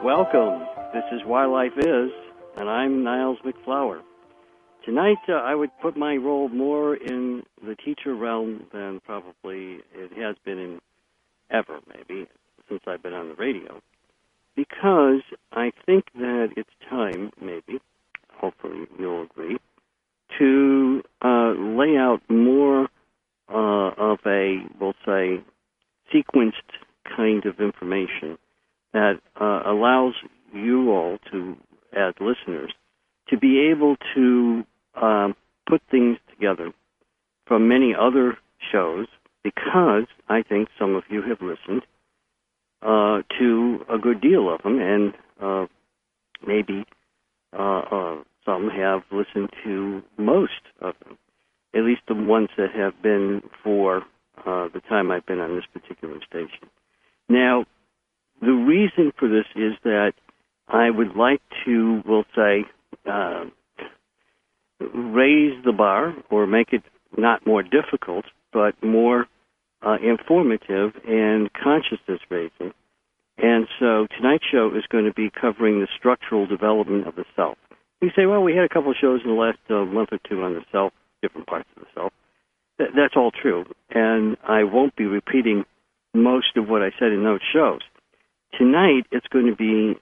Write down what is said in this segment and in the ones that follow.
Welcome. This is Why Life Is, and I'm Niles McFlower. Tonight, I would put my role more in the teacher realm than probably it has been in ever, maybe, since I've been on the radio, because I think that it's time, maybe, hopefully you'll agree, to lay out more of a, we'll say, sequenced kind of information that allows you all to, as listeners, to be able to put things together from many other shows, because I think some of you have listened to a good deal of them, and maybe some have listened to most of them, at least the ones that have been for the time I've been on this particular station. Now, the reason for this is that I would like to, we'll say, raise the bar or make it not more difficult, but more informative and consciousness-raising. And so tonight's show is going to be covering the structural development of the self. You say, well, we had a couple of shows in the last month or two on the self, different parts of the self. That's all true, and I won't be repeating most of what I said in those shows. Tonight, it's going to be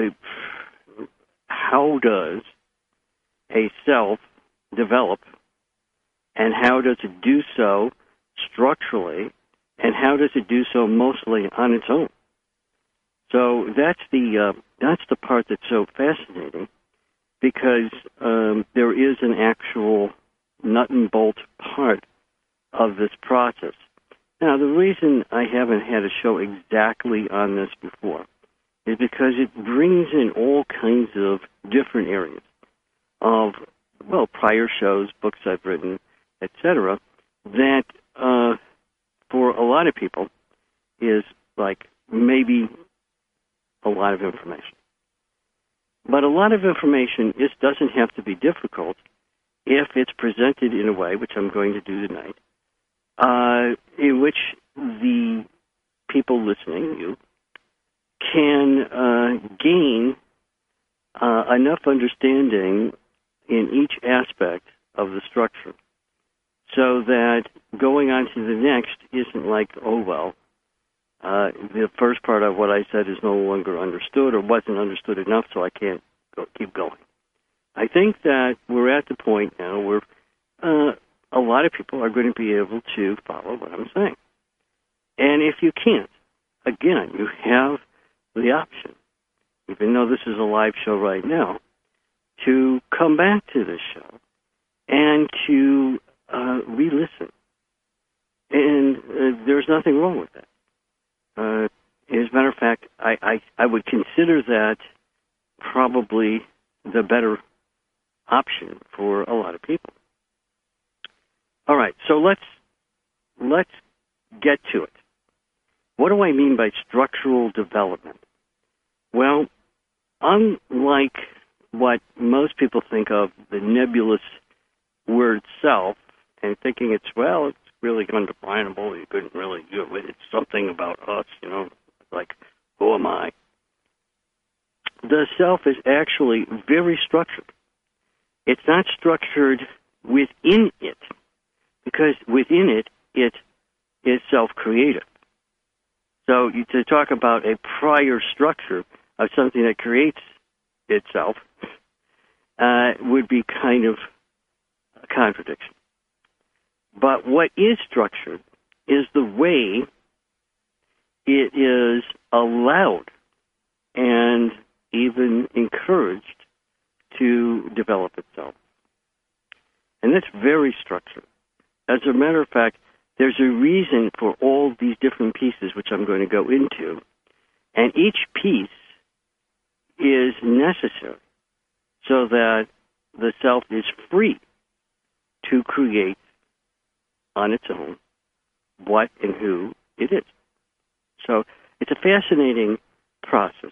how does a self develop, and how does it do so structurally, and how does it do so mostly on its own? So that's the part that's so fascinating, because there is an actual nut and bolt part of this process. Now, the reason I haven't had a show exactly on this before is because it brings in all kinds of different areas of, well, prior shows, books I've written, etc., that for a lot of people is like maybe a lot of information. But a lot of information doesn't have to be difficult if it's presented in a way, which I'm going to do tonight, in which the people listening, you, can gain enough understanding in each aspect of the structure so that going on to the next isn't like, oh, well, the first part of what I said is no longer understood or wasn't understood enough, so I can't keep going. I think that we're at the point now where a lot of people are going to be able to follow what I'm saying. And if you can't, again, you have the option, even though this is a live show right now, to come back to this show and to re-listen. And there's nothing wrong with that. As a matter of fact, I would consider that probably the better option for a lot of people. All right, so let's get to it. What do I mean by structural development? Well, unlike what most people think of, the nebulous word self, and thinking it's really undefinable, you couldn't really do it, it's something about us, like, who am I? The self is actually very structured. It's not structured within it, because within it, it is self-creative. So to talk about a prior structure of something that creates itself would be kind of a contradiction. But what is structured is the way it is allowed and even encouraged to develop itself. And that's very structured. As a matter of fact, there's a reason for all these different pieces, which I'm going to go into, and each piece is necessary so that the self is free to create on its own what and who it is. So it's a fascinating process.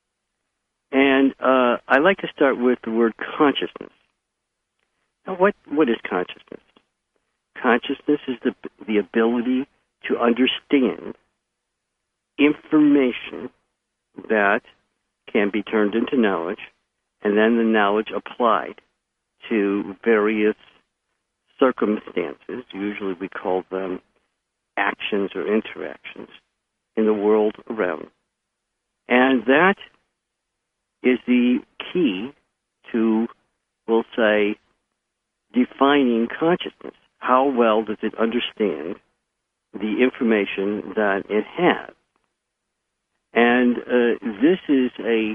And I like to start with the word consciousness. Now, what is consciousness? Consciousness is the ability to understand information that can be turned into knowledge, and then the knowledge applied to various circumstances. Usually we call them actions or interactions in the world around. And that is the key to, we'll say, defining consciousness. How well does it understand the information that it has? And this is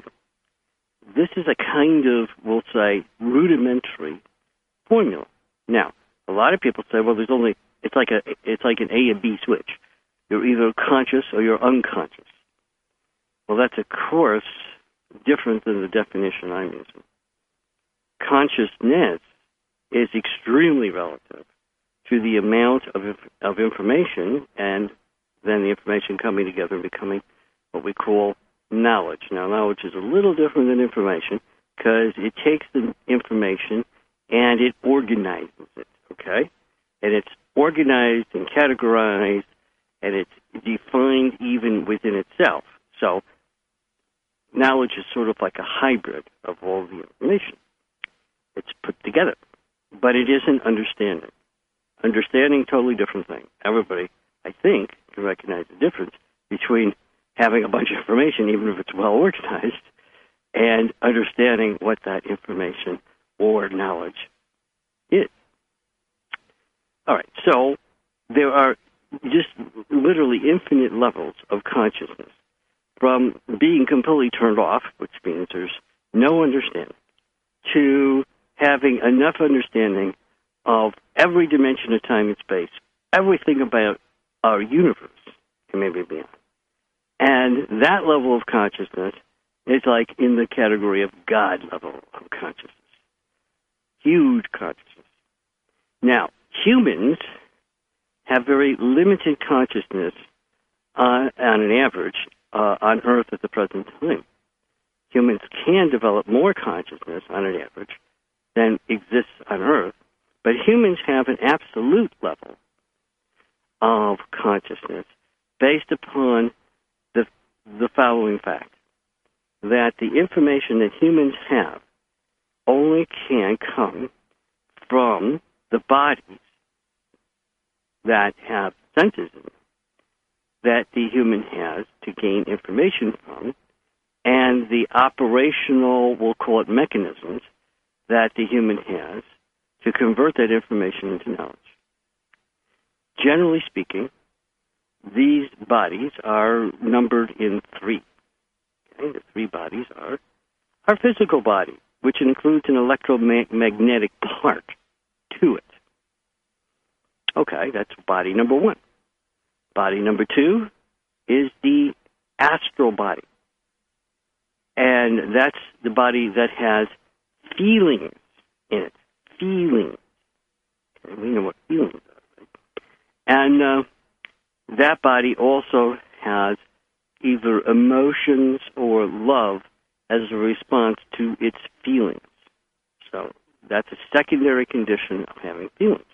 a kind of, we'll say, rudimentary formula. Now, a lot of people say, well, it's like an A and B switch. You're either conscious or you're unconscious. Well, that's of course different than the definition I'm using. Consciousness is extremely relative to the amount of information, and then the information coming together and becoming what we call knowledge. Now, knowledge is a little different than information because it takes the information and it organizes it, okay? And it's organized and categorized, and it's defined even within itself. So knowledge is sort of like a hybrid of all the information. It's put together, but it isn't understanding. Understanding, totally different thing. Everybody, I think, can recognize the difference between having a bunch of information, even if it's well organized, and understanding what that information or knowledge is. All right, so there are just literally infinite levels of consciousness, from being completely turned off, which means there's no understanding, to having enough understanding of every dimension of time and space, everything about our universe, and maybe beyond. And that level of consciousness is like in the category of God level of consciousness. Huge consciousness. Now, humans have very limited consciousness on an average on Earth at the present time. Humans can develop more consciousness on an average than exists on Earth, but humans have an absolute level of consciousness based upon the following fact, that the information that humans have only can come from the bodies that have senses in them that the human has to gain information from, and the operational, we'll call it mechanisms, that the human has to convert that information into knowledge. Generally speaking, these bodies are numbered in three. Okay? The three bodies are our physical body, which includes an electromagnetic part to it. Okay, that's body number one. Body number two is the astral body. And that's the body that has feelings in it. Feelings. Okay, we know what feelings are, right? And that body also has either emotions or love as a response to its feelings. So that's a secondary condition of having feelings.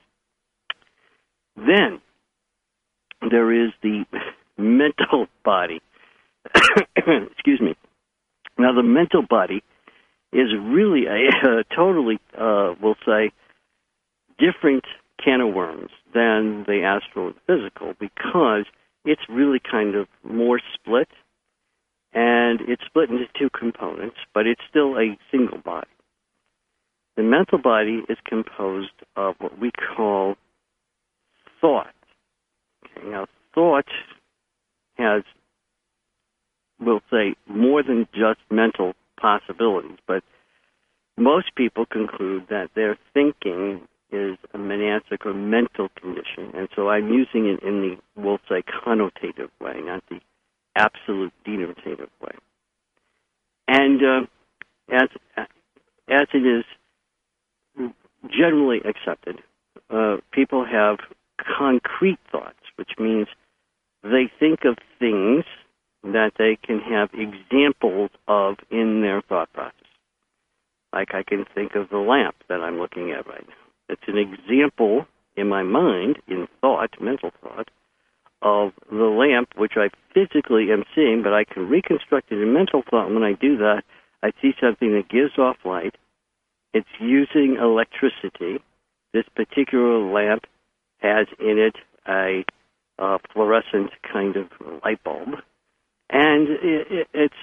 Then there is the mental body. Excuse me. Now, the mental body is really a totally, we'll say, different can of worms than the astral and physical, because it's really kind of more split, and it's split into two components, but it's still a single body. The mental body is composed of what we call thought. Okay, now, thought has, we'll say, more than just mental possibilities, but most people conclude that their thinking is a monastic or mental condition, and so I'm using it in the, we'll say, connotative way, not the absolute denotative way. And as it is generally accepted, people have concrete thoughts, which means they think of things that they can have examples of in their thought process. Like I can think of the lamp that I'm looking at right now. It's an example in my mind, in thought, mental thought, of the lamp, which I physically am seeing, but I can reconstruct it in mental thought. And when I do that, I see something that gives off light. It's using electricity. This particular lamp has in it a fluorescent kind of light bulb, and it's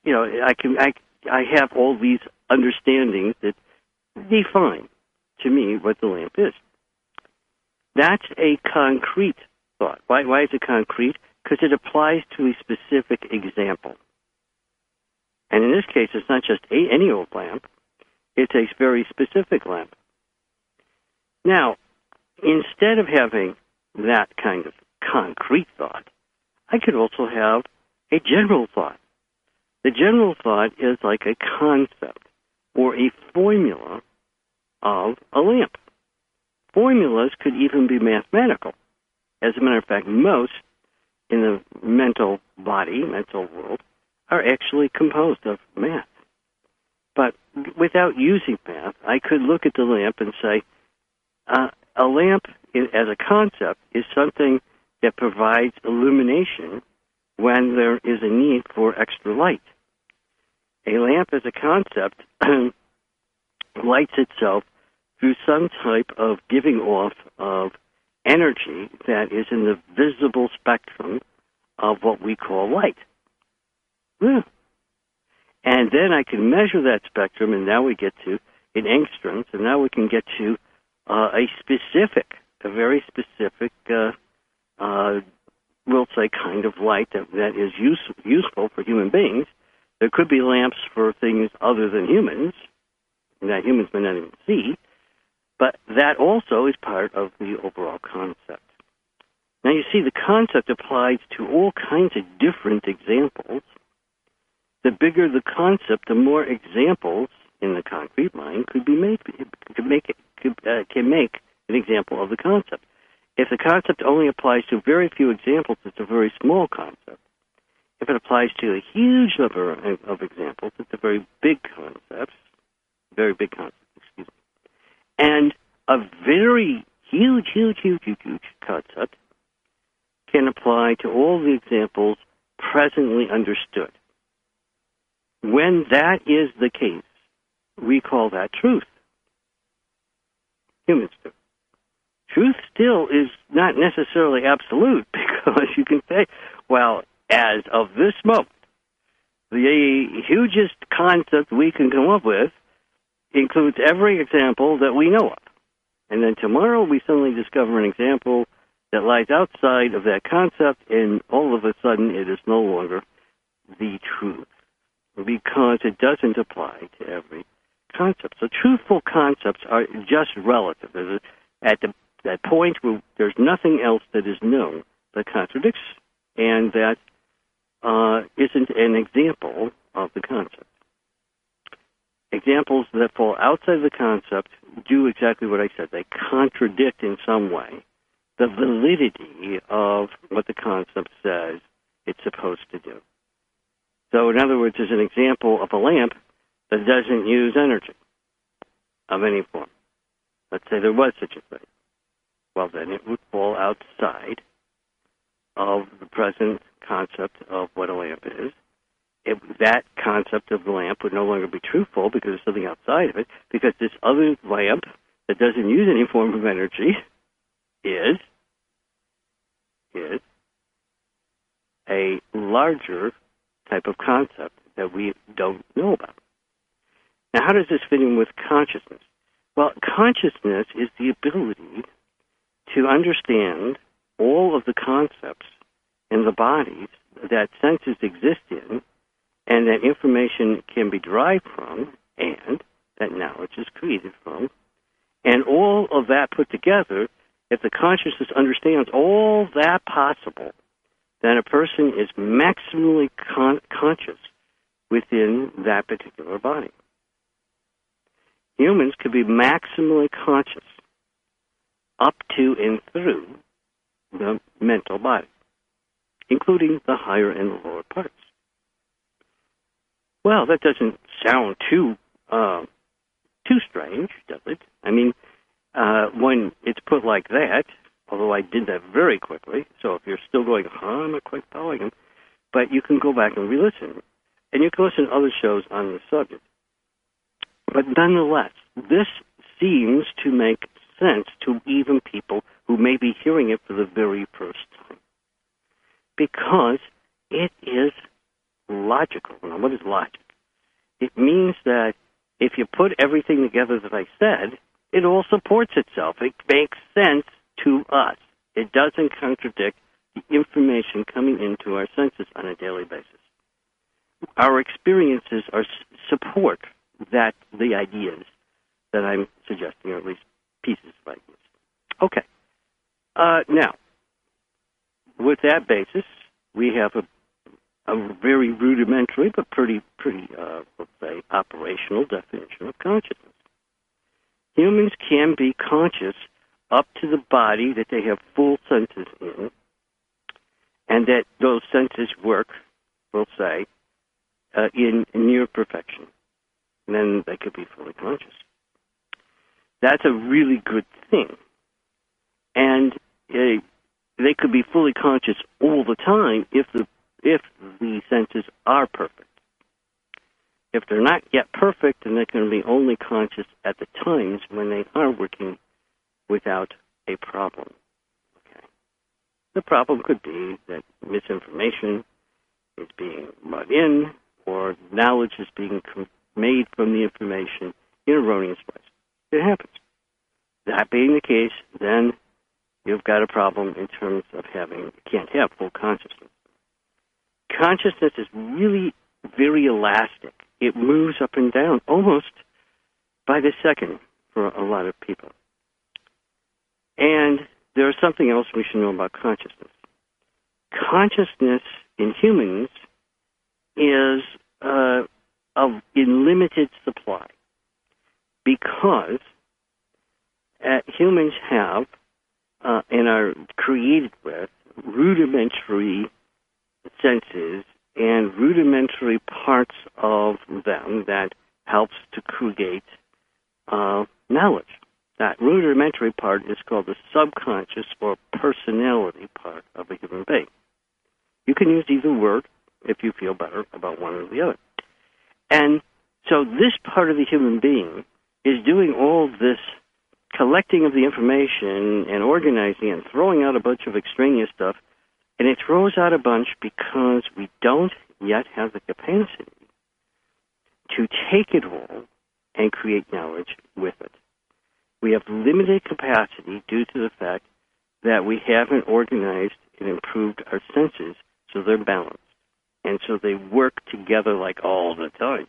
I have all these understandings that define to me what the lamp is. That's a concrete thought. Why is it concrete? Because it applies to a specific example. And in this case, it's not just any old lamp. It's a very specific lamp. Now, instead of having that kind of concrete thought, I could also have a general thought. The general thought is like a concept or a formula of a lamp. Formulas could even be mathematical. As a matter of fact, most in the mental world, are actually composed of math. But without using math, I could look at the lamp and say, a lamp as a concept is something that provides illumination when there is a need for extra light. A lamp as a concept lights itself through some type of giving off of energy that is in the visible spectrum of what we call light. Yeah. And then I can measure that spectrum, and now we get to in angstroms, and now we can get to a very specific, we'll say, kind of light that is useful for human beings. There could be lamps for things other than humans, that humans may not even see, but that also is part of the overall concept. Now, you see, the concept applies to all kinds of different examples. The bigger the concept, the more examples in the concrete mind can make an example of the concept. If the concept only applies to very few examples, it's a very small concept. If it applies to a huge number of examples, it's a very big concept. And a very huge concept can apply to all the examples presently understood. When that is the case, we call that truth. Humans do. Truth still is not necessarily absolute, because you can say, well, as of this moment, the hugest concept we can come up with includes every example that we know of. And then tomorrow we suddenly discover an example that lies outside of that concept, and all of a sudden it is no longer the truth, because it doesn't apply to every concept. So truthful concepts are just relative. At that point where there's nothing else that is known that contradicts, and that isn't an example of the concept. Examples that fall outside of the concept do exactly what I said. They contradict in some way the validity of what the concept says it's supposed to do. So, in other words, there's an example of a lamp that doesn't use energy of any form. Let's say there was such a thing. Well, then it would fall outside of the present concept of what a lamp is. That concept of the lamp would no longer be truthful because there's something outside of it, because this other lamp that doesn't use any form of energy is a larger type of concept that we don't know about. Now, how does this fit in with consciousness? Well, consciousness is the ability to understand all of the concepts in the bodies that senses exist in, and that information can be derived from, and that knowledge is created from. And all of that put together, if the consciousness understands all that possible, then a person is maximally conscious within that particular body. Humans could be maximally conscious up to and through the mental body, including the higher and the lower parts. Well, that doesn't sound too strange, does it? I mean, when it's put like that, although I did that very quickly. So if you're still going, I'm not quite following him, but you can go back and re-listen. And you can listen to other shows on the subject. But nonetheless, this seems to make sense to even people who may be hearing it for the very first time. Because it is logical. Now, what is logic? It means that if you put everything together that I said, it all supports itself. It makes sense to us. It doesn't contradict the information coming into our senses on a daily basis. Our experiences support the ideas that I'm suggesting, or at least pieces of ideas. Okay. Now, with that basis, we have a very rudimentary but pretty, let's say, operational definition of consciousness. Humans can be conscious up to the body that they have full senses in, and that those senses work, we'll say, in near perfection. And then they could be fully conscious. That's a really good thing. And they could be fully conscious all the time if the senses are perfect. If they're not yet perfect, then they're going to be only conscious at the times when they are working without a problem. Okay. The problem could be that misinformation is being brought in, or knowledge is being made from the information in erroneous ways. It happens. That being the case, then you've got a problem in terms of you can't have full consciousness. Consciousness is really very elastic. It moves up and down almost by the second for a lot of people. And there's something else we should know about consciousness. Consciousness in humans is in limited supply because humans have and are created with rudimentary senses and rudimentary parts of them that helps to create knowledge. That rudimentary part is called the subconscious or personality part of a human being. You can use either word if you feel better about one or the other. And so this part of the human being is doing all this collecting of the information and organizing and throwing out a bunch of extraneous stuff, and it throws out a bunch because we don't yet have the capacity to take it all and create knowledge with it. We have limited capacity due to the fact that we haven't organized and improved our senses so they're balanced. And so they work together like all the time.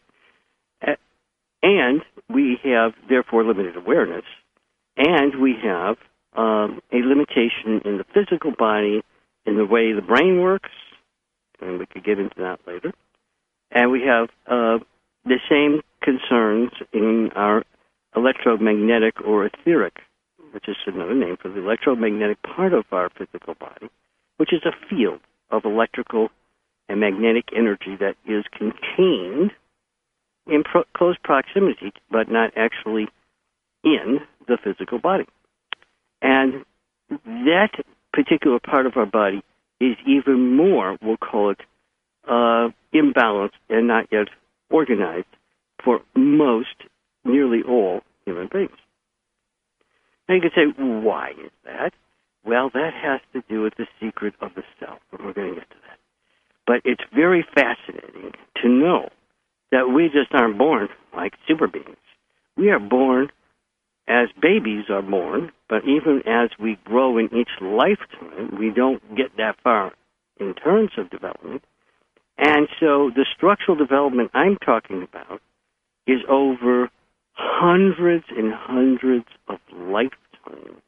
And we have, therefore, limited awareness. And we have a limitation in the physical body, in the way the brain works, and we could get into that later. And we have the same concerns in our electromagnetic or etheric, which is another name for the electromagnetic part of our physical body, which is a field of electrical and magnetic energy that is contained in close proximity, but not actually in the physical body. And that particular part of our body is even more, we'll call it, imbalanced and not yet organized for nearly all human beings. Now you can say, why is that? Well, that has to do with the secret of the self, and we're going to get to that. But it's very fascinating to know that we just aren't born like super beings. We are born as babies are born, but even as we grow in each lifetime, we don't get that far in terms of development. And so the structural development I'm talking about is over hundreds and hundreds of lifetimes.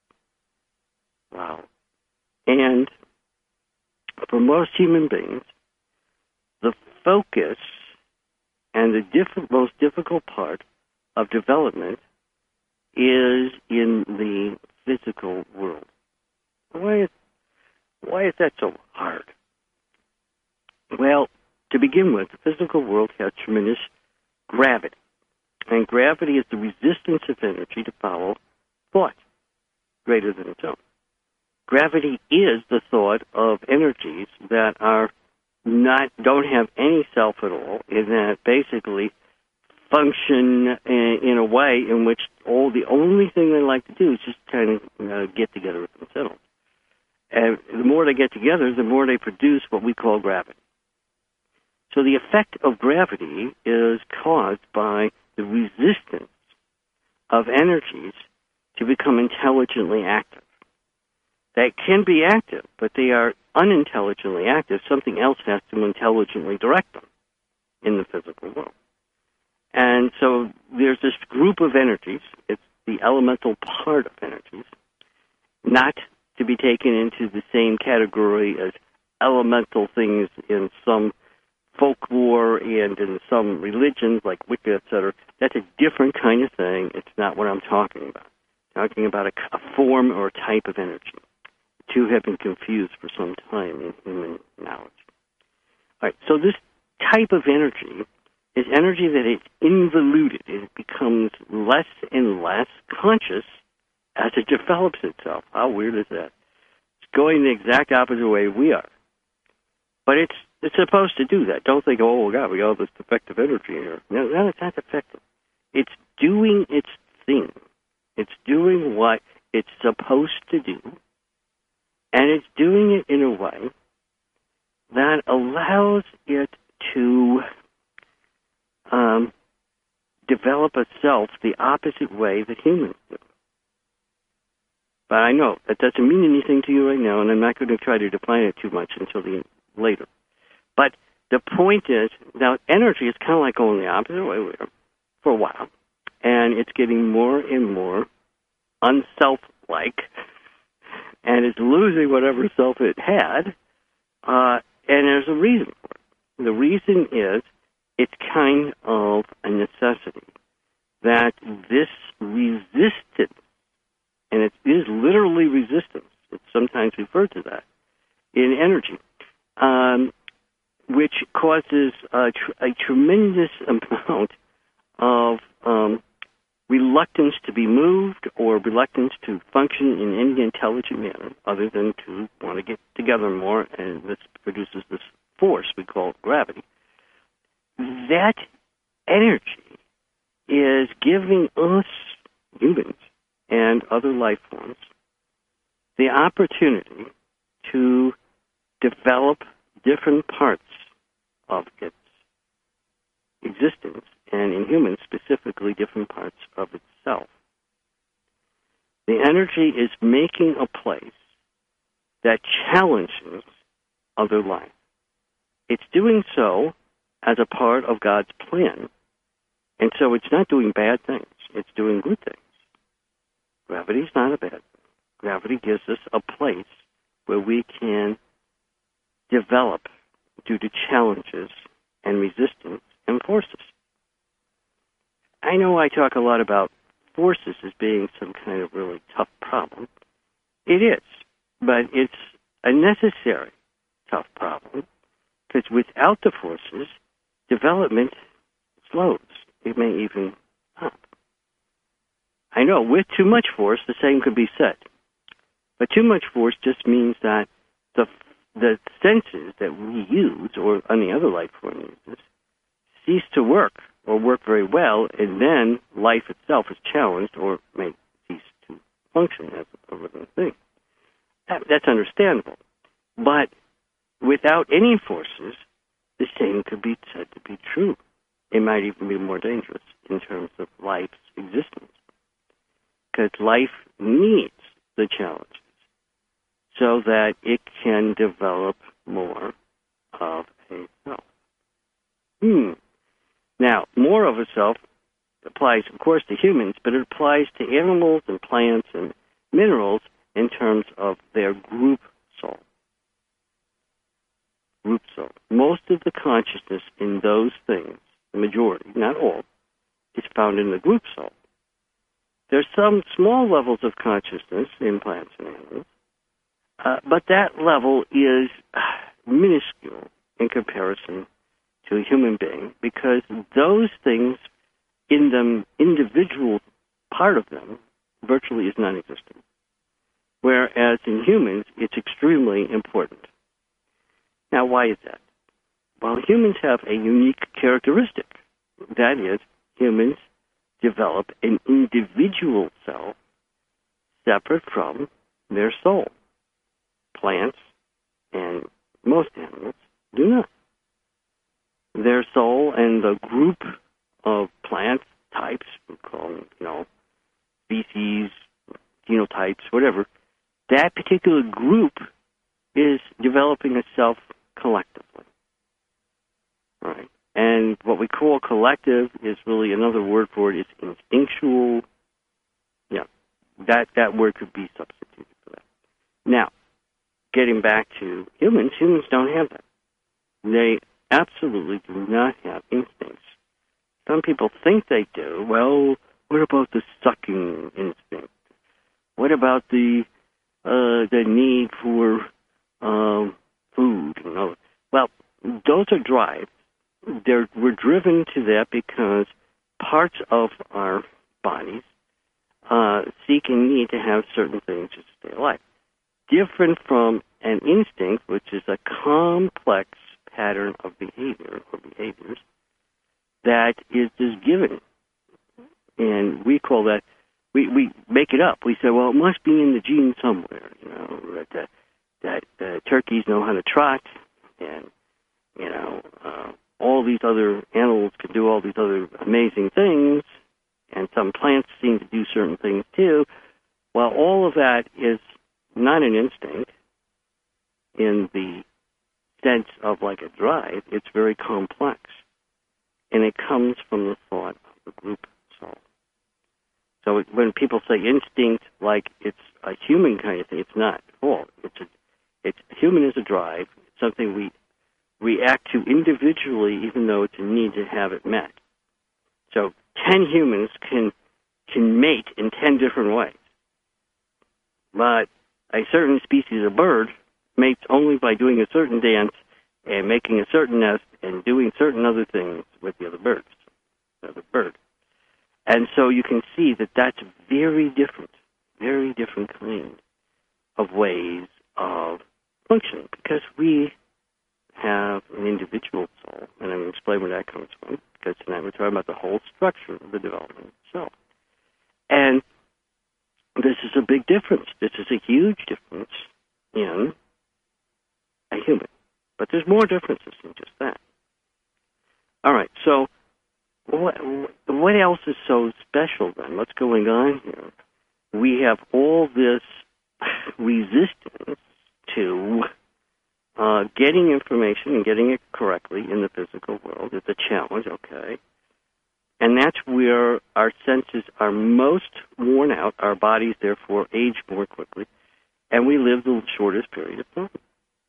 Wow. And for most human beings, the focus and the most difficult part of development is in the physical world. Why is that so hard? Well, to begin with, the physical world has tremendous gravity. And gravity is the resistance of energy to follow thought greater than its own. Gravity is the thought of energies that don't have any self at all, and that basically function in a way in which the only thing they like to do is just kind of get together with themselves. And the more they get together, the more they produce what we call gravity. So the effect of gravity is caused by the resistance of energies to become intelligently active. They can be active, but they are unintelligently active. Something else has to intelligently direct them in the physical world. And so there's this group of energies. It's the elemental part of energies, not to be taken into the same category as elemental things in some folklore and in some religions like Wicca, etc. That's a different kind of thing. It's not what I'm talking about. I'm talking about a form or a type of energy. The two have been confused for some time in human knowledge. All right, so this type of energy is energy that is involuted. It becomes less and less conscious as it develops itself. How weird is that? It's going the exact opposite way we are. But it's supposed to do that. Don't think, oh, God, we got all this defective energy here. No, it's not defective. It's doing its thing. It's doing what it's supposed to do, and it's doing it in a way that allows it to develop a self the opposite way that humans do. But I know that doesn't mean anything to you right now, and I'm not going to try to define it too much until later. But the point is, now energy is kind of like going the opposite way we are for a while, and it's getting more and more unself-like, and it's losing whatever self it had, and there's a reason for it. The reason is it's kind of a necessity that this resistance, and it is literally resistance, it's sometimes referred to that, in energy, which causes a tremendous amount of reluctance to be moved or reluctance to function in any intelligent manner other than to want to get together more, and this produces this force we call gravity. That energy is giving us, humans and other life forms, the opportunity to develop different parts of its existence, and in humans specifically different parts of itself. The energy is making a place that challenges other life. It's doing so as a part of God's plan, and so it's not doing bad things, it's doing good things. Gravity is not a bad thing. Gravity gives us a place where we can develop due to challenges and resistance and forces. I know I talk a lot about forces as being some kind of really tough problem. It is, but it's a necessary tough problem, because without the forces, development slows. It may even stop. I know, with too much force, the same could be said. But too much force just means that the senses that we use, or any other life form uses, cease to work or work very well, and then life itself is challenged or may cease to function as a living thing. That's understandable. But without any forces, the same could be said to be true. It might even be more dangerous in terms of life's existence, because life needs the challenges so that it can develop more of a self. Now, more of a self applies, of course, to humans, but it applies to animals and plants and minerals in terms of their group soul. Group soul. Most of the consciousness in those things, the majority, not all, is found in the group soul. There's some small levels of consciousness in plants and animals, but that level is minuscule in comparison to a human being, because those things in the individual part of them virtually is non-existent. whereas in humans, it's extremely important. Now, why is that? Well, humans have a unique characteristic. That is, humans develop an individual self separate from their soul. Plants and most animals do not. Their soul and the group of plant types, we call them, species, genotypes, whatever, that particular group is developing a self collectively. Right? And what we call collective is really another word for it is instinctual. Yeah, that word could be substituted for that. Now, getting back to humans don't have that. They absolutely do not have instincts. Some people think they do. Well, what about the sucking instinct? What about the need for food? Well, those are drives. We're driven to that because parts of our bodies seek and need to have certain things to stay alive. Different from an instinct, which is a complex pattern of behavior or behaviors that is just given. And we call that, we make it up. We say, well, it must be in the genes somewhere, that turkeys know how to trot, and, all these other animals can do all these other amazing things, and some plants seem to do certain things too. Well, all of that is not an instinct in the sense of like a drive. It's very complex, and it comes from the thought of the group soul. So when people say instinct like it's a human kind of thing, it's not at all. It's human is a drive. It's something we react to individually, even though it's a need to have it met. So 10 humans can mate in 10 different ways. But a certain species of bird mates only by doing a certain dance and making a certain nest and doing certain other things with the other bird. And so you can see that that's very different kind of ways of functioning, because we have an individual soul, and I'm going to explain where that comes from, because tonight we're talking about the whole structure of the development itself. And this is a big difference. This is a huge difference in a human. But there's more differences than just that. All right, so what else is so special then? What's going on here? We have all this resistance to getting information and getting it correctly in the physical world. It's a challenge, okay? And that's where our senses are most worn out. Our bodies, therefore, age more quickly, and we live the shortest period of time.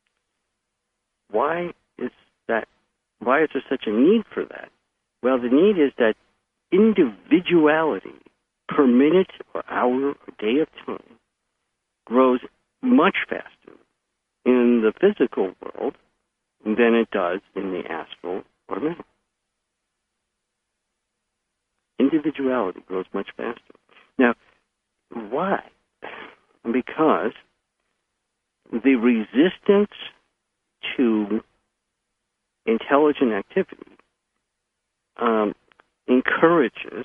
Why is that? Why is there such a need for that? Well, the need is that individuality per minute or hour or day of time grows much faster in the physical world than it does in the astral or mental. Individuality grows much faster. Now, why? Because the resistance to intelligent activity encourages,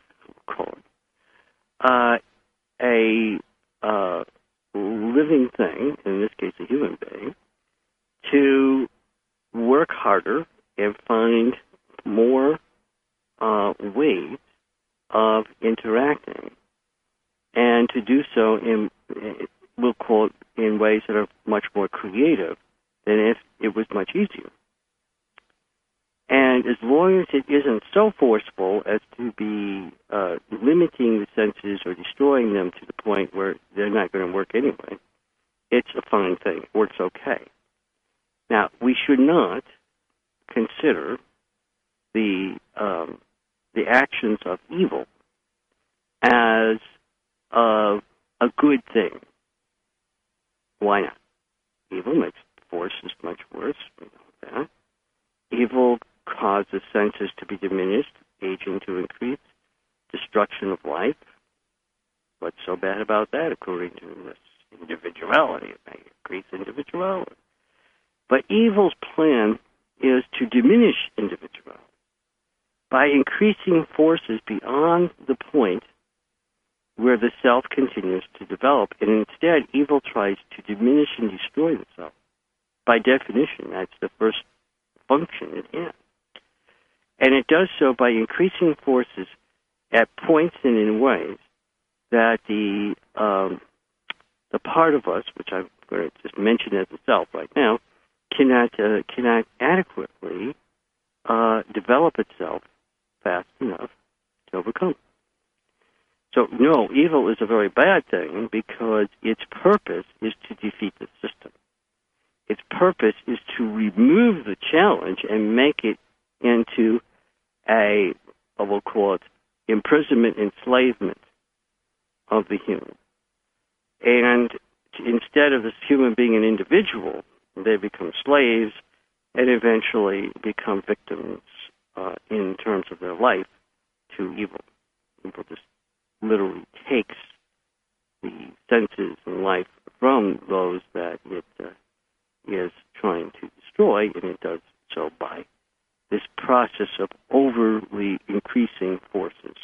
a living thing, in this case a human being, to work harder and find more ways of interacting, and to do so in, we'll call it, in ways that are much more creative than if it was much easier. And as long as it isn't so forceful as to be limiting the senses or destroying them to the point where they're not going to work anyway, it's a fine thing. It works okay. Now, we should not consider the actions of evil as a good thing. Why not? Evil makes forces much worse. We know that. Evil causes senses to be diminished, aging to increase, destruction of life. What's so bad about that, according to this individuality. It may increase individuality. But evil's plan is to diminish individuality by increasing forces beyond the point where the self continues to develop. And instead, evil tries to diminish and destroy the self. By definition, that's the first function it has. And it does so by increasing forces at points and in ways that the part of us, which I'm going to just mention as a self right now, cannot adequately develop itself fast enough to overcome. So, no, evil is a very bad thing because its purpose is to defeat the system. Its purpose is to remove the challenge and make it into we'll call it, imprisonment, enslavement of the human. And instead of this human being an individual, they become slaves and eventually become victims in terms of their life to evil. Evil just literally takes the senses and life from those that it is trying to destroy, and it does so by this process of overly increasing forces.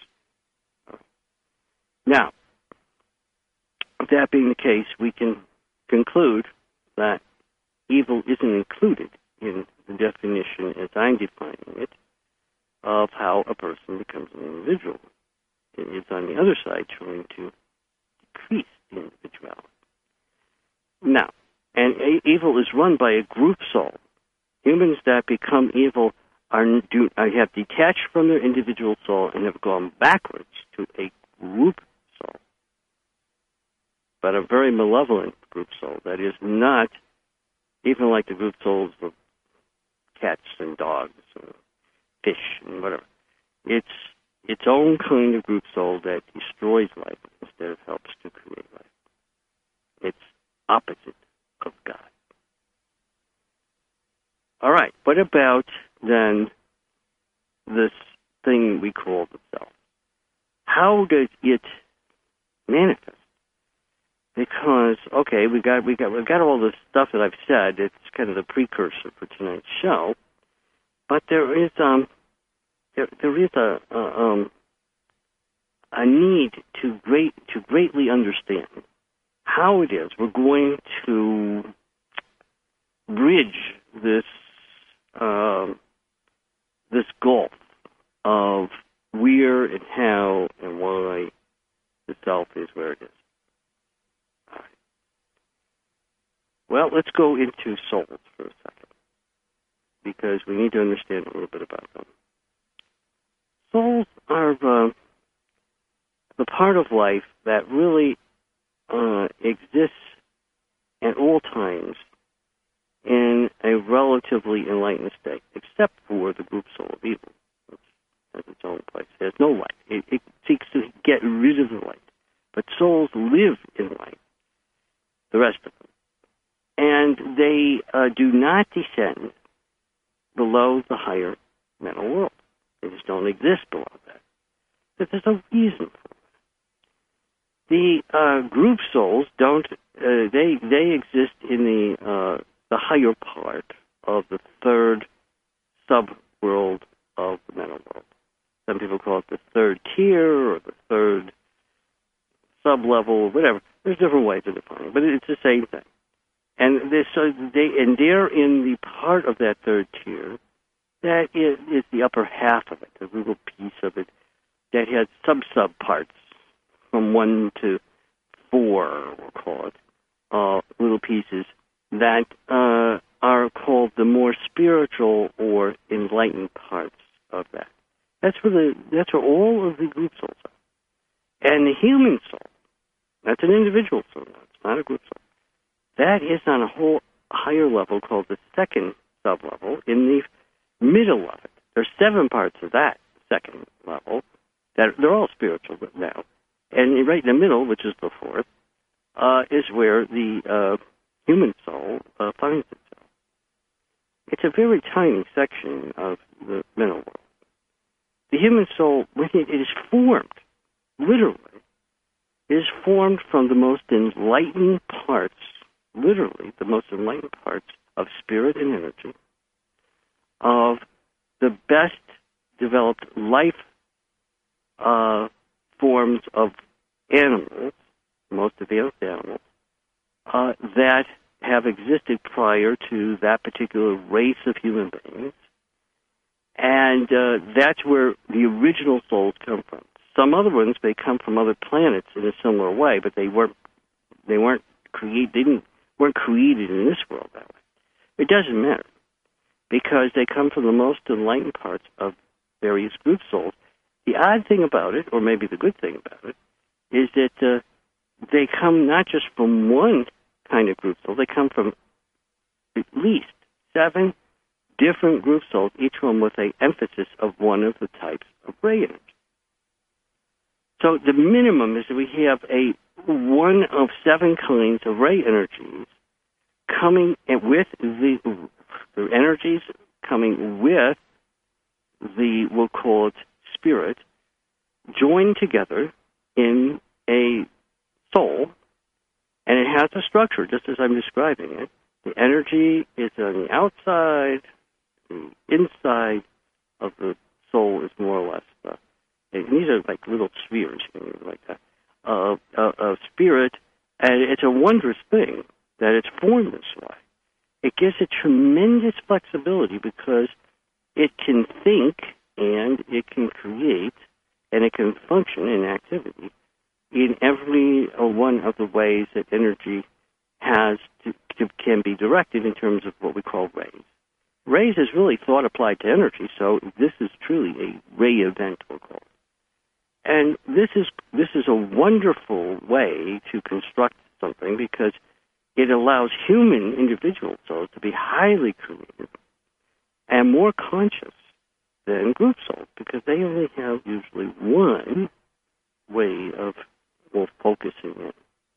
Now, that being the case, we can conclude that evil isn't included in the definition as I'm defining it of how a person becomes an individual. It is on the other side trying to decrease the individuality. Now, and evil is run by a group soul. Humans that become evil have detached from their individual soul and have gone backwards to a group soul. But a very malevolent group soul that is not even like the group souls of cats and dogs and fish and whatever. It's its own kind of group soul that destroys life instead of helps to create life. It's opposite of God. All right, what about then this thing we call the self? How does it manifest? Because we've got all this stuff that I've said. It's kind of the precursor for tonight's show, but there is a need to greatly understand how it is we're going to bridge this gulf of where and how and why the self is where it is. All right. Well, let's go into souls for a second, because we need to understand a little bit about them. Souls are the part of life that really exists at all times in a relatively enlightened state, except for the group soul of evil, which has its own place. It has no light. It seeks to get rid of the light. But souls live in light, the rest of them. And they do not descend below the higher mental world. They just don't exist below that. But there's a reason for it. The group souls don't. They exist in the higher part of the third sub-world of the mental world. Some people call it the third tier or the third sub-level, whatever. There's different ways of defining it, but it's the same thing. And they're in the part of that third tier that is the upper half of it, the little piece of it that has sub parts from 1 to 4, we'll call it, little pieces that are called the more spiritual or enlightened parts of that. That's where all of the group souls are. And the human soul, that's an individual soul, it's not a group soul. That is on a whole higher level called the second sub-level in the middle of it. There's 7 parts of that second level that they're all spiritual now. And right in the middle, which is the fourth, is where the human soul finds itself. It's a very tiny section of the mental world. The human soul, when it is formed, literally, is formed from the most enlightened parts, literally the most enlightened parts of spirit and energy, of the best developed life forms of animals, most advanced animals, that have existed prior to that particular race of human beings. And that's where the original souls come from. Some other ones, they come from other planets in a similar way, but they weren't created in this world that way. It doesn't matter, because they come from the most enlightened parts of various group souls. The odd thing about it, or maybe the good thing about it, is that they come not just from one kind of group soul, they come from at least 7 different group souls, each one with an emphasis of one of the types of ray energy. So the minimum is that we have one of 7 kinds of ray energies coming with the energies coming with the, we'll call it spirit, joined together in a soul, and it has a structure, just as I'm describing it. The energy is on the outside, the inside of the soul is more or less, and these are like little spheres, like that, of spirit, and it's a wondrous thing that it's formed this way. It gives it tremendous flexibility because it can think and it can create and it can function in activity in every one of the ways that energy can be directed in terms of what we call rays. Rays is really thought applied to energy, so this is truly a ray event, we'll call it. And this is a wonderful way to construct something because it allows human individual souls to be highly creative and more conscious than group souls because they only have usually one way of focusing it.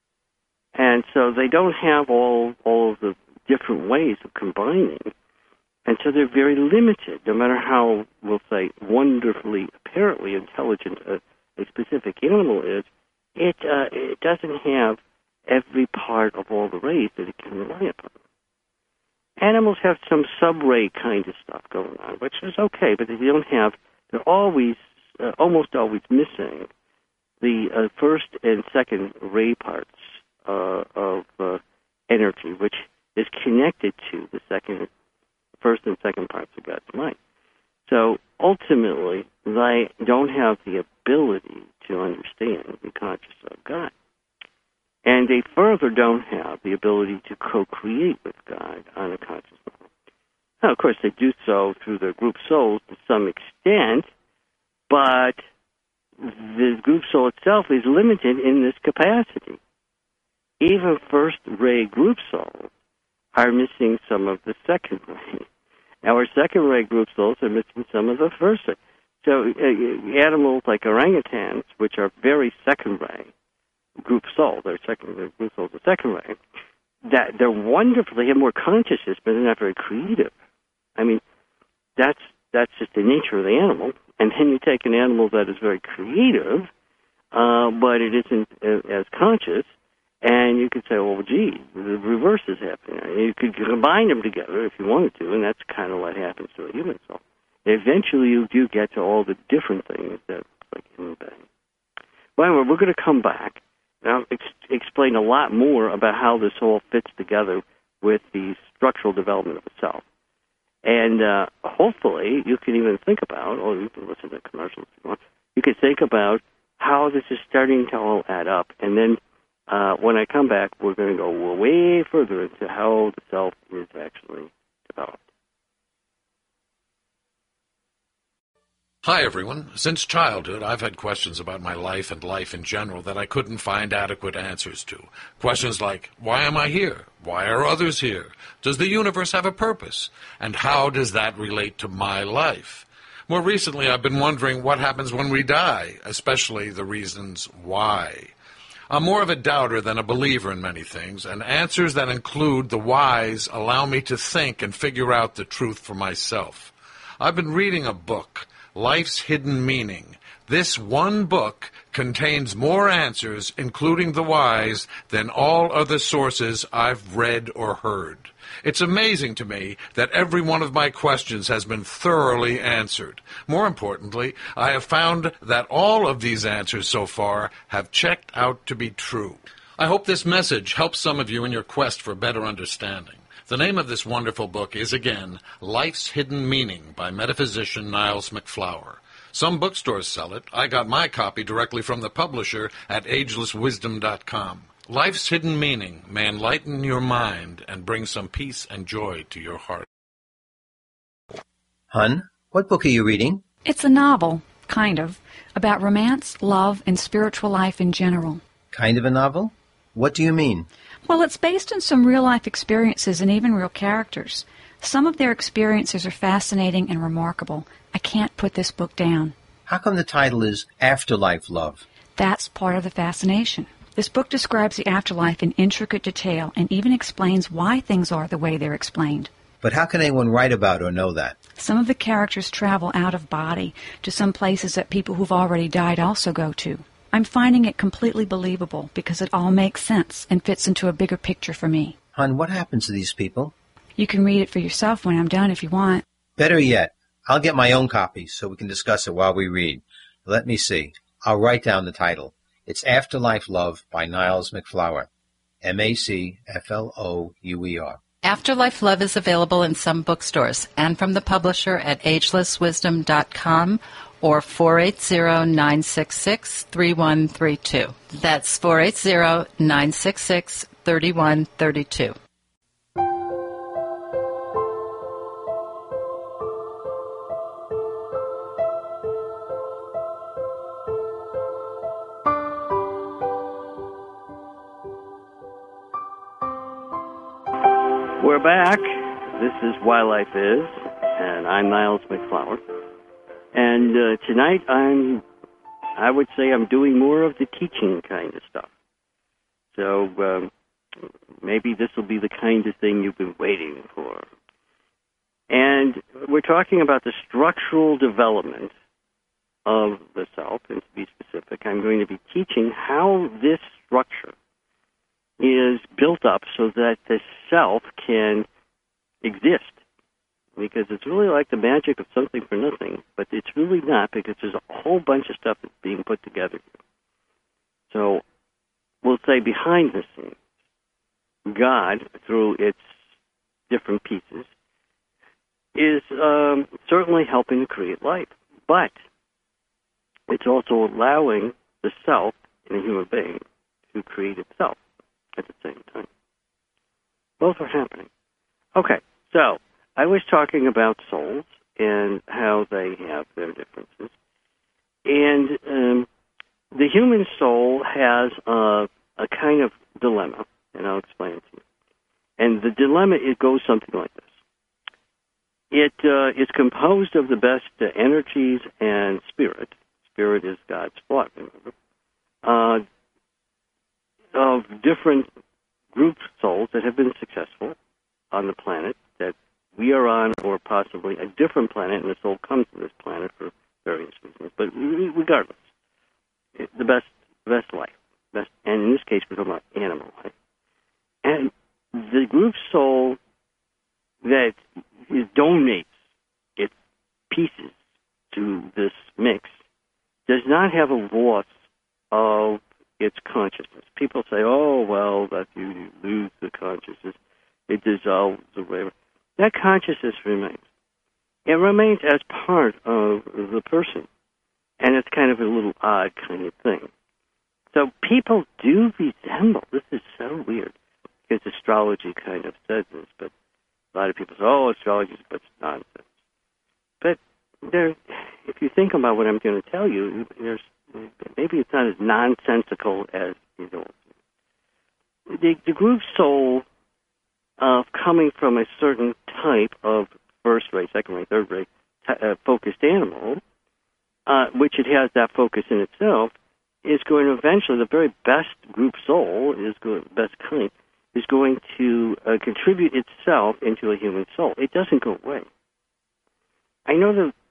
And so they don't have all of the different ways of combining. And so they're very limited, no matter how, we'll say, wonderfully, apparently intelligent a specific animal is, it doesn't have every part of all the rays that it can rely upon. Animals have some sub-ray kind of stuff going on, which is okay, but they're always, almost always missing the first and second ray parts of energy, which is connected to the first and second parts of God's mind. So ultimately, they don't have the ability to understand and be conscious of God. And they further don't have the ability to co-create with God on a conscious level. Now, of course, they do so through their group souls to some extent, but the group soul itself is limited in this capacity. Even first-ray group souls are missing some of the second ray. Our second-ray group souls are missing some of the first ray. So animals like orangutans, which are very second-ray group soul, their group souls are second-ray, that they're wonderful. They have more consciousness, but they're not very creative. I mean, that's just the nature of the animal. And then you take an animal that is very creative, but it isn't as conscious, and you could say, well, gee, the reverse is happening. You could combine them together if you wanted to, and that's kind of what happens to a human soul. Eventually, you do get to all the different things that like human beings. Well, anyway, we're going to come back and I'll explain a lot more about how this all fits together with the structural development of itself. And hopefully, you can even think about, or you can listen to commercials if you want, you can think about how this is starting to all add up. And then when I come back, we're going to go way further into how the self is actually developed. Hi, everyone. Since childhood, I've had questions about my life and life in general that I couldn't find adequate answers to. Questions like, why am I here? Why are others here? Does the universe have a purpose? And how does that relate to my life? More recently, I've been wondering what happens when we die, especially the reasons why. I'm more of a doubter than a believer in many things, and answers that include the whys allow me to think and figure out the truth for myself. I've been reading a book Life's Hidden Meaning. This one book contains more answers, including the whys, than all other sources I've read or heard. It's amazing to me that every one of my questions has been thoroughly answered. More importantly, I have found that all of these answers so far have checked out to be true. I hope this message helps some of you in your quest for better understanding. The name of this wonderful book is, again, Life's Hidden Meaning by metaphysician Niles MacFlower. Some bookstores sell it. I got my copy directly from the publisher at agelesswisdom.com. Life's Hidden Meaning may enlighten your mind and bring some peace and joy to your heart. Hun, what book are you reading? It's a novel, kind of, about romance, love, and spiritual life in general. Kind of a novel? What do you mean? Well, it's based on some real-life experiences and even real characters. Some of their experiences are fascinating and remarkable. I can't put this book down. How come the title is Afterlife Love? That's part of the fascination. This book describes the afterlife in intricate detail and even explains why things are the way they're explained. But how can anyone write about or know that? Some of the characters travel out of body to some places that people who've already died also go to. I'm finding it completely believable because it all makes sense and fits into a bigger picture for me. Hun, what happens to these people? You can read it for yourself when I'm done if you want. Better yet, I'll get my own copy so we can discuss it while we read. Let me see. I'll write down the title. It's Afterlife Love by Niles MacFlower. MacFlouer. Afterlife Love is available in some bookstores and from the publisher at agelesswisdom.com or 480-966-3132. That's 480-966-3132. We're back. This is Why Life Is, and I'm Niles MacFlower. And tonight I would say I'm doing more of the teaching kind of stuff. So maybe this will be the kind of thing you've been waiting for. And we're talking about the structural development of the self, and to be specific, I'm going to be teaching how this structure is built up so that the self can exist. Because it's really like the magic of something for nothing, but it's really not, because there's a whole bunch of stuff that's being put together here. So we'll say behind the scenes, God, through its different pieces, is certainly helping to create life. But it's also allowing the self in a human being to create itself at the same time. Both are happening. Okay, so I was talking about souls and how they have their differences. And the human soul has a kind of dilemma, and I'll explain it to you. And the dilemma, it goes something like this. It is composed of the best energies and spirit. Spirit is God's thought, remember. Of different group souls that have been successful on the planet that we are on, or possibly a different planet, and the soul comes to this planet for various reasons. But regardless, the best life. And in this case, we're talking about animal life. And the group soul that donates its pieces to this mix does not have a loss of its consciousness. People say, oh, well, that you lose the consciousness, it dissolves or whatever. That consciousness remains. It remains as part of the person. And it's kind of a little odd kind of thing. So people do resemble. This is so weird, because astrology kind of says this, but a lot of people say, oh, astrology is a bunch of nonsense. But if you think about what I'm going to tell you, maybe it's not as nonsensical as you know. The group soul coming from a certain type of first rate, second rate, third rate focused animal, which it has that focus in itself, is going to eventually, the very best group soul, best kind, is going to contribute itself into a human soul. It doesn't go away. I know that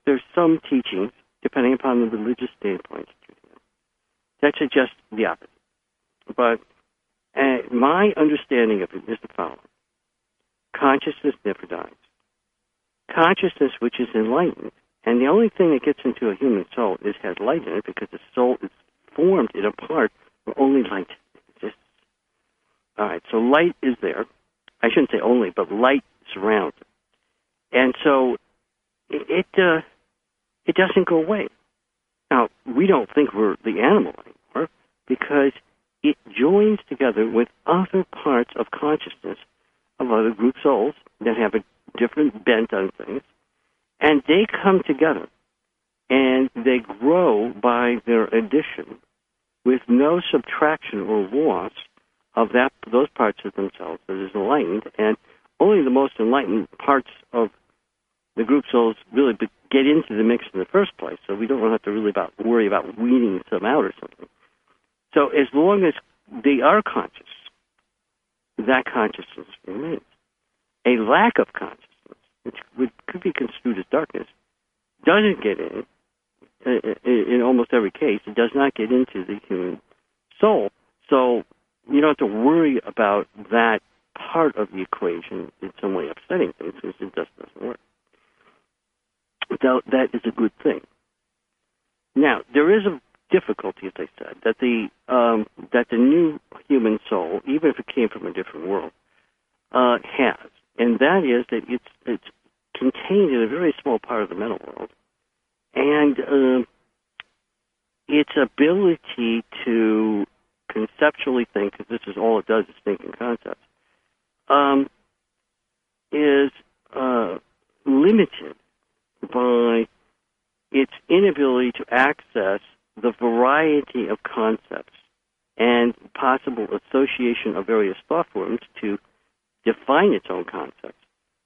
there's some teachings, depending upon the religious standpoint, that suggest the opposite. But my understanding of it is the following. Consciousness never dies. Consciousness which is enlightened, and the only thing that gets into a human soul has light in it, because the soul is formed in a part where only light exists. All right, so light is there. I shouldn't say only, but light surrounds it. And so it doesn't go away. Now, we don't think we're the animal anymore because it joins together with other parts of consciousness of other group souls that have a different bent on things, and they come together and they grow by their addition with no subtraction or loss of those parts of themselves that is enlightened, and only the most enlightened parts of the group souls really get into the mix in the first place, so we don't have to really worry about weeding some out or something. So as long as they are conscious, that consciousness remains. A lack of consciousness, which could be construed as darkness, doesn't get in almost every case. It does not get into the human soul. So you don't have to worry about that part of the equation in some way upsetting things, because it just doesn't work. So that is a good thing. Now, there is a difficulty, as I said, that the new human soul, even if it came from a different world, has, and that is that it's contained in a very small part of the mental world, and its ability to conceptually think, because this is all it does is think in concepts, is limited by its inability to access the variety of concepts and possible association of various thought forms to define its own concepts,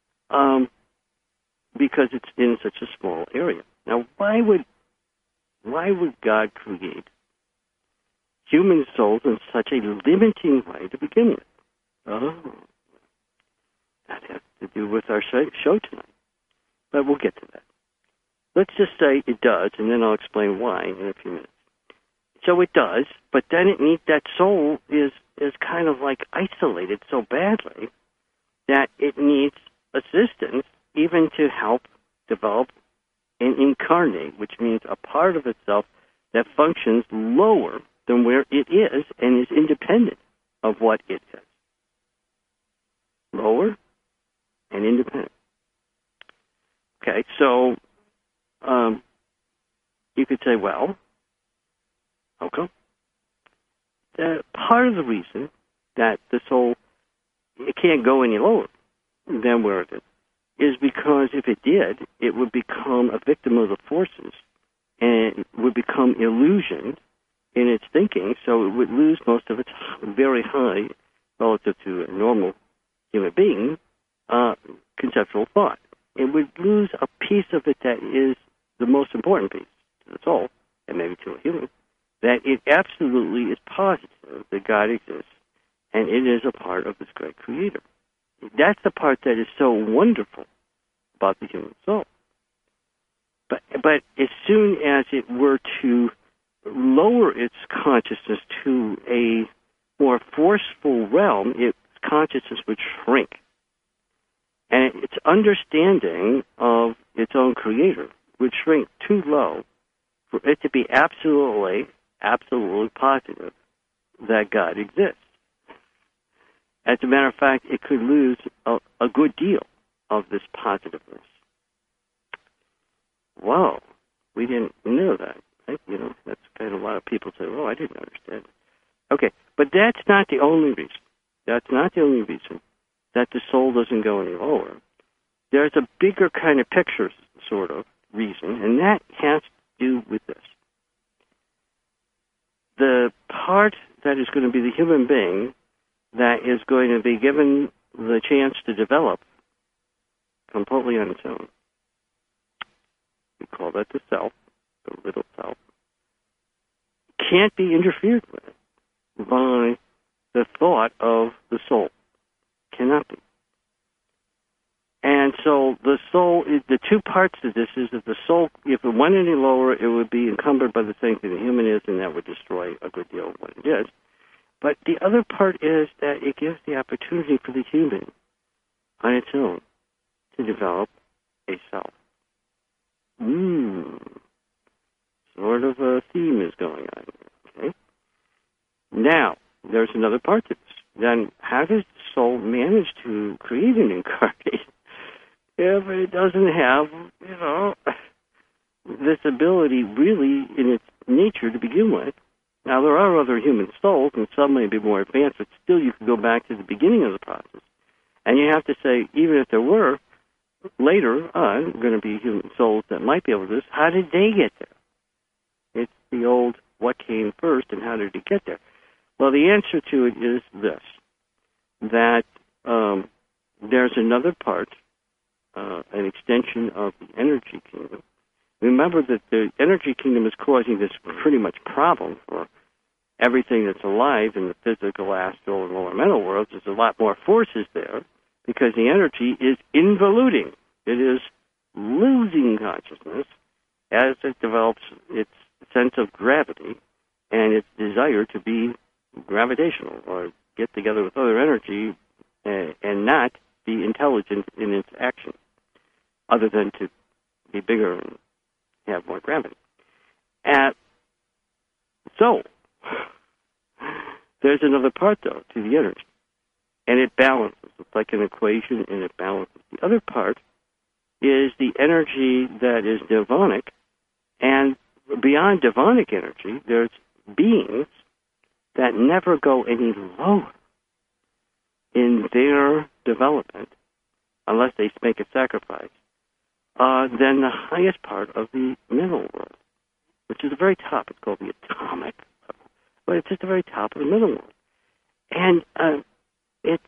because it's in such a small area. Now, why would God create human souls in such a limiting way to begin with? Oh, that has to do with our show tonight, but we'll get to that. Let's just say it does, and then I'll explain why in a few minutes. So it does, but then it needs, that soul is kind of like isolated so badly that it needs assistance even to help develop and incarnate, which means a part of itself that functions lower than where it is and is independent of what it is. Lower and independent. Okay, so you could say, well, how come? Part of the reason that the soul, it can't go any lower than where it is because if it did, it would become a victim of the forces and would become illusioned in its thinking, so it would lose most of its very high, relative to a normal human being, conceptual thought. It would lose a piece of it that is the most important piece to the soul, and maybe to a human, that it absolutely is positive that God exists, and it is a part of this great Creator. That's the part that is so wonderful about the human soul. But as soon as it were to lower its consciousness to a more forceful realm, its consciousness would shrink. And its understanding of its own Creator would shrink too low for it to be absolutely positive that God exists. As a matter of fact, it could lose a good deal of this positiveness. Whoa, we didn't know that. Right? You know, that's kind of a lot of people say, oh, I didn't understand it. Okay, but that's not the only reason. That's not the only reason that the soul doesn't go any lower. There's a bigger kind of picture sort of reason, and that has to do with this. The part that is going to be the human being that is going to be given the chance to develop completely on its own. We call that the self, the little self. Can't be interfered with by the thought of the soul. Cannot be. And so the soul, the two parts to this is that the soul, if it went any lower, it would be encumbered by the same thing the human is, and that would destroy a good deal of what it is. But the other part is that it gives the opportunity for the human on its own to develop a self. Sort of a theme is going on here, okay? Now, there's another part to this. Then how does the soul manage to create an incarnate if it doesn't have, this ability really in its nature to begin with? Now, there are other human souls, and some may be more advanced, but still you can go back to the beginning of the process. And you have to say, even if there were later on going to be human souls that might be able to do this, how did they get there? It's the old what came first and how did it get there? Well, the answer to it is this, that there's another part, an extension of the energy kingdom. Remember that the energy kingdom is causing this pretty much problem for everything that's alive in the physical, astral, and lower mental worlds. There's a lot more forces there because the energy is involuting. It is losing consciousness as it develops its sense of gravity and its desire to be gravitational or get together with other energy and not be intelligent in its action, other than to be bigger and have more gravity. So, there's another part, though, to the energy, and it balances. It's like an equation, and it balances. The other part is the energy that is divonic, and beyond divonic energy, there's beings that never go any lower in their development unless they make a sacrifice than the highest part of the mental world, which is the very top. It's called the atomic level, but it's just the very top of the mental world. And it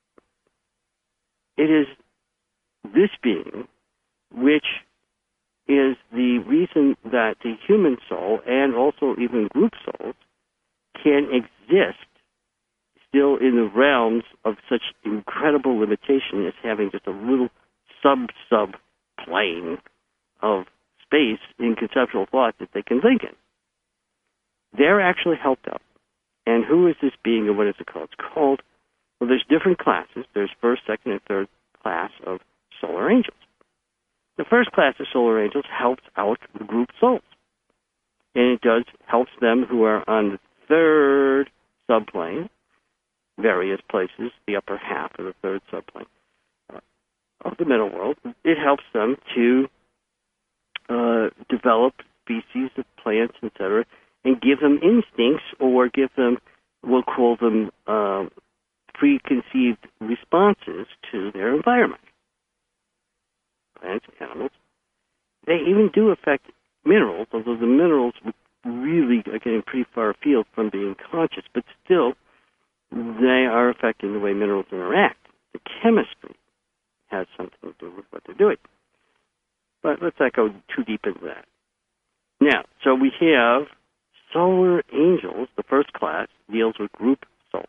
is this being which is the reason that the human soul and also even group souls can exist still in the realms of such incredible limitation as having just a little sub-plane of space in conceptual thought that they can think in. They're actually helped out. And who is this being and what is it called? It's called, well, there's different classes. There's first, second, and third class of solar angels. The first class of solar angels helps out the group souls. And it helps them who are on the third subplane, various places, the upper half of the third subplane of the middle world. It helps them to develop species of plants, etc., and give them instincts or give them, we'll call them preconceived responses to their environment. Plants, animals. They even do affect minerals, although the minerals really are getting pretty far afield from being conscious, but still they are affecting the way minerals interact. The chemistry has something to do with what they're doing. But let's not go too deep into that. Now, so we have solar angels. The first class deals with group souls.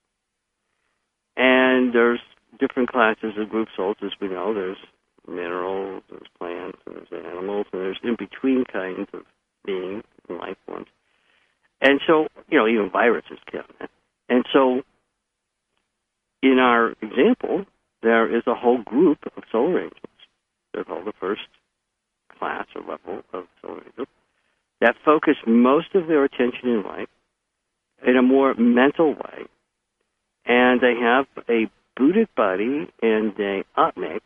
And there's different classes of group souls, as we know. There's minerals, there's plants, and there's animals, and there's in-between kinds of beings and life forms. And so, even viruses count. And so, in our example, there is a whole group of solar angels. They're called the first class or level of solar angels that focus most of their attention in life in a more mental way. And they have a Buddhic body and a Atmic,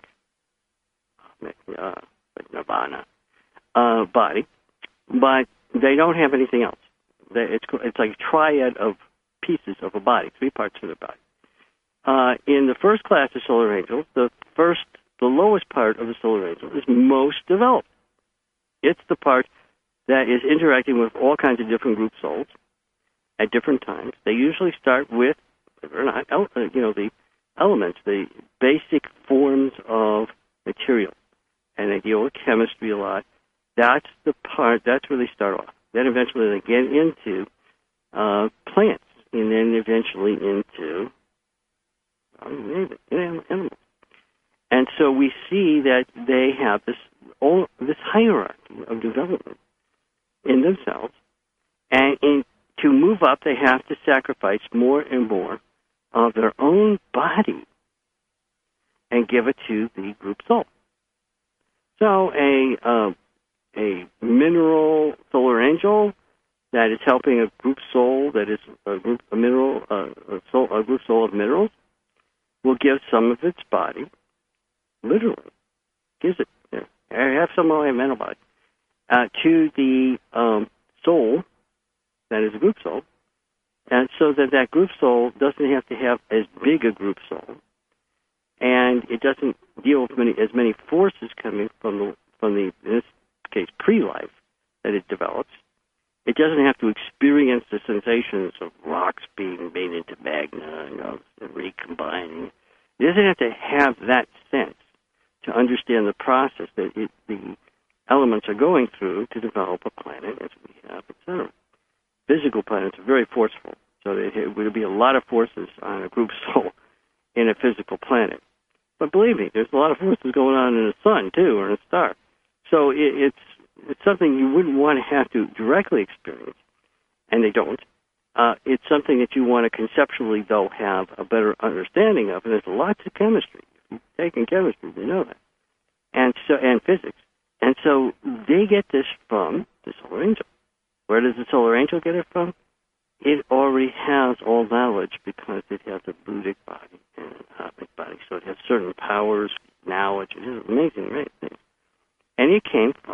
Nirvana body, but they don't have anything else. It's like a triad of pieces of a body, 3 parts of the body. In the first class of solar angels, the lowest part of the solar angel is most developed. It's the part that is interacting with all kinds of different group souls at different times. They usually start with, believe it or not, the elements, the basic forms of material, and they deal with chemistry a lot. That's the part. That's where they start off. Then eventually they get into plants, and then eventually into animals. And so we see that they have this hierarchy of development in themselves. And to move up, they have to sacrifice more and more of their own body and give it to the group soul. So a mineral solar angel that is helping a group soul that is a group soul of minerals will give some of its body, literally, gives it. I have some of my mental body to the soul that is a group soul, and so that group soul doesn't have to have as big a group soul, and it doesn't deal with as many forces coming from the in this case pre-life that it develops. It doesn't have to experience the sensations of rocks being made into magma and recombining. It doesn't have to have that sense to understand the process that the elements are going through to develop a planet as we have, etc. Physical planets are very forceful, so there would be a lot of forces on a group soul in a physical planet. But believe me, there's a lot of forces going on in the sun, too, or in a star. So it's something you wouldn't want to have to directly experience, and they don't. It's something that you want to conceptually, though, have a better understanding of, and there's lots of chemistry. If you've taken chemistry, you know that, and physics. And so they get this from the solar angel. Where does the solar angel get it from? It already has all knowledge because it has a Buddhic body and an Atmic body, so it has certain powers, knowledge. It is amazing, right? And it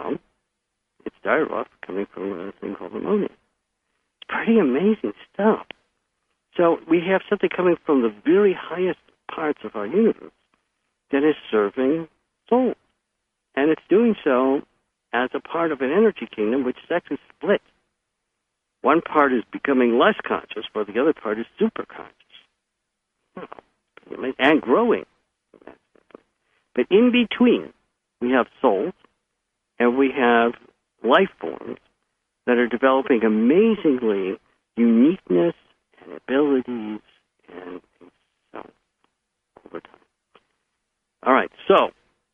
started off coming from a thing called ammonia. It's pretty amazing stuff. So we have something coming from the very highest parts of our universe that is serving souls. And it's doing so as a part of an energy kingdom which is actually split. One part is becoming less conscious, while the other part is super conscious. And growing. But in between, we have souls, and we have life forms that are developing amazingly uniqueness and abilities and so over time. All right, so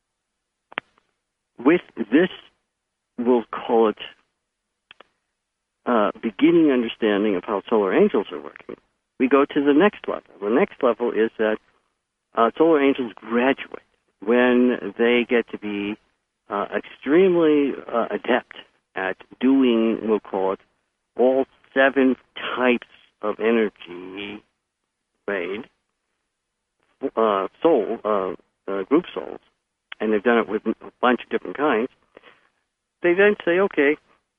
with this, we'll call it beginning understanding of how solar angels are working. We go to the next level. The next level is that solar angels graduate when they get to be extremely adept at doing, we'll call it, all 7 types of energy raid, group souls, and they've done it with a bunch of different kinds. They then say, okay,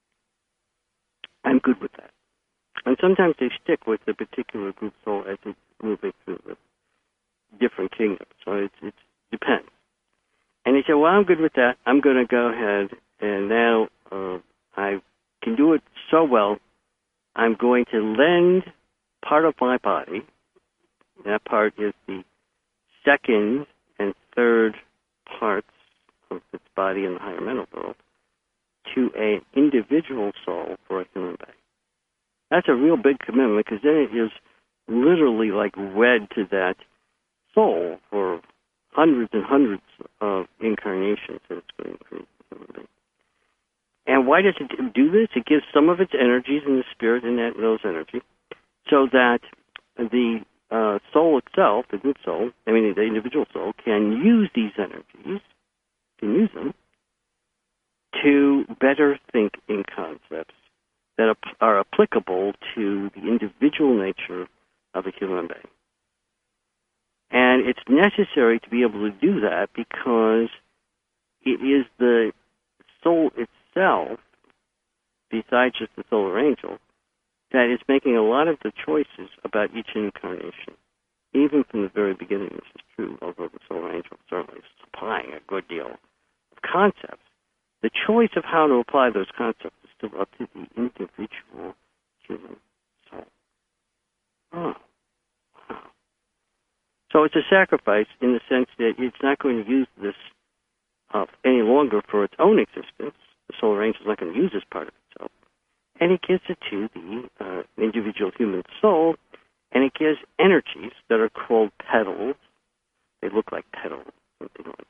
I'm good with that. And sometimes they stick with the particular group soul as they move it through the different kingdoms. So it depends. And they say, well, I'm good with that. I'm going to go ahead, and now I can do it so well, I'm going to lend part of my body, that part is the second and third parts of its body in the higher mental world, to an individual soul for a human being. That's a real big commitment, because then it is literally like wed to that soul for hundreds and hundreds of incarnations that it's going to create a human being. And why does it do this? It gives some of its energies in the spirit and those energy, so that the soul itself, the group soul, the individual soul, can use these energies, can use them, to better think in concepts that are applicable to the individual nature of a human being. And it's necessary to be able to do that because it is the soul itself, besides just the solar angel, that is making a lot of the choices about each incarnation, even from the very beginning. This is true, although the solar angel certainly is supplying a good deal of concepts. The choice of how to apply those concepts is still up to the individual human soul. Oh, wow. So it's a sacrifice in the sense that it's not going to use this any longer for its own existence. The solar angel is not going to use this part of itself. And it gives it to the individual human soul, and it gives energies that are called petals. They look like petals, something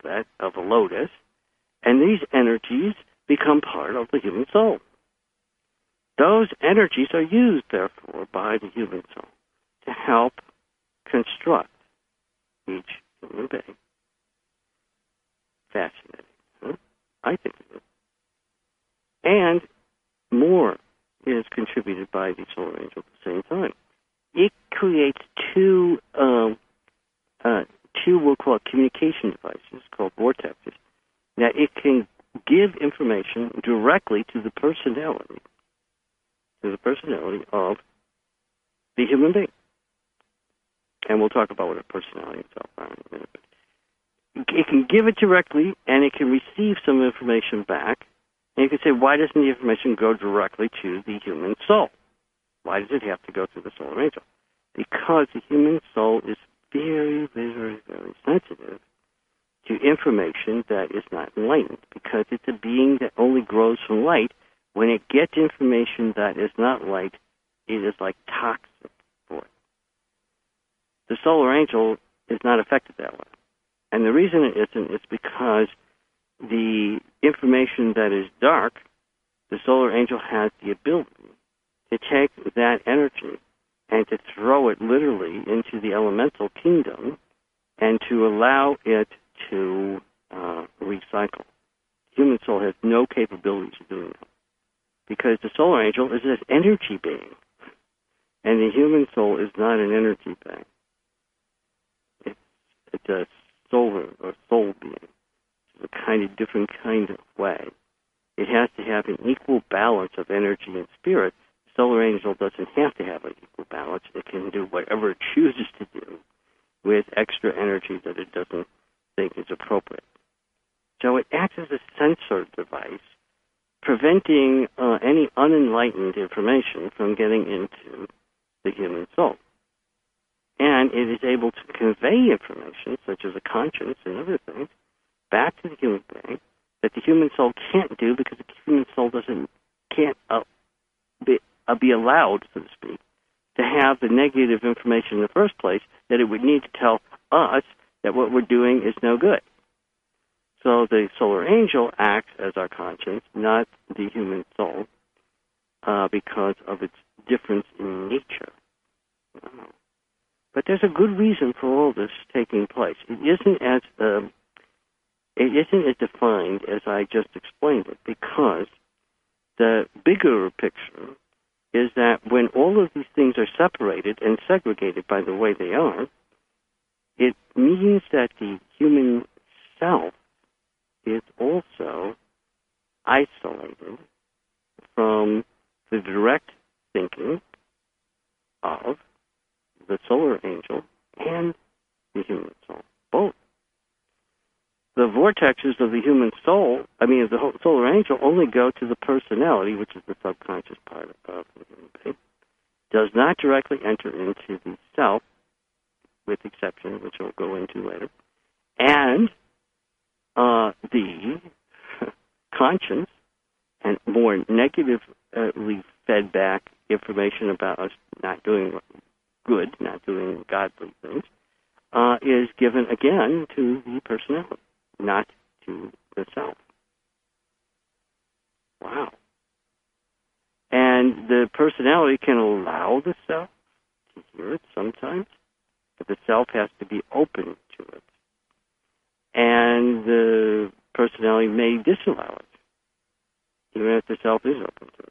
lotus, and these energies become part of the human soul. Those energies are used, therefore, by the human soul to help construct each human being. Fascinating, huh? I think it is. And more is contributed by the solar angel at the same time. It creates two we'll call it communication devices called vortexes that it can give information directly to the personality of the human being. And we'll talk about what a personality itself are in a minute. It can give it directly, and it can receive some information back. And you can say, why doesn't the information go directly to the human soul? Why does it have to go through the solar angel? Because the human soul is very, very, very sensitive to information that is not enlightened, because it's a being that only grows from light. When it gets information that is not light, it is like toxic for it. The solar angel is not affected that way. And the reason it isn't is because the information that is dark, the solar angel has the ability to take that energy and to throw it literally into the elemental kingdom and to allow it to recycle. The human soul has no capabilities of doing that, because the solar angel is an energy being, and the human soul is not an energy being. It's a solar or soul being. It's a kind of different kind of way. It has to have an equal balance of energy and spirit. The solar angel doesn't have to have an equal balance. It can do whatever it chooses to do with extra energy that it doesn't think is appropriate. So it acts as a sensor device, preventing any unenlightened information from getting into the human soul. And it is able to convey information, such as a conscience and other things, back to the human being that the human soul can't do, because the human soul can't be allowed, so to speak, to have the negative information in the first place that it would need to tell us that what we're doing is no good. So the solar angel acts as our conscience, not the human soul, because of its difference in nature. But there's a good reason for all this taking place. It isn't as defined as I just explained it, because the bigger picture is that when all of these things are separated and segregated by the way they are, it means that the human self is also isolated from the direct thinking of the solar angel and the human soul, both. The vortexes of the human soul, of the solar angel, only go to the personality, which is the subconscious part of the human being. Does not directly enter into the self, with exception, which we'll go into later. And the conscience and more negatively fed back information about us not doing good, not doing godly things, is given again to the personality, not to the self. Wow. And the personality can allow the self to hear it sometimes, but the self has to be open to it. And the personality may disallow it, even if the self is open to it.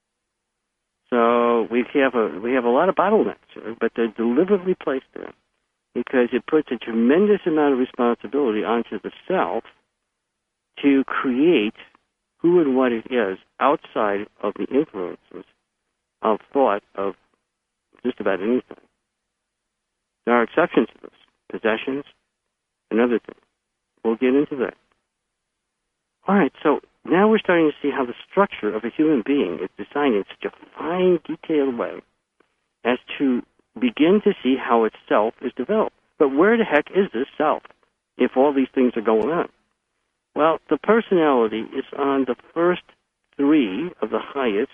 So we have a lot of bottlenecks here, but they're deliberately placed there because it puts a tremendous amount of responsibility onto the self to create who and what it is outside of the influences of thought of just about anything. There are exceptions to this, possessions and other things. We'll get into that. All right, so now we're starting to see how the structure of a human being is designed in such a fine, detailed way as to begin to see how its self is developed. But where the heck is this self if all these things are going on? Well, the personality is on the first three of the highest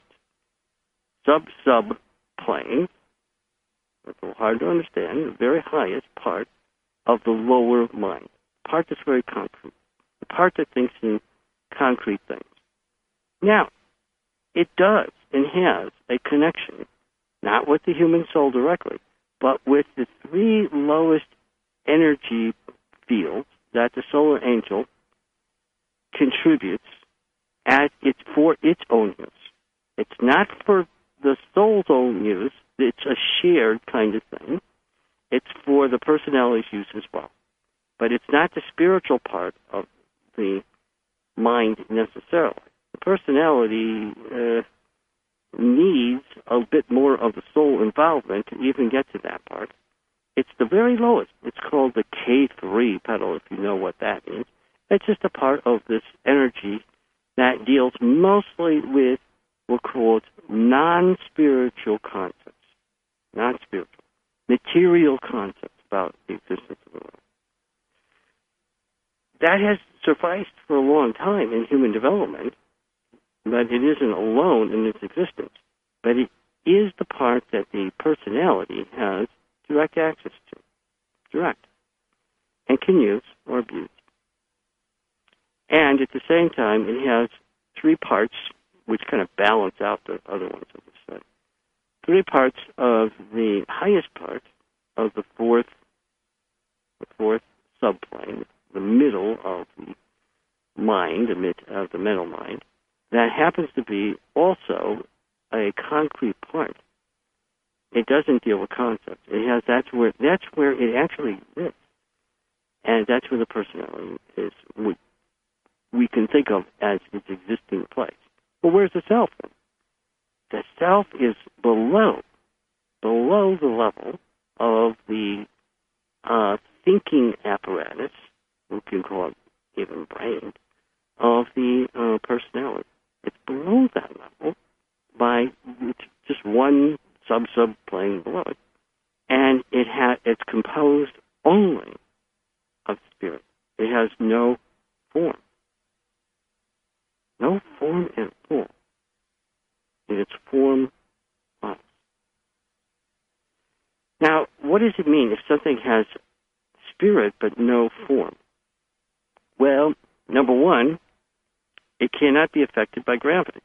sub-planes. That's a little hard to understand. The very highest part of the lower mind. Part that's very concrete. The part that thinks in concrete things. Now, it does and has a connection, not with the human soul directly, but with the three lowest energy fields that the solar angel contributes for its own use. It's not for the soul's own use. It's a shared kind of thing. It's for the personality's use as well. But it's not the spiritual part of the mind necessarily. The personality needs a bit more of the soul involvement to even get to that part. It's the very lowest. It's called the K3 pedal, if you know what that means. It's just a part of this energy that deals mostly with, we'll call it, non-spiritual concepts. Non-spiritual. Material concepts about the existence of the world. That has sufficed for a long time in human development, but it isn't alone in its existence. But it is the part that the personality has direct access to. Direct. And can use or abuse. And at the same time, it has three parts which kind of balance out the other ones of the set. Three parts of the highest part of the fourth subplane, the middle of the mind, of the mental mind, that happens to be also a concrete part. It doesn't deal with concepts. That's where it actually exists, and that's where the personality is. We can think of as its existing place. Well, where's the self then? The self is below the level of the thinking apparatus, we can call it even brain, of the personality. It's below that level by just one subplane below it, and it's composed only of spirit. It has no form. No form at all. It's formless. Now, what does it mean if something has spirit but no form? Well, number one, it cannot be affected by gravity.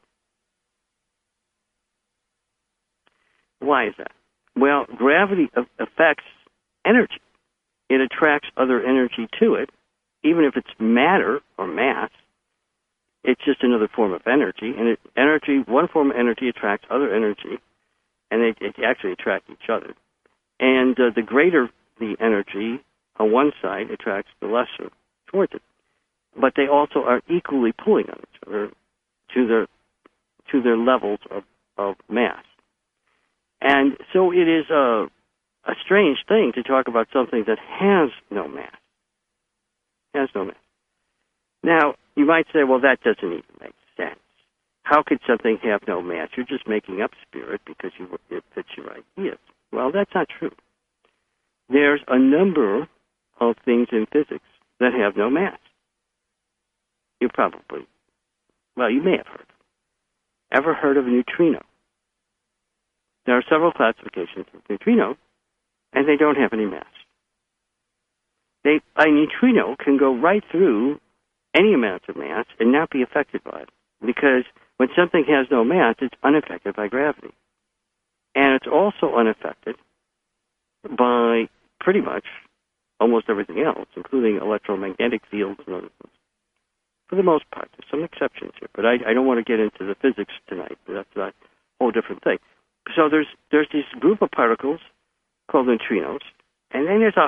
Why is that? Well, gravity affects energy. It attracts other energy to it, even if it's matter or mass. It's just another form of energy, and one form of energy attracts other energy, and they actually attract each other. And the greater the energy on one side attracts the lesser towards it. But they also are equally pulling on each other to their levels of mass. And so it is a strange thing to talk about something that has no mass. Has no mass. Now, you might say, well, that doesn't even make sense. How could something have no mass? You're just making up spirit because it fits your ideas. Well, that's not true. There's a number of things in physics that have no mass. You may have heard. Ever heard of a neutrino? There are several classifications of neutrinos, and they don't have any mass. A neutrino can go right through any amount of mass and not be affected by it, because when something has no mass, it's unaffected by gravity. And it's also unaffected by pretty much almost everything else, including electromagnetic fields and other things. For the most part, there's some exceptions here, but I don't want to get into the physics tonight. That's a whole different thing. So there's this group of particles called neutrinos, and then there's a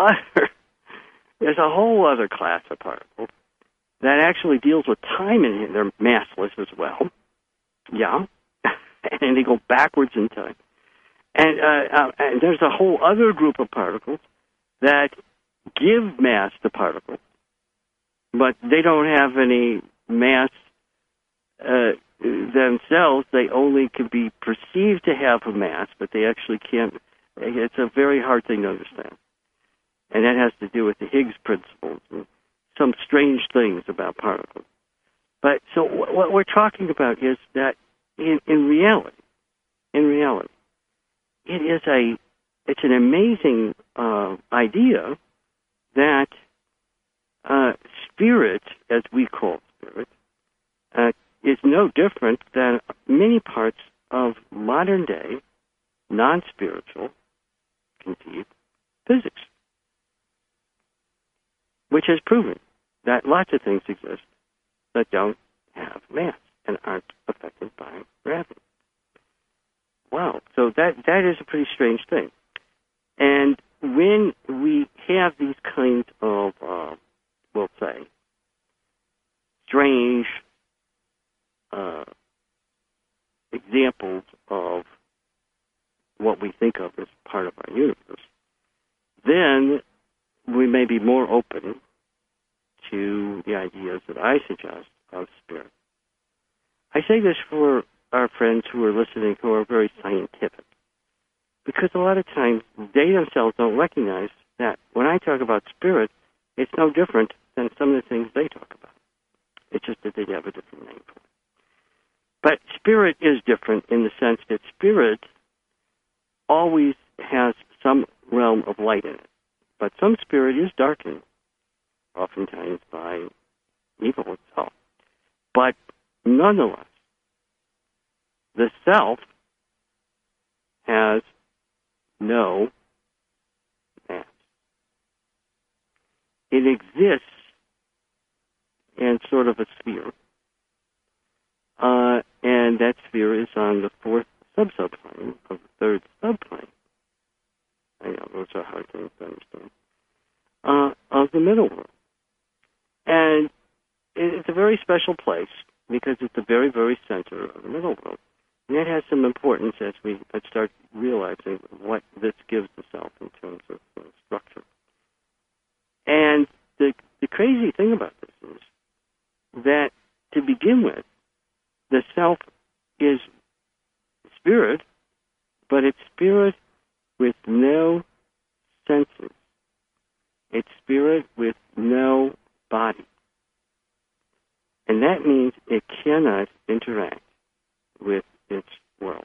whole other class of particles that actually deals with time in here. They're massless as well. Yeah. And they go backwards in time. And there's a whole other group of particles that give mass to particles, but they don't have any mass themselves. They only can be perceived to have a mass, but they actually can't. It's a very hard thing to understand. And that has to do with the Higgs principles and some strange things about particles. But so what we're talking about is that in reality, it's an amazing idea that spirit, as we call spirit, is no different than many parts of modern-day, non-spiritual, conceived physics, which has proven that lots of things exist that don't have mass and aren't affected by gravity. Wow. So that is a pretty strange thing. And when we have these kinds of, we'll say, strange examples of what we think of as part of our universe, then we may be more open to the ideas that I suggest of spirit. I say this for our friends who are listening who are very scientific, because a lot of times they themselves don't recognize that when I talk about spirit, it's no different than some of the things they talk about. It's just that they have a different name for it. But spirit is different in the sense that spirit always has some realm of light in it. But some spirit is darkened, oftentimes by evil itself. But nonetheless, the self has no mass. It exists in sort of a sphere, and that sphere is on the fourth subplane of the third subplane. I know, those are hard things to understand. Of the middle world. And it's a very special place because it's the very, very center of the middle world. And that has some importance as we start realizing what this gives the self in terms of structure. And the crazy thing about this is that, to begin with, the self is spirit, but it's spirit with no senses. It's spirit with no body. And that means it cannot interact with its world.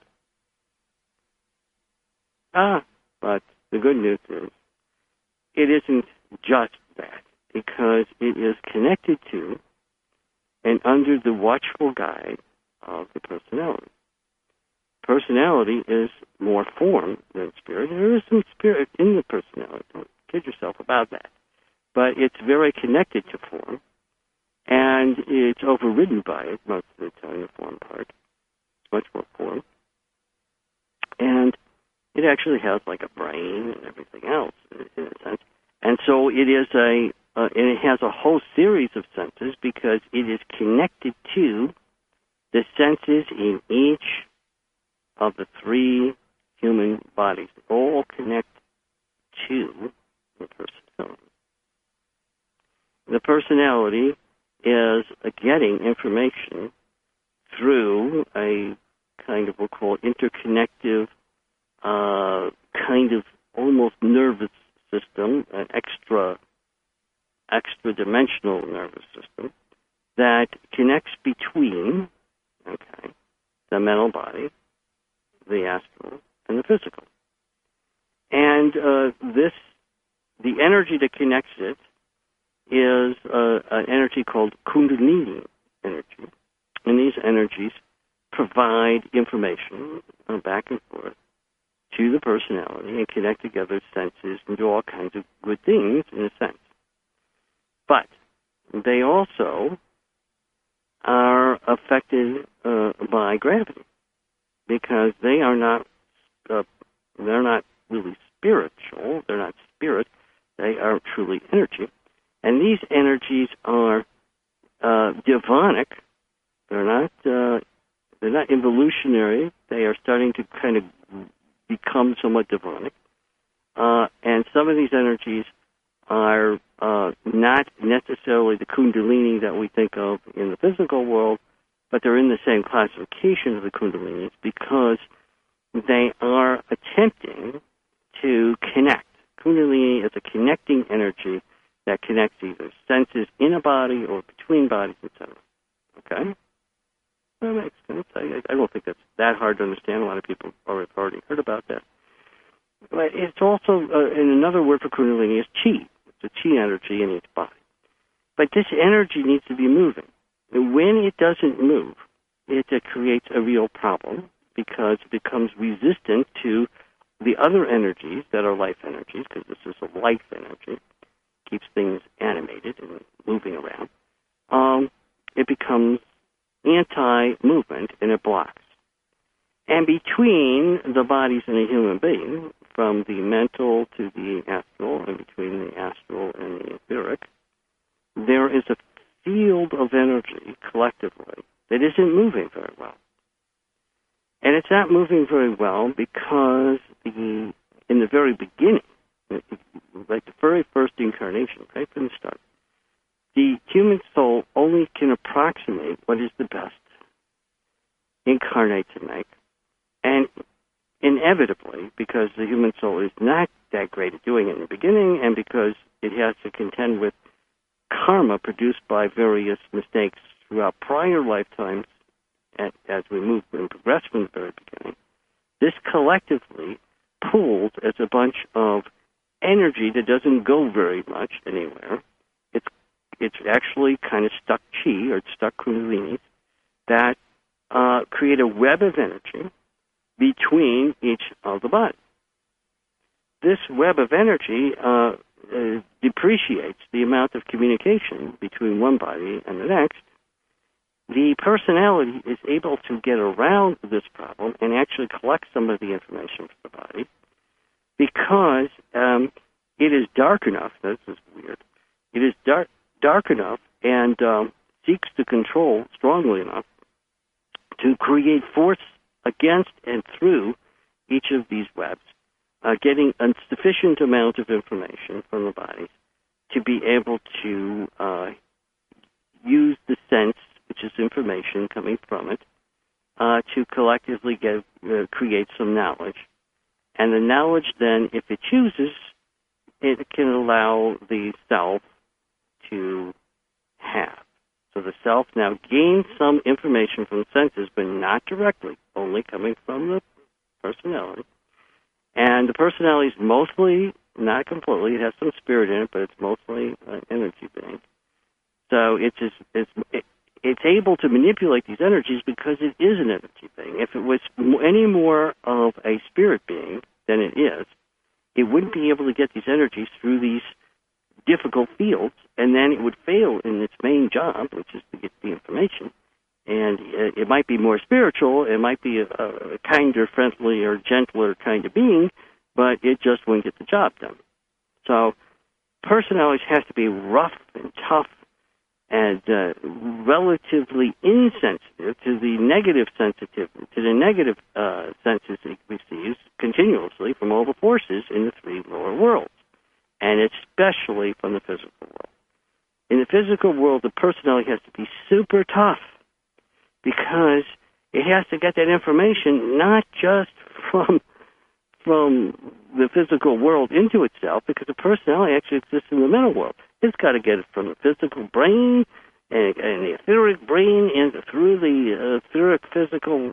But the good news is it isn't just that, because it is connected to and under the watchful guide of the personality. Personality is more form than spirit. There is some spirit in the personality. Don't kid yourself about that. But it's very connected to form, and it's overridden by it most of the time, the form part. It's much more form. And it actually has like a brain and everything else, in a sense. And so it is and it has a whole series of senses because it is connected to the senses in each of the three human bodies. They all connect to the personality. The personality is getting information through a kind of, we'll call it interconnective, kind of almost nervous system, an extra-dimensional nervous system that connects between, the mental body, the astral, and the physical. And the energy that connects it is an energy called Kundalini energy. And these energies provide information back and forth to the personality and connect together senses and do all kinds of good things in a sense. But they also are affected by gravity because they are not they're not really spiritual. They're not spirit. They are truly energy. And these energies are divonic. They're not evolutionary. They are starting to kind of become somewhat divonic. And some of these energies are not necessarily the Kundalini that we think of in the physical world, but they're in the same classification of the Kundalinis because they are attempting to connect. Kundalini is a connecting energy that connects either senses in a body or between bodies, etc. Okay? That makes sense. I don't think that's that hard to understand. A lot of people have already heard about that. But it's also, and another word for Kundalini is chi. It's a chi energy in each body. But this energy needs to be moving. When it doesn't move, it creates a real problem because it becomes resistant to the other energies that are life energies, because this is a life energy, keeps things animated and moving around. It becomes anti-movement and it blocks. And between the bodies in a human being, from the mental to the astral, and between the astral and the etheric, there is a field of energy collectively that isn't moving very well. And it's not moving very well because in the very beginning, like the very first incarnation, right from the start, the human soul only can approximate what is the best incarnate to make. And inevitably, because the human soul is not that great at doing it in the beginning, and because it has to contend with karma produced by various mistakes throughout prior lifetimes as we move and progress from the very beginning, this collectively pools as a bunch of energy that doesn't go very much anywhere. It's actually kind of stuck chi, or stuck kundalinis, that create a web of energy between each of the bodies. This web of energy depreciates the amount of communication between one body and the next. The personality is able to get around this problem and actually collect some of the information from the body because it is dark enough. This is weird. It is dark enough and seeks to control strongly enough to create force against and through each of these webs, getting a sufficient amount of information from the bodies to be able to use the sense, which is information coming from it, to collectively create some knowledge. And the knowledge then, if it chooses, it can allow the self to have. So the self now gains some information from the senses, but not directly, only coming from the personality. And the personality is mostly, not completely, it has some spirit in it, but it's mostly an energy being. So it's able to manipulate these energies because it is an energy being. If it was any more of a spirit being than it is, it wouldn't be able to get these energies through these difficult fields, and then it would fail in its main job, which is to get the information. And it might be more spiritual, it might be a kinder, friendlier, gentler kind of being, but it just wouldn't get the job done. So personalities have to be rough and tough and relatively insensitive to the negative sensitivity, to the negative senses it receives continuously from all the forces in the three lower worlds, and especially from the physical world. In the physical world, the personality has to be super tough because it has to get that information not just from the physical world into itself, because the personality actually exists in the mental world. It's got to get it from the physical brain and the etheric brain and through the etheric physical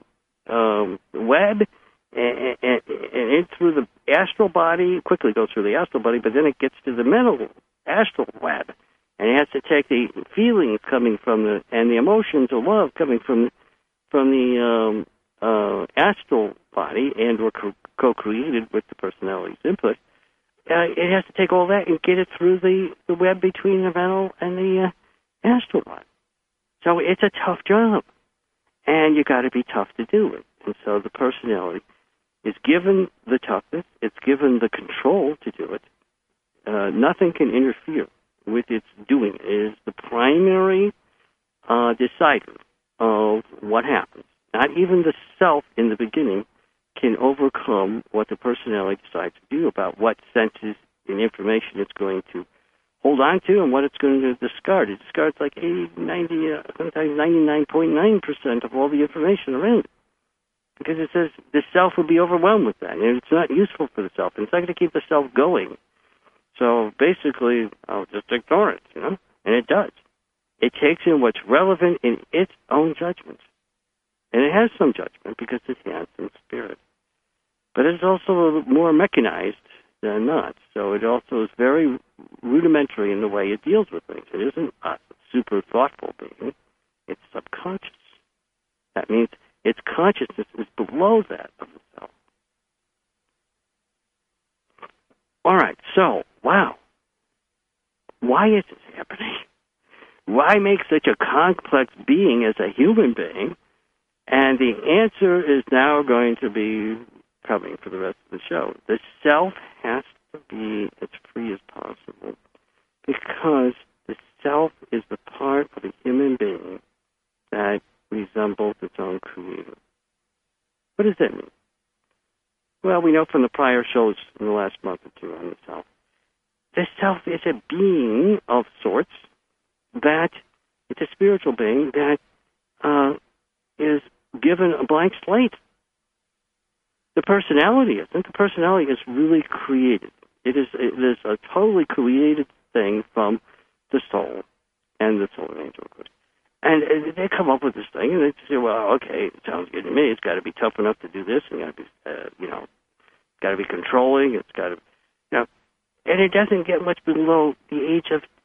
web and in through the astral body. Quickly goes through the astral body, but then it gets to the mental astral web. And it has to take the feelings coming from and the emotions of love coming from the astral body and were co-created with the personality's input. It has to take all that and get it through the web between the mental and the astral body. So it's a tough job, and you got to be tough to do it. And so the personality is given the toughness, it's given the control to do it. Nothing can interfere with its doing. It is the primary decider of what happens. Not even the self in the beginning can overcome what the personality decides to do about what senses and information it's going to hold on to and what it's going to discard. It discards like 80, 90, sometimes 99.9% of all the information around it. Because it says the self will be overwhelmed with that, and it's not useful for the self. It's not going to keep the self going. So basically, I'll just ignore it, and it does. It takes in what's relevant in its own judgment. And it has some judgment because it has some spirit. But it's also more mechanized than not. So it also is very rudimentary in the way it deals with things. It isn't a super thoughtful being. It's subconscious. That means its consciousness is below that of the self. All right, so, wow. Why is this happening? Why make such a complex being as a human being? And the answer is now going to be coming for the rest of the show. The self has to be as free as possible because the self is the part of a human being that resembles its own creator. What does that mean? Well, we know from the prior shows in the last month or two on the self. The self is a being of sorts that, it's a spiritual being that is given a blank slate. The personality isn't. The personality is really created. It is a totally created thing from the soul and the solar angel, of course. And they come up with this thing, and they say, well, okay, it sounds good to me. It's got to be tough enough to do this, and got to be, got to be controlling. It's got to, and it doesn't get much above the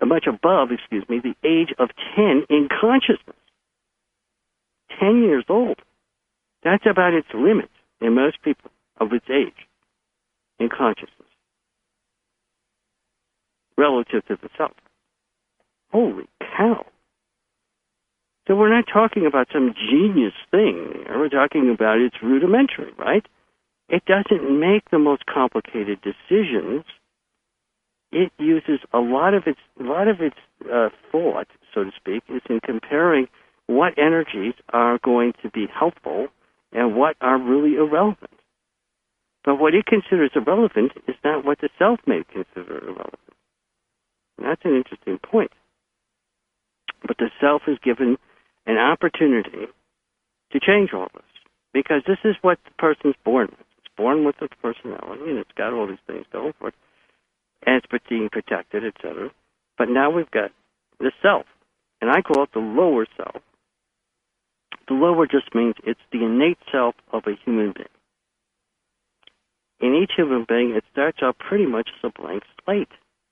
age of 10 in consciousness. 10 years old. That's about its limit in most people of its age in consciousness relative to the self. Holy cow. So we're not talking about some genius thing here. We're talking about it's rudimentary, right? It doesn't make the most complicated decisions. It uses a lot of its thought, so to speak, is in comparing what energies are going to be helpful and what are really irrelevant. But what it considers irrelevant is not what the self may consider irrelevant. And that's an interesting point. But the self is given an opportunity to change all this, because this is what the person's born with. It's born with its personality, and it's got all these things going for it, and it's being protected, etc. But now we've got the self, and I call it the lower self. The lower just means it's the innate self of a human being. In each human being, it starts out pretty much as a blank slate.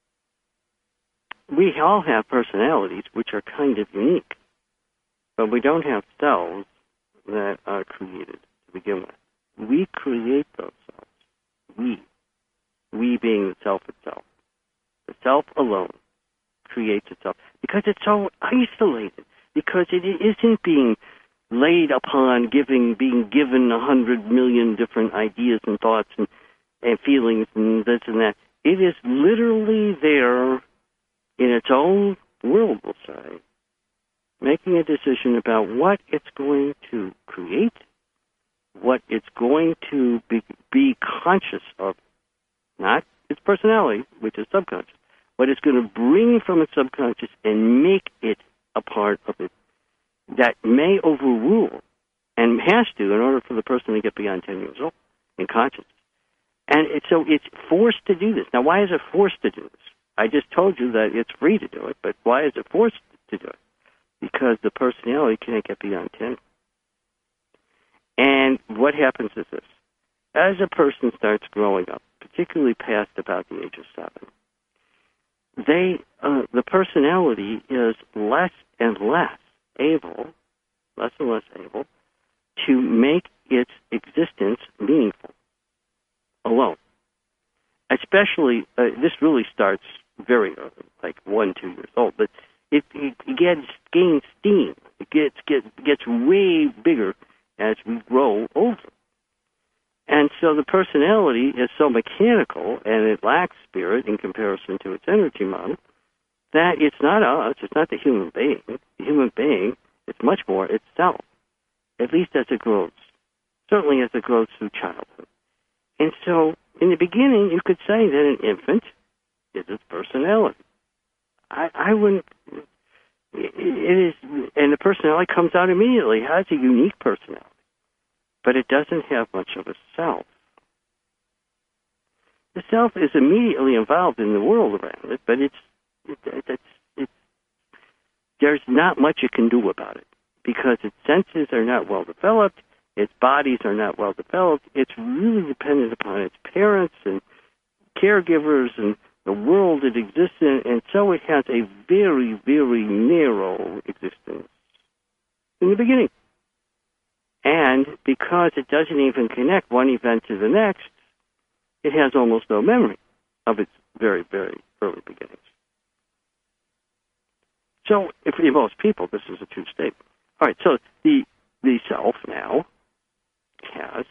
We all have personalities which are kind of unique, but we don't have selves that are created to begin with. We create those selves. We being the self itself. The self alone creates itself because it's so isolated, because it isn't being laid upon being given 100 million different ideas and thoughts and feelings and this and that. It is literally there in its own world, we'll say, making a decision about what it's going to create, what it's going to be conscious of, not its personality, which is subconscious, what it's going to bring from its subconscious and make it a part of it that may overrule, and has to in order for the person to get beyond 10 years old in consciousness. And so it's forced to do this. Now, why is it forced to do this? I just told you that it's free to do it, but why is it forced to do it? Because the personality can't get beyond 10. And what happens is this. As a person starts growing up, particularly past about the age of 7, the personality is less and less able to make its existence meaningful alone. Especially, this really starts very early, like 1, 2 years old, but it gains steam. It gets way bigger as we grow older. And so the personality is so mechanical, and it lacks spirit in comparison to its energy model, that it's not us, it's not the human being. The human being, it's much more itself, at least as it grows, certainly as it grows through childhood. And so, in the beginning, you could say that an infant is its personality. I wouldn't... It is, and the personality comes out immediately. It has a unique personality, but it doesn't have much of a self. The self is immediately involved in the world around it, but there's not much it can do about it because its senses are not well developed, its bodies are not well developed. It's really dependent upon its parents and caregivers and the world it exists in, and so it has a very, very narrow existence in the beginning. And because it doesn't even connect one event to the next, it has almost no memory of its very, very early beginnings. So, for most people, this is a true statement. All right, so the self now has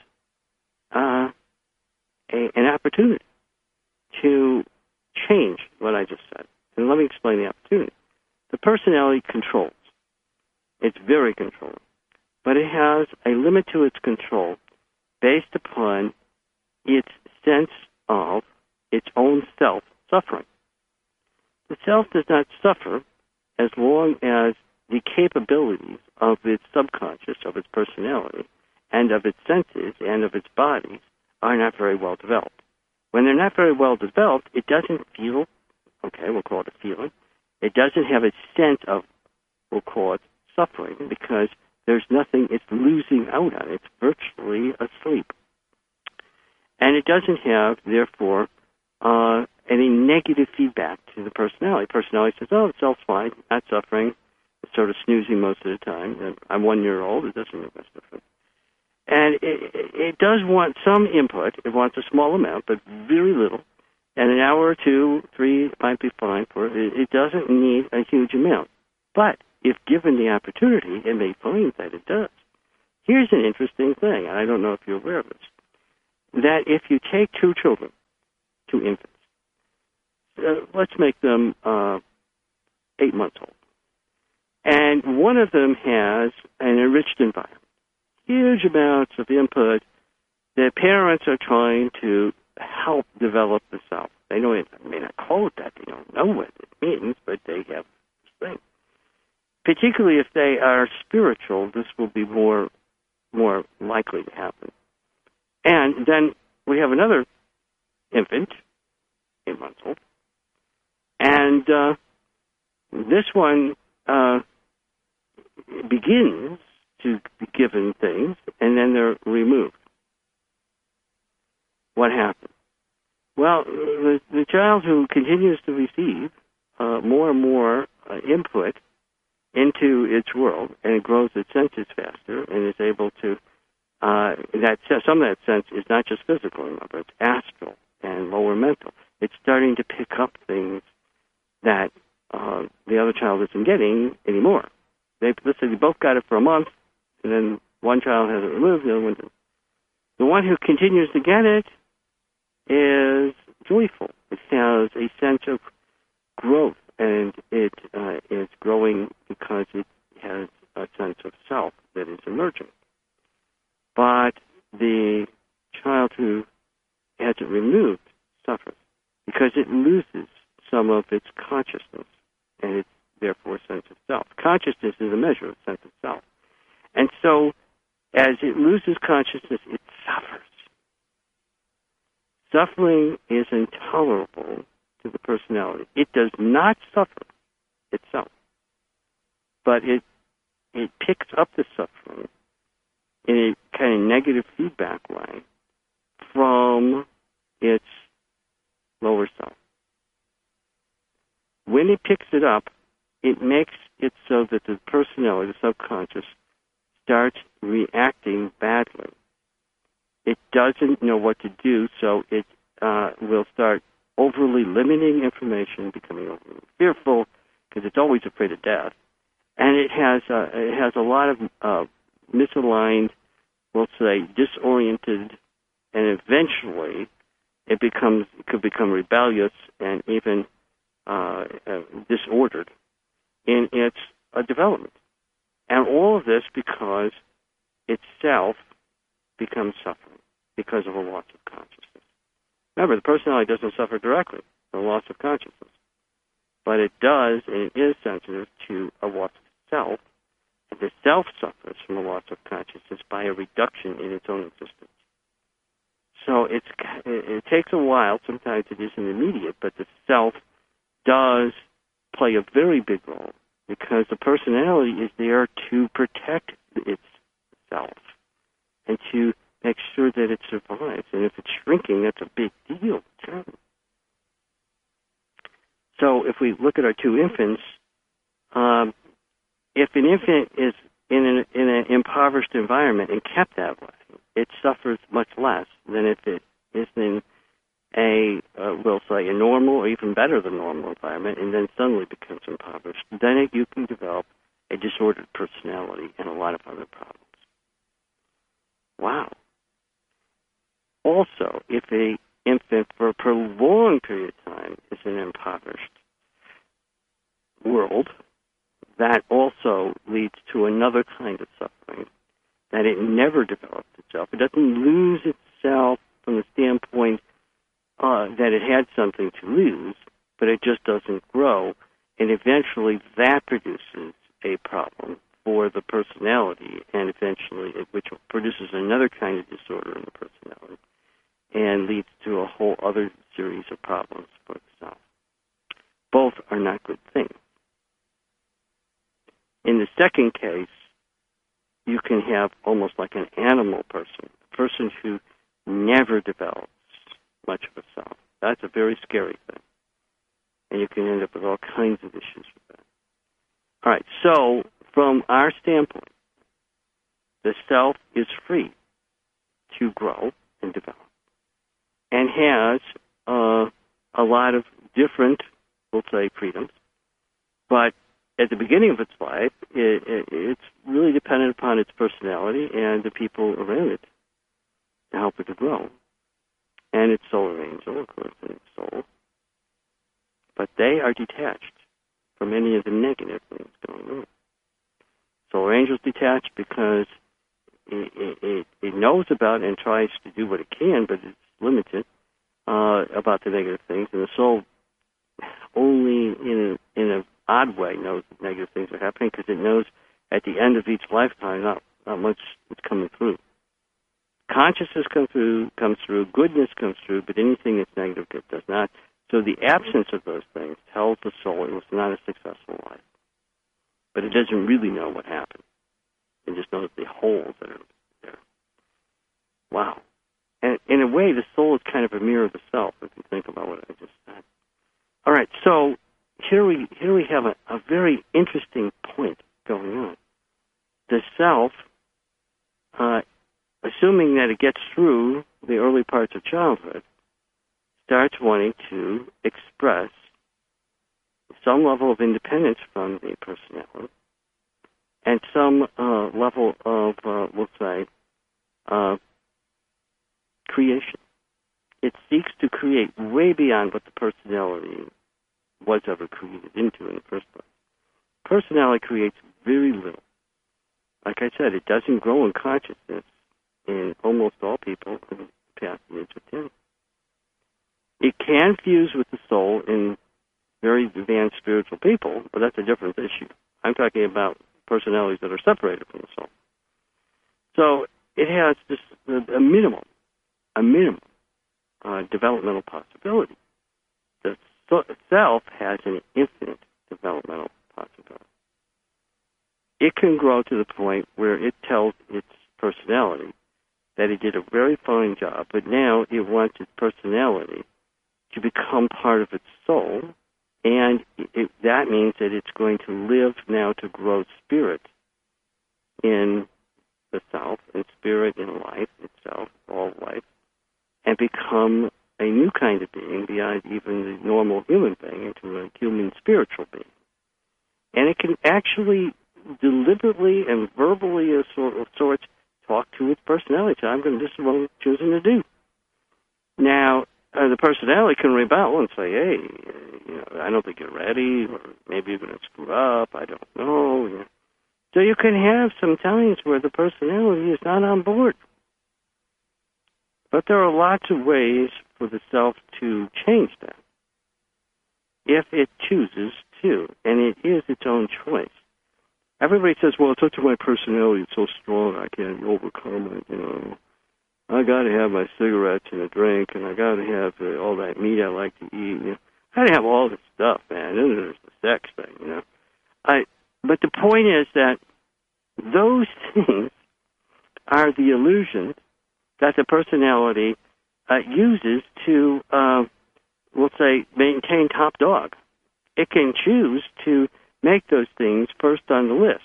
an opportunity to change what I just said. And let me explain the opportunity. The personality controls. It's very controlling. But it has a limit to its control based upon its sense of its own self suffering. The self does not suffer as long as the capabilities of its subconscious, of its personality, and of its senses, and of its bodies are not very well developed. When they're not very well developed, it doesn't feel, okay, we'll call it a feeling. It doesn't have a sense of, we'll call it suffering, because there's nothing it's losing out on. It's virtually asleep. And it doesn't have, therefore, any negative feedback to the personality. Personality says, oh, the self's fine, not suffering. It's sort of snoozing most of the time. I'm 1 year old. It doesn't make much difference. And it does want some input. It wants a small amount, but very little. And an hour or 2, 3 might be fine for it. It doesn't need a huge amount. But if given the opportunity, it may find that it does. Here's an interesting thing, and I don't know if you're aware of this, that if you take 2 children, 2 infants, let's make them 8 months old, and one of them has an enriched environment, huge amounts of input. The parents are trying to help develop the self. They may not call it that. They don't know what it means, but they have this thing. Particularly if they are spiritual, this will be more likely to happen. And then we have another infant, 8 months old, and this one begins to be given things, and then they're removed. What happens? Well, the child who continues to receive more and more input into its world, and it grows its senses faster, and is able to, some of that sense is not just physical, remember, it's astral and lower mental. It's starting to pick up things that the other child isn't getting anymore. Let's say they both got it for a month, and then one child has it removed, the other one doesn't. The one who continues to get it is joyful. It has a sense of growth, and it is growing because it has a sense of self that is emerging. But the child who has it removed suffers because it loses some of its consciousness and its, therefore, sense of self. Consciousness is a measure of sense of self. And so, as it loses consciousness, it suffers. Suffering is intolerable to the personality. It does not suffer itself, but it picks up the suffering in a kind of negative feedback way from its lower self. When it picks it up, it makes it so that the personality, the subconscious, starts reacting badly. It doesn't know what to do, so it will start overly limiting information, becoming overly fearful, because it's always afraid of death. And it has a lot of misaligned, we'll say, disoriented, and eventually it could become rebellious and even disordered in its development. And all of this because itself becomes suffering because of a loss of consciousness. Remember, the personality doesn't suffer directly from a loss of consciousness, but it does, and it is sensitive to a loss of self, and the self suffers from a loss of consciousness by a reduction in its own existence. So it takes a while. Sometimes it isn't immediate, but the self does play a very big role because the personality is there to protect itself and to make sure that it survives. And if it's shrinking, that's a big deal. we look at our two infants, if an infant is in an impoverished environment and kept that way, it suffers much less than if it is in we'll say, a normal or even better than normal environment and then suddenly becomes impoverished. Then you can develop a disordered personality and a lot of other problems. Wow. Also, if an infant for a prolonged period of time is in an impoverished world, that also leads to another kind of suffering, that it never develops itself. It doesn't lose itself from the standpoint that it had something to lose, but it just doesn't grow, and eventually that produces a problem for the personality, and eventually which produces another kind of disorder in the personality, and leads to a whole other series of problems for itself. Both are not good things. In the second case, you can have almost like an animal person, a person who never develops much of a self. That's a very scary thing. And you can end up with all kinds of issues with that. All right, so from our standpoint, the self is free to grow and develop and has a lot of different, we'll say, freedoms. But at the beginning of its life, it's really dependent upon its personality and the people around it to help it to grow. And its solar angel, of course, and its soul. But they are detached from any of the negative things going on. Solar angel's detached because it knows about and tries to do what it can, but it's limited about the negative things. And the soul only in an odd way knows that negative things are happening because it knows at the end of each lifetime not much is coming through. Consciousness comes through, goodness comes through, but anything that's negative does not. So the absence of those things tells the soul it was not a successful life. But it doesn't really know what happened. It just knows the holes that are there. Wow. And in a way, the soul is kind of a mirror of the self, if you think about what I just said. All right, so here we have a very interesting point going on. The self, assuming that it gets through the early parts of childhood, starts wanting to express some level of independence from the personality and some level of, we'll say, creation. It seeks to create way beyond what the personality was ever created into in the first place. Personality creates very little. Like I said, it doesn't grow in consciousness in almost all people past the age of 10. It can fuse with the soul in very advanced spiritual people, but that's a different issue. I'm talking about personalities that are separated from the soul. So it has just a minimum developmental possibility. The self has an infinite developmental possibility. It can grow to the point where it tells its personality that it did a very fine job, but now it wants its personality to become part of its soul, and that means that it's going to live now to grow spirit in the self, and spirit in life itself, all life, and become a new kind of being beyond even the normal human being into a human spiritual being. And it can actually deliberately and verbally of sorts talk to its personality. So this is what I'm choosing to do. Now, the personality can rebel and say, hey, I don't think you're ready, or maybe you're going to screw up, I don't know. So you can have some times where the personality is not on board. But there are lots of ways for the self to change that, if it chooses to, and it is its own choice. Everybody says, well, it's up to my personality, it's so strong, I can't overcome it, I got to have my cigarettes and a drink, and I got to have all that meat I like to eat. I got to have all this stuff, man. Then there's the sex thing, But the point is that those things are the illusions that the personality uses to, we'll say, maintain top dog it can choose to make those things first on the list.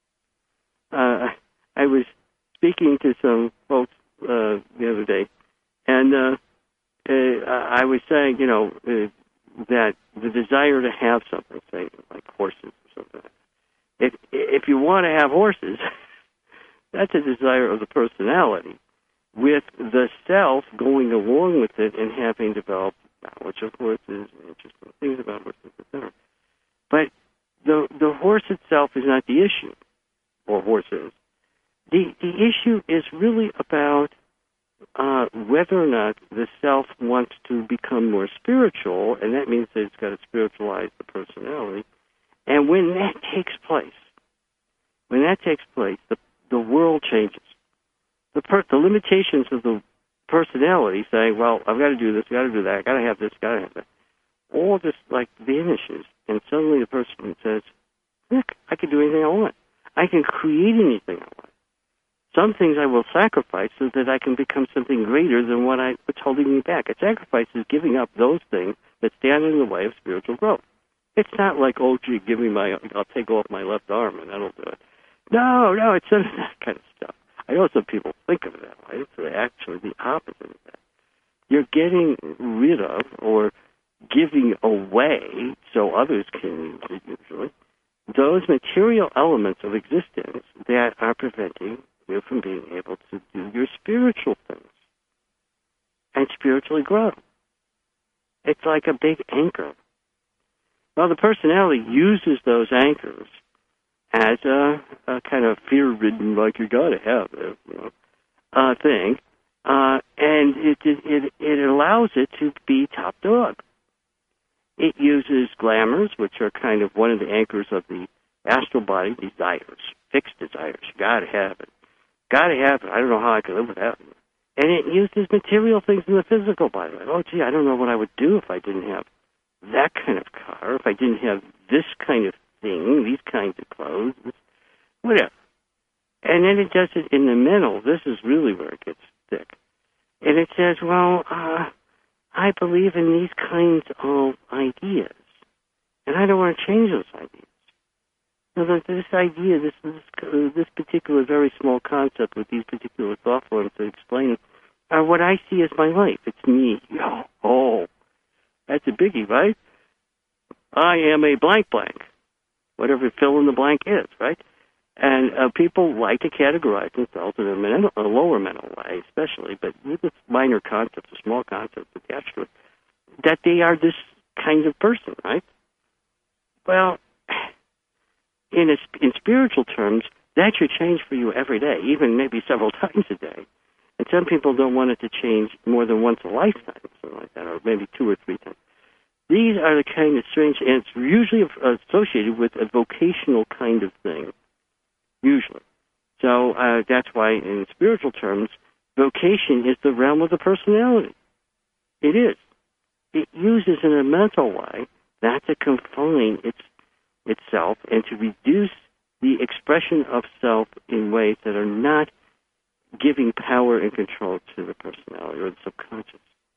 I was speaking to some folks the other day, and I was saying, that the desire to have something, say like horses or something. If you want to have horses, that's a desire of the personality, with the self going along with it and having developed knowledge of horses and interesting things about horses, etc. But the horse itself is not the issue, or horses. The issue is really about whether or not the self wants to become more spiritual, and that means that it's got to spiritualize the personality. And when that takes place, the world changes. The limitations of the personality, saying, well, I've got to do this, I've got to do that, I've got to have this, got to have that, all just like vanishes, and suddenly the person says, look, I can do anything I want. I can create anything I want. Some things I will sacrifice so that I can become something greater than what's holding me back. A sacrifice is giving up those things that stand in the way of spiritual growth. It's not like, oh, gee, I'll take off my left arm and that'll do it. No, it's none of that kind of stuff. I know some people think of it that way. It's actually the opposite of that. You're getting rid of or giving away, so others can use it usually, those material elements of existence that are preventing you from being able to do your spiritual things and spiritually grow. It's like a big anchor. Well, the personality uses those anchors as a kind of fear-ridden, like you got to have it, thing, and it allows it to be top dog. It uses glamours, which are kind of one of the anchors of the astral body, desires, fixed desires. You got to have it. Got to have it. I don't know how I could live without it. And it uses material things in the physical body. Like, oh, gee, I don't know what I would do if I didn't have that kind of car, if I didn't have this kind of thing, these kinds of clothes, whatever. And then it does it in the mental. This is really where it gets thick. And it says, well, I believe in these kinds of ideas, and I don't want to change those ideas. So this idea, this particular very small concept with these particular thought forms to explain are what I see as my life. It's me. Oh, that's a biggie, right? I am a blank, whatever fill in the blank is, right? And people like to categorize themselves in a lower mental way, especially, but with this minor concepts, a small concept attached to it, that they are this kind of person, right? Well, in spiritual terms, that should change for you every day, even maybe several times a day. And some people don't want it to change more than once a lifetime, something like that, or maybe 2 or 3 times. These are the kind of strange, and it's usually associated with a vocational kind of thing, usually. So that's why, in spiritual terms, vocation is the realm of the personality. It is. It uses in a mental way not to confine itself and to reduce the expression of self in ways that are not giving power and control to the personality or the subconscious.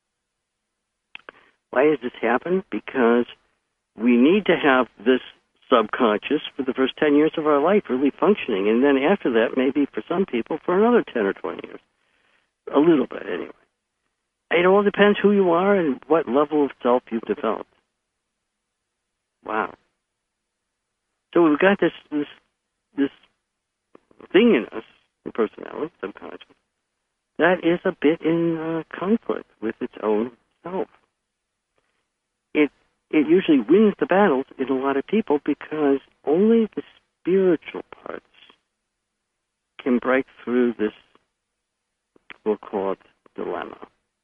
Why does this happen? Because we need to have this subconscious for the first 10 years of our life really functioning, and then after that, maybe for some people, for another 10 or 20 years. A little bit, anyway. It all depends who you are and what level of self you've developed. Wow. So we've got this thing in us, the personality, subconscious, that is a bit in conflict with its own self. It usually wins the battles in a lot of people because only the spiritual parts can break through this, we'll call it, dilemma.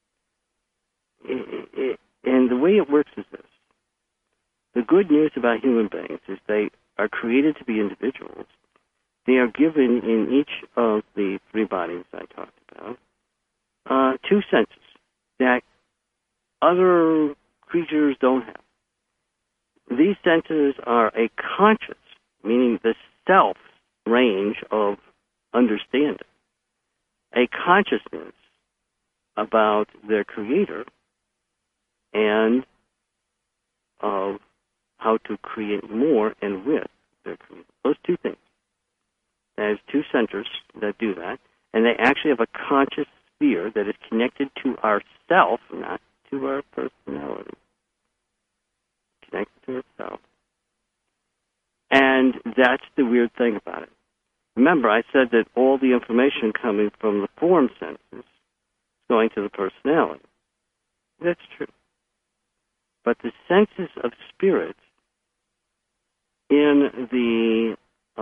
And the way it works is this. The good news about human beings is they are created to be individuals. They are given in each of the 3 bodies I talked about 2 senses that other creatures don't have. These senses are a conscious, meaning the self range of understanding, a consciousness about their creator and of how to create more and with their creator. Those two things. There's two centers that do that, and they actually have a conscious sphere that is connected to our self, not to our personality. Connected to itself. And that's the weird thing about it. Remember, I said that all the information coming from the form senses is going to the personality. That's true. But the senses of spirit in the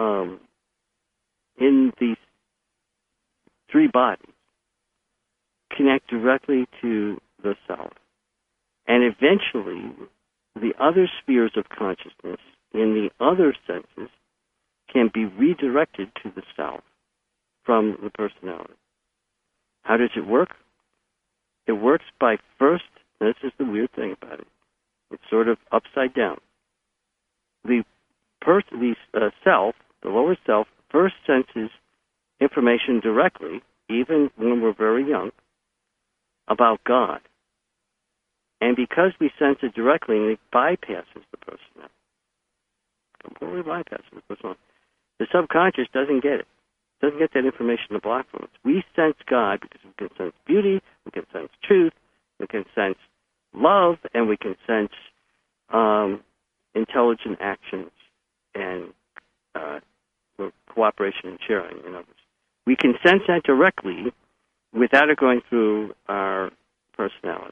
three bodies connect directly to the self. And eventually, the other spheres of consciousness in the other senses can be redirected to the self from the personality. How does it work? It works by first, this is the weird thing about it, it's sort of upside down. The self, the lower self, first senses information directly, even when we're very young, about God. And because we sense it directly, it bypasses the personality. Completely bypasses the personality. The subconscious doesn't get it. Doesn't get that information to block from us. We sense God because we can sense beauty, we can sense truth, we can sense love, and we can sense intelligent actions and cooperation and sharing in others. We can sense that directly without it going through our personality.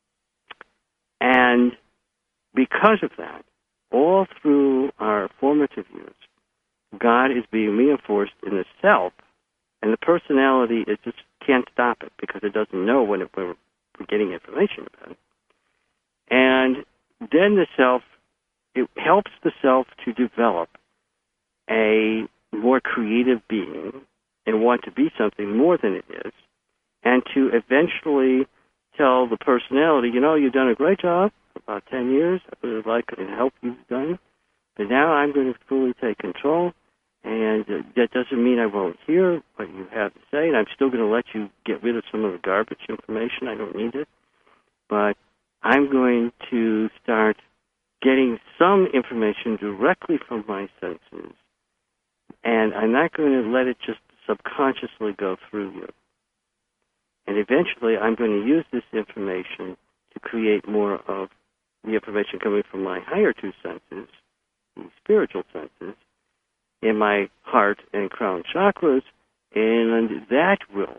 And because of that, all through our formative years, God is being reinforced in the self, and the personality is just can't stop it because it doesn't know when we're getting information about it. And then the self, it helps the self to develop a more creative being and want to be something more than it is, and to eventually tell the personality, you've done a great job for about 10 years. I really like and help you've done, but now I'm going to fully take control. And that doesn't mean I won't hear what you have to say, and I'm still going to let you get rid of some of the garbage information. I don't need it. But I'm going to start getting some information directly from my senses, and I'm not going to let it just subconsciously go through you. And eventually I'm going to use this information to create more of the information coming from my higher two senses, the spiritual senses, in my heart and crown chakras, and that will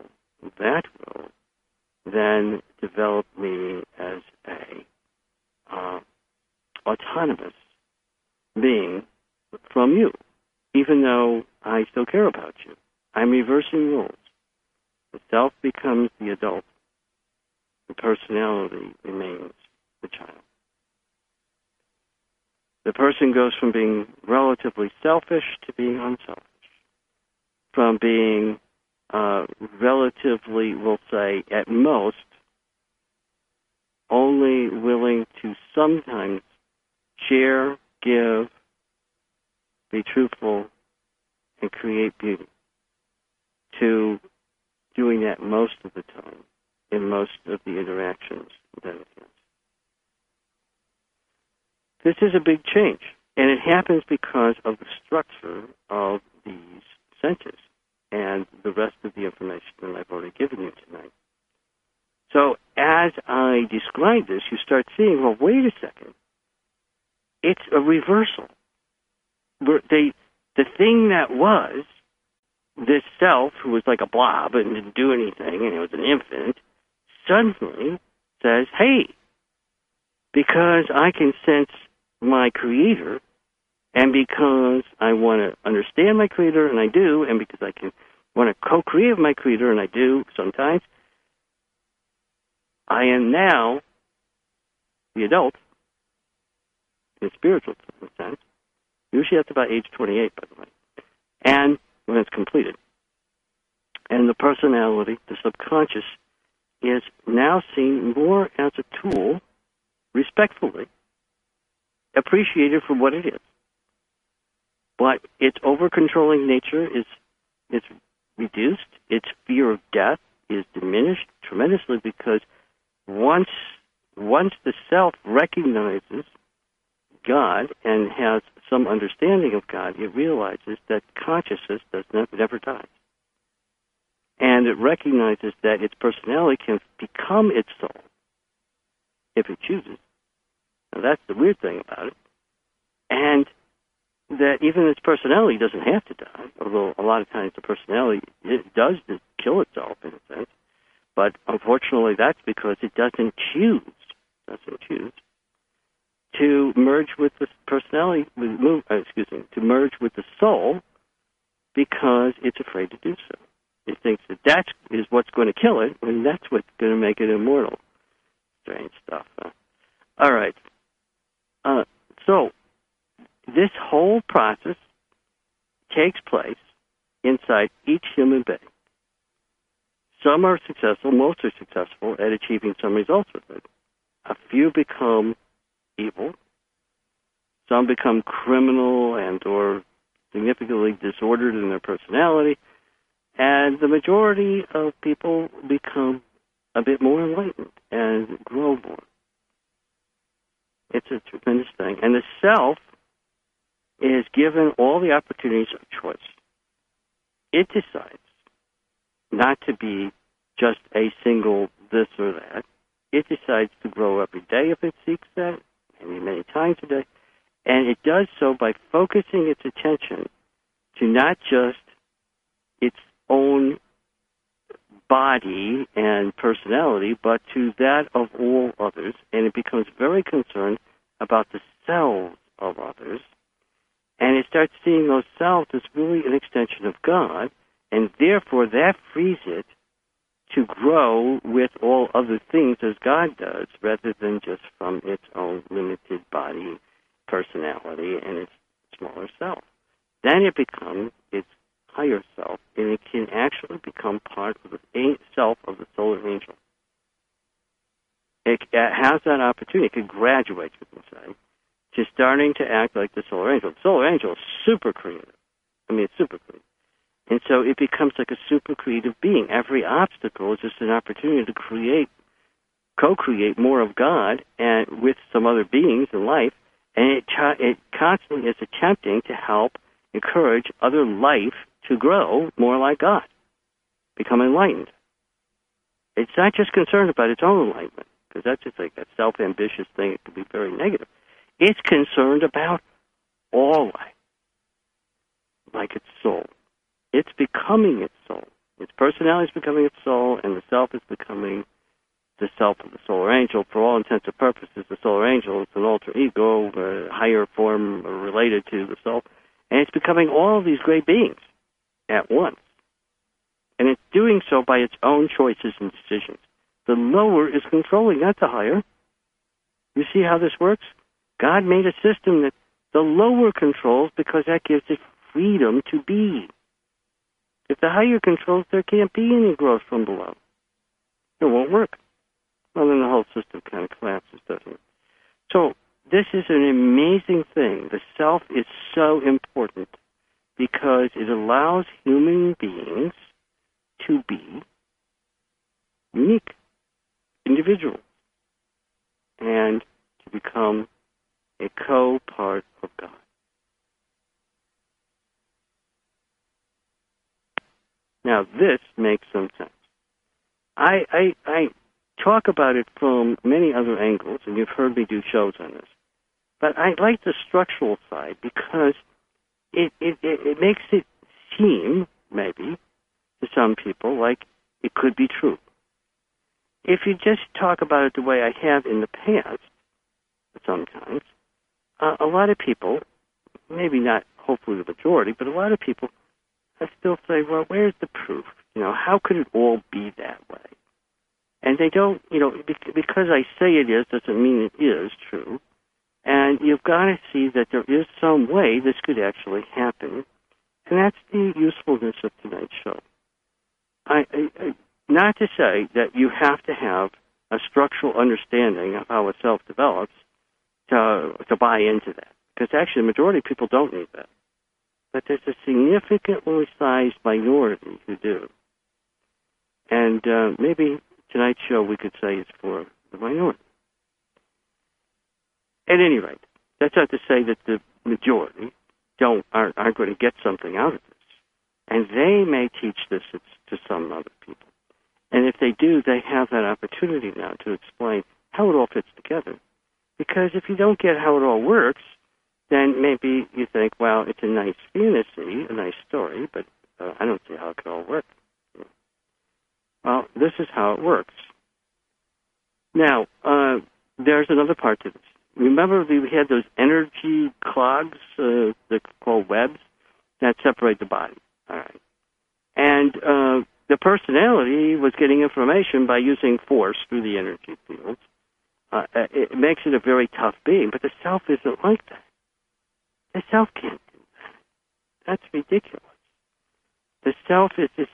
then develop me as a autonomous being from you, even though I still care about you. I'm reversing roles. The self becomes the adult. The personality remains the child. The person goes from being relatively selfish to being unselfish, from being relatively, we'll say, at most, only willing to sometimes share, give, be truthful, and create beauty, to doing that most of the time in most of the interactions that it has. This is a big change, and it happens because of the structure of these senses and the rest of the information that I've already given you tonight. So as I describe this, you start seeing, well, wait a second. It's a reversal. The thing that was this self, who was like a blob and didn't do anything, and it was an infant, suddenly says, hey, because I can sense my creator, and because I want to understand my creator, and I do, and because I want to co-create with my creator, and I do sometimes, I am now the adult, in a spiritual sense, usually that's about age 28, by the way, and when it's completed. And the personality, the subconscious, is now seen more as a tool, respectfully, appreciated for what it is. But its over-controlling nature is reduced. Its fear of death is diminished tremendously because once the self recognizes God and has some understanding of God, it realizes that consciousness never dies. And it recognizes that its personality can become its soul if it chooses. Now, that's the weird thing about it. And that even its personality doesn't have to die, although a lot of times the personality does kill itself in a sense. But unfortunately, that's because it doesn't choose to merge with the personality, to merge with the soul, because it's afraid to do so. It thinks that is what's going to kill it, and that's what's going to make it immortal. Strange stuff. All right. So this whole process takes place inside each human being. Some are successful, most are successful at achieving some results with it. A few become evil. Some become criminal and or significantly disordered in their personality. And the majority of people become a bit more enlightened and grow more. It's a tremendous thing. And the self is given all the opportunities of choice. It decides not to be just a single this or that. It decides to grow every day if it seeks that, many times a day. And it does so by focusing its attention to not just its own body and personality, but to that of all others. And it becomes very concerned about the selves of others. And it starts seeing those selves as really an extension of God, and therefore that frees it to grow with all other things as God does, rather than just from its own limited body, personality, and its smaller self. Then it becomes its higher self, and it can actually become part of the self of the solar angel. It has that opportunity. It could graduate, you can say, to starting to act like the solar angel. The solar angel is super creative. It's super creative. And so it becomes like a super creative being. Every obstacle is just an opportunity to co-create more of God and with some other beings in life. And it constantly is attempting to help encourage other life to grow more like God, become enlightened. It's not just concerned about its own enlightenment, because that's just like a self-ambitious thing. It can be very negative. It's concerned about all life, like its soul. It's becoming its soul. Its personality is becoming its soul, and the self is becoming the self of the solar angel. For all intents and purposes, the solar angel is an alter ego, a higher form related to the soul, and it's becoming all of these great beings at once. And it's doing so by its own choices and decisions. The lower is controlling, not the higher. You see how this works? God made a system that the lower controls because that gives it freedom to be. If the higher controls, there can't be any growth from below. It won't work. Well, then the whole system kind of collapses, doesn't it? So this is an amazing thing. The self is so important because it allows human beings to be unique, individual, and to become a co-part of God. Now, this makes some sense. I talk about it from many other angles, and you've heard me do shows on this. But I like the structural side because it makes it seem, maybe, to some people, like it could be true. If you just talk about it the way I have in the past, sometimes, a lot of people, maybe not hopefully the majority, but a lot of people, I still say, well, where's the proof? How could it all be that way? And they don't, because I say it is doesn't mean it is true. And you've got to see that there is some way this could actually happen. And that's the usefulness of tonight's show. Not to say that you have to have a structural understanding of how a self develops to buy into that. Because actually the majority of people don't need that. But there's a significantly sized minority who do. And maybe tonight's show we could say is for the minority. At any rate, That's not to say that the majority aren't going to get something out of this. And they may teach this to some other people. And if they do, they have that opportunity now to explain how it all fits together. Because if you don't get how it all works, then maybe you think, well, it's a nice fantasy, a nice story, but I don't see how it could all work. Well, this is how it works. Now, there's another part to this. Remember we had those energy clogs, they're called webs, that separate the body. All right. And the personality was getting information by using force through the energy fields. It makes it a very tough being, but the self isn't like that. The self can't do that. That's ridiculous. The self is this,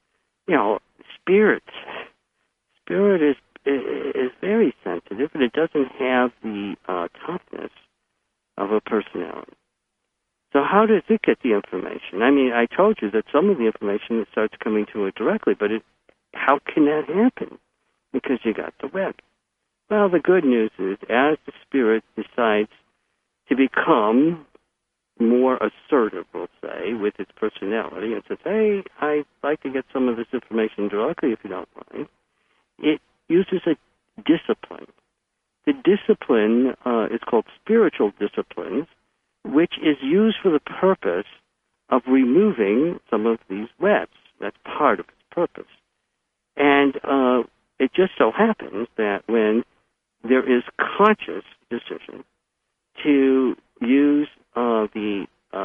spirit. Spirit is very sensitive, and it doesn't have the toughness of a personality. So how does it get the information? I mean, I told you that some of the information starts coming to it directly, but how can that happen? Because you got the web. Well, the good news is, as the spirit decides to become more assertive, we'll say, with its personality, and says, hey, I'd like to get some of this information directly if you don't mind, it uses a discipline. The discipline is called spiritual disciplines, which is used for the purpose of removing some of these webs. That's part of its purpose. And it just so happens that when there is conscious decision to use the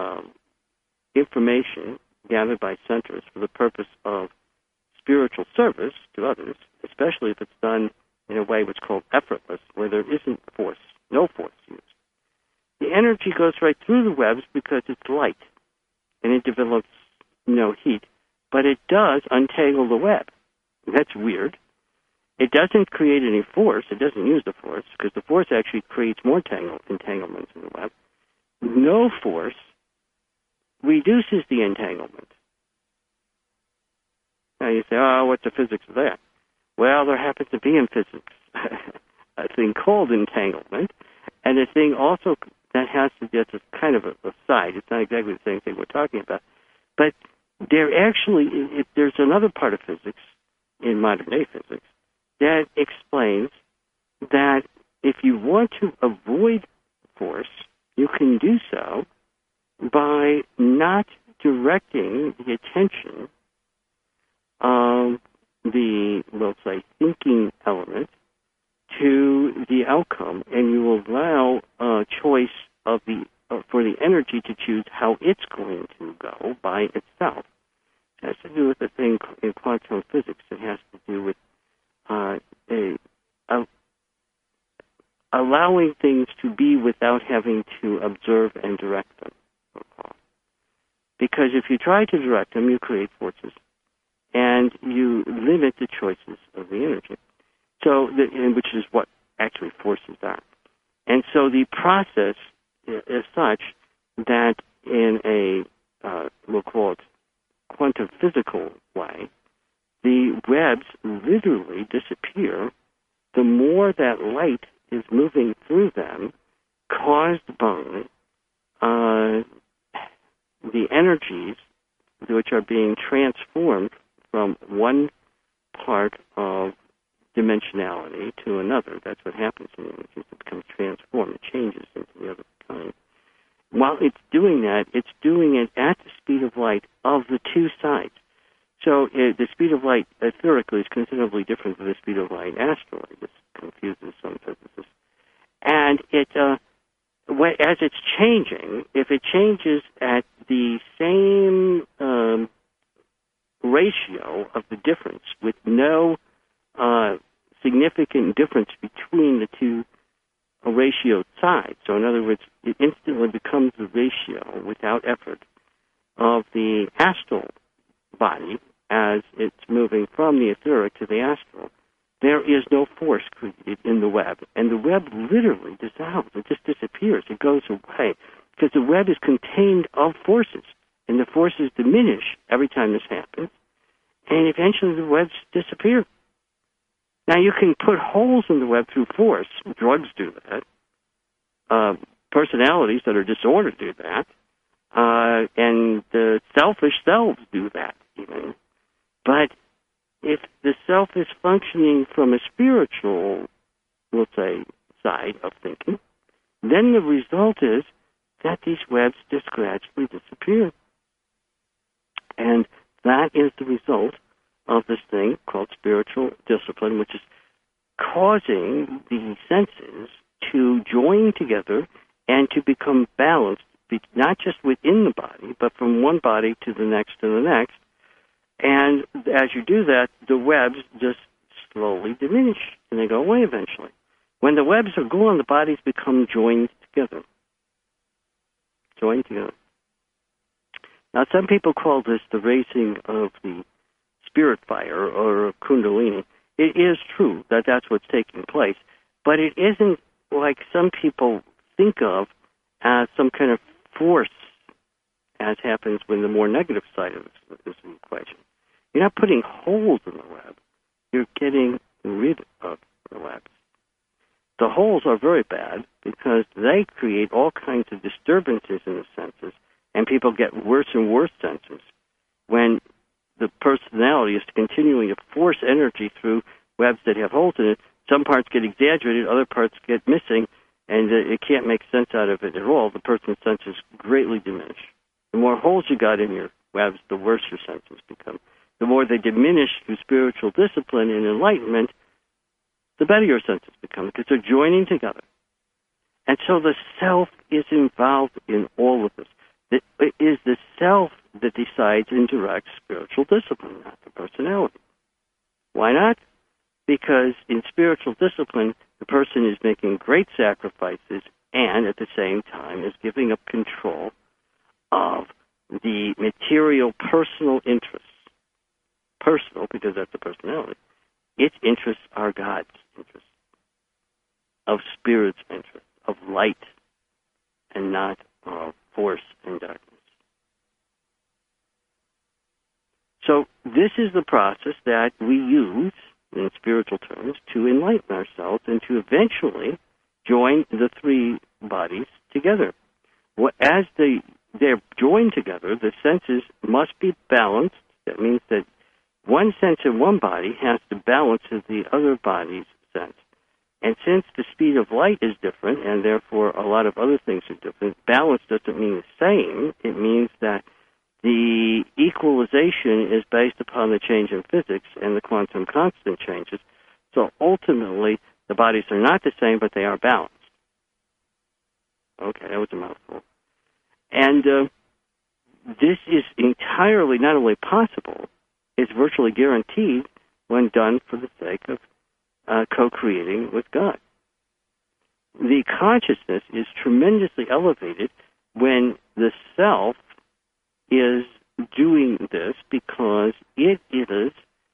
information gathered by centers for the purpose of spiritual service to others, especially if it's done in a way what's called effortless, where there isn't force, no force used. The energy goes right through the webs because it's light, and it develops no heat, but it does untangle the web. That's weird. It doesn't create any force. It doesn't use the force, because the force actually creates more entanglements in the web. No force reduces the entanglement. Now you say, oh, what's the physics of that? Well, there happens to be in physics a thing called entanglement, and a thing also that has to do, it's kind of a side. It's not exactly the same thing we're talking about. But there's another part of physics, in modern-day physics, that explains that if you want to avoid force, you can do so by not directing the attention of the, let's say, thinking element to the outcome, and you will allow choice of for the energy to choose how it's going to go by itself. It has to do with a thing in quantum physics. It has to do with allowing things to be without having to observe and direct them. Because if you try to direct them, you create forces, and you limit the choices of the energy. So, which is what actually forces are. And so the process is such that in a, we'll call it quantum physical way, the webs literally disappear the more that light is moving through them, caused by the energies which are being transformed from one part of dimensionality to another. That's what happens in the energy. It becomes transformed. It changes into the other kind. While it's doing that, it's doing it at the speed of light of the two sides. So the speed of light etherically is considerably different from the speed of light astrally. This confuses some physicists. And as it's changing, if it changes at the same ratio of the difference with no significant difference between the two ratioed sides. So in other words, it instantly becomes the ratio without effort of the astral body as it's moving from the etheric to the astral. There is no force created in the web, and the web literally dissolves. It just disappears. It goes away because the web is contained of forces, and the forces diminish every time this happens, and eventually the webs disappear. Now, you can put holes in the web through force. Drugs do that. personalities that are disordered do that, and the selfish selves do that even. But if the self is functioning from a spiritual, we'll say, side of thinking, then the result is that these webs just gradually disappear. And that is the result of this thing called spiritual discipline, which is causing the senses to join together and to become balanced, not just within the body, but from one body to the next to the next. And as you do that, the webs just slowly diminish, and they go away eventually. When the webs are gone, the bodies become joined together. Joined together. Now, some people call this the raising of the spirit fire or kundalini. It is true that that's what's taking place, but it isn't like some people think of as some kind of force, as happens when the more negative side of this is the equation. You're not putting holes in the web. You're getting rid of the webs. The holes are very bad because they create all kinds of disturbances in the senses, and people get worse and worse senses when the personality is continuing to force energy through webs that have holes in it. Some parts get exaggerated, other parts get missing, and it can't make sense out of it at all. The person's senses greatly diminish. The more holes you got in your webs, the worse your senses become. The more they diminish through spiritual discipline and enlightenment, the better your senses become, because they're joining together. And so the self is involved in all of this. It is the self that decides and directs spiritual discipline, not the personality. Why not? Because in spiritual discipline, the person is making great sacrifices and at the same time is giving up control of the material personal interests. Personal, because that's the personality. Its interests are God's interests, of spirit's interests, of light, and not of force and darkness. So this is the process that we use in spiritual terms to enlighten ourselves and to eventually join the three bodies together. As they're joined together, the senses must be balanced. That means that one sense in one body has to balance the other body's sense. And since the speed of light is different, and therefore a lot of other things are different, balance doesn't mean the same. It means that the equalization is based upon the change in physics, and the quantum constant changes. So ultimately, the bodies are not the same, but they are balanced. Okay, that was a mouthful. And this is entirely not only possible, it's virtually guaranteed when done for the sake of co-creating with God. The consciousness is tremendously elevated when the self is doing this because it is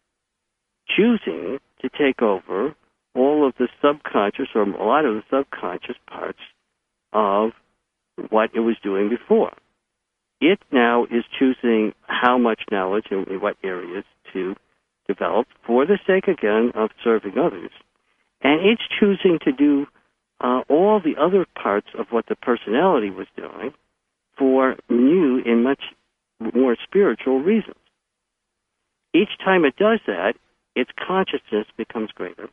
choosing to take over all of the subconscious or a lot of the subconscious parts of what it was doing before. It now is choosing how much knowledge and in what areas to develop for the sake, again, of serving others. And it's choosing to do all the other parts of what the personality was doing for new and much more spiritual reasons. Each time it does that, its consciousness becomes greater.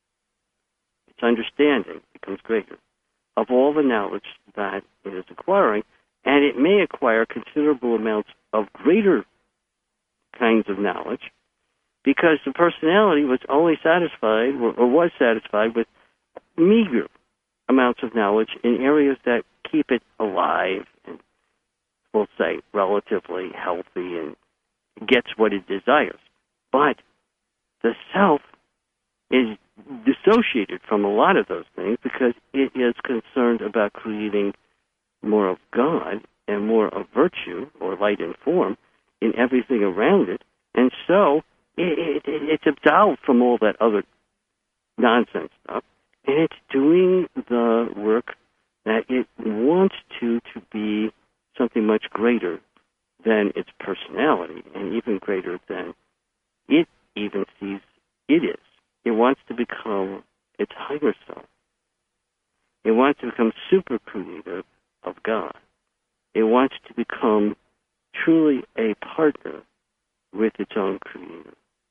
Its understanding becomes greater of all the knowledge that it is acquiring, and it may acquire considerable amounts of greater kinds of knowledge because the personality was only satisfied or was satisfied with meager amounts of knowledge in areas that keep it alive and, we'll say, relatively healthy and gets what it desires. But the self is dissociated from a lot of those things because it is concerned about creating more of God and more of virtue or light and form in everything around it. And so it's absolved from all that other nonsense stuff, and it's doing the work that it wants to be something much greater than its personality and even greater than it even sees it is. It wants to become its higher self. It wants to become super creative of God. It wants to become truly a partner with its own creator.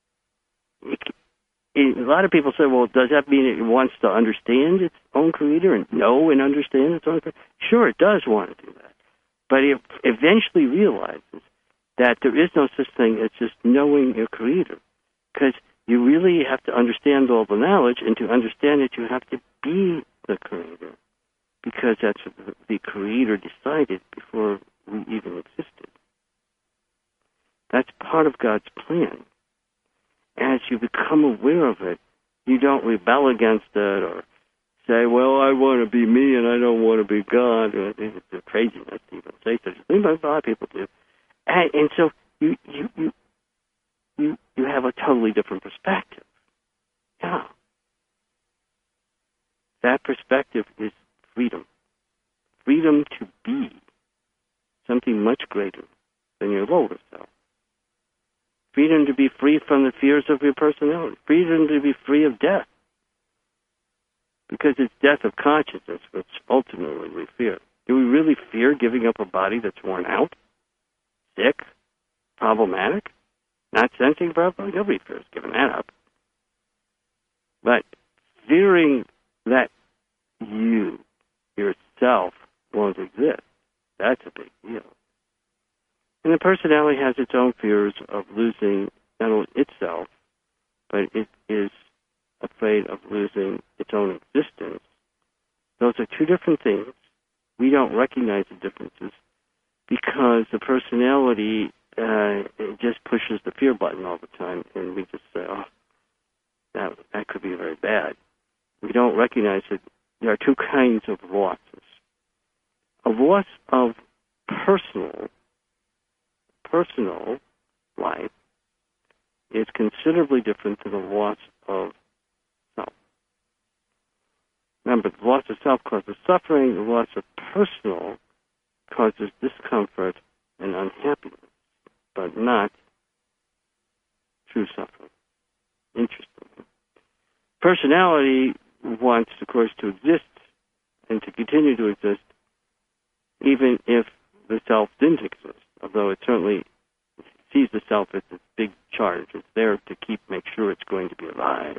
A lot of people say, well, does that mean it wants to understand its own creator and know and understand its own creator? Sure, it does want to do that. But it eventually realizes that there is no such thing as just knowing your creator, because you really have to understand all the knowledge, and to understand it, you have to be the creator, because that's what the creator decided before we even existed. That's part of God's plan. As you become aware of it, you don't rebel against it or say, well, I want to be me and I don't want to be God. It's craziness to even say such a thing, but a lot of people do. And so you have a totally different perspective. Yeah. That perspective is freedom. Freedom to be something much greater than your lower self. Freedom to be free from the fears of your personality. Freedom to be free of death. Because it's death of consciousness which ultimately we fear. Do we really fear giving up a body that's worn out, sick, problematic, not sensing properly? Nobody fears giving that up. But fearing that you, yourself, won't exist, that's a big deal. And the personality has its own fears of losing not only itself, but it is afraid of losing its own existence. Those are two different things. We don't recognize the differences because the personality it just pushes the fear button all the time, and we just say, oh, that could be very bad. We don't recognize that there are two kinds of losses. A loss of personal life is considerably different than the loss of self. Remember, the loss of self causes suffering, the loss of personal causes discomfort and unhappiness, but not true suffering. Interesting. Personality wants, of course, to exist and to continue to exist even if the self didn't exist, although it certainly sees the self as this big charge. It's there to make sure it's going to be alive,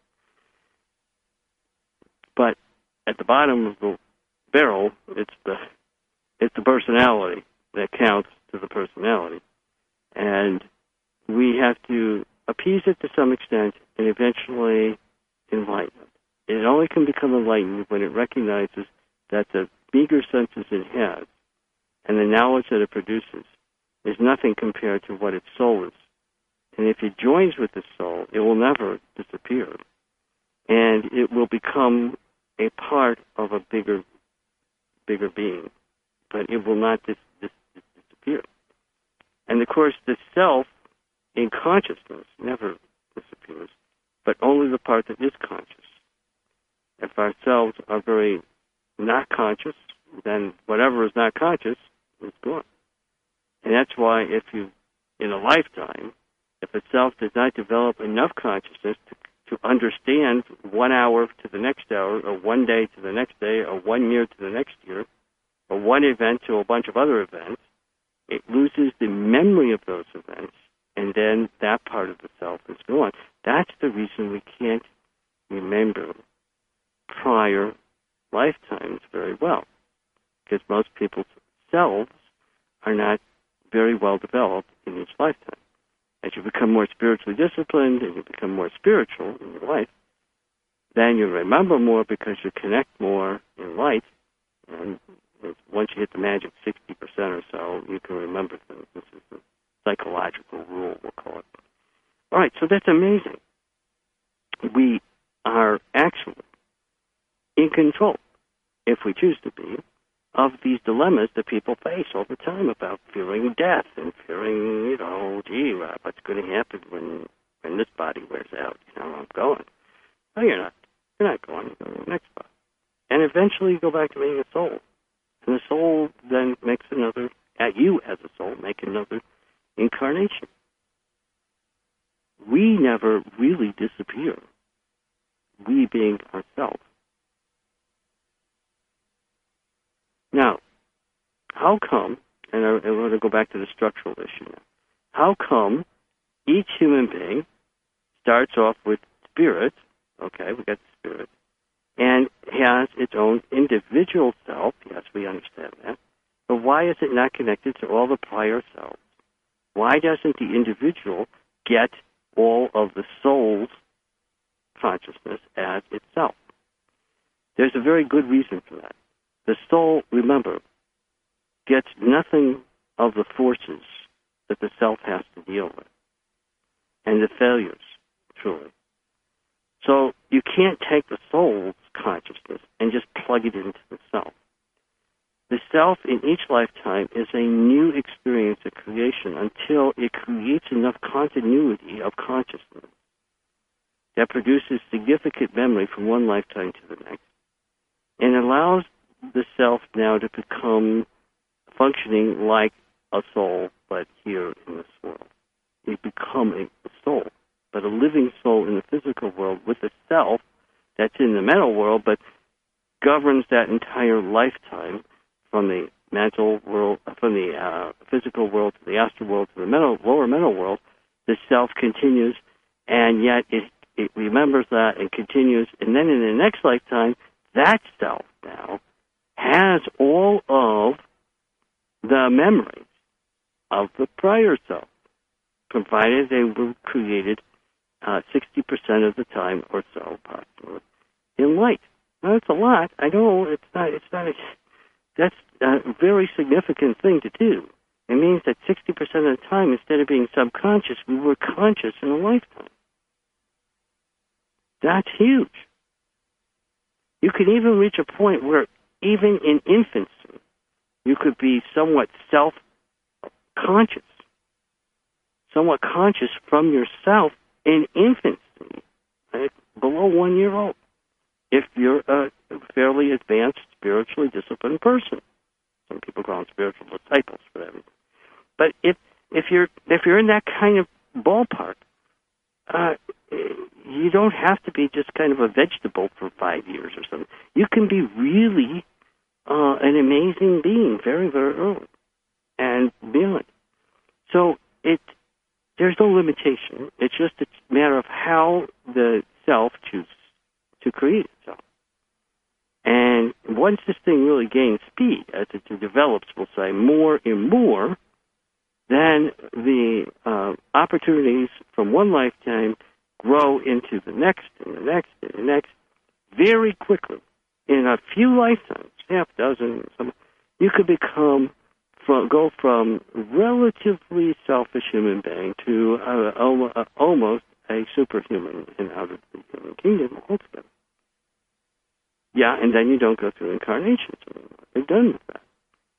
But at the bottom of the barrel, it's the personality that counts to the personality. And we have to appease it to some extent and eventually enlighten it. It only can become enlightened when it recognizes that the meager senses it has and the knowledge that it produces is nothing compared to what its soul is. And if it joins with the soul, it will never disappear. And it will become a part of a bigger being. But it will not disappear. And of course, the self in consciousness never disappears, but only the part that is conscious. If ourselves are very not conscious, then whatever is not conscious is gone. And that's why if you, in a lifetime, if a self does not develop enough consciousness to understand 1 hour to the next hour, or 1 day to the next day, or 1 year to the next year, or one event to a bunch of other events, it loses the memory of those events, and then that part of the self is gone. That's the reason we can't remember prior lifetimes very well, because most people's selves are not very well developed in each lifetime. As you become more spiritually disciplined and you become more spiritual in your life, then you remember more because you connect more in light, and once you hit the magic 60% or so, you can remember things. This is the psychological rule, we'll call it. All right, so that's amazing. We are actually in control, if we choose to be, of these dilemmas that people face all the time about fearing death and fearing, gee, what's going to happen when this body wears out? I'm going. No, you're not. You're not going. You're going to the next body. And eventually you go back to being a soul. And the soul then makes another, you as a soul, make another incarnation. We never really disappear, we being ourselves. Now, how come, and I want to go back to the structural issue now, how come each human being starts off with spirit, okay, we got the spirit, and has its own individual self, yes, we understand that, but why is it not connected to all the prior selves? Why doesn't the individual get all of the soul's consciousness as itself? There's a very good reason for that. The soul, remember, gets nothing of the forces that the self has to deal with, and the failures, truly. So you can't take the soul's consciousness and just plug it into the self. The self in each lifetime is a new experience of creation until it creates enough continuity of consciousness that produces significant memory from one lifetime to the next, and allows the self now to become functioning like a soul, but here in this world. You become a soul, but a living soul in the physical world with a self that's in the mental world, but governs that entire lifetime from the mental world, from the physical world to the astral world to the lower mental world. The self continues, and yet it remembers that and continues, and then in the next lifetime, that self now has all of the memories of the prior self, provided they were created 60% of the time or so, approximately, in light. Now, that's a lot. I know that's a very significant thing to do. It means that 60% of the time, instead of being subconscious, we were conscious in a lifetime. That's huge. You can even reach a point where, even in infancy, you could be somewhat self-conscious, somewhat conscious from yourself in infancy, right? Below 1 year old, if you're a fairly advanced, spiritually disciplined person. Some people call them spiritual disciples for that reason. But if you're in that kind of ballpark, you don't have to be just kind of a vegetable for 5 years or something. You can be really an amazing being very, very early and beyond. So there's no limitation. It's just a matter of how the self chooses to create itself. And once this thing really gains speed, as it develops, we'll say, more and more, then the opportunities from one lifetime grow into the next and the next and the next very quickly. In a few lifetimes, half dozen, you could go from relatively selfish human being to almost a superhuman and out of the human kingdom altogether. Yeah, and then you don't go through incarnations anymore. They're done with that.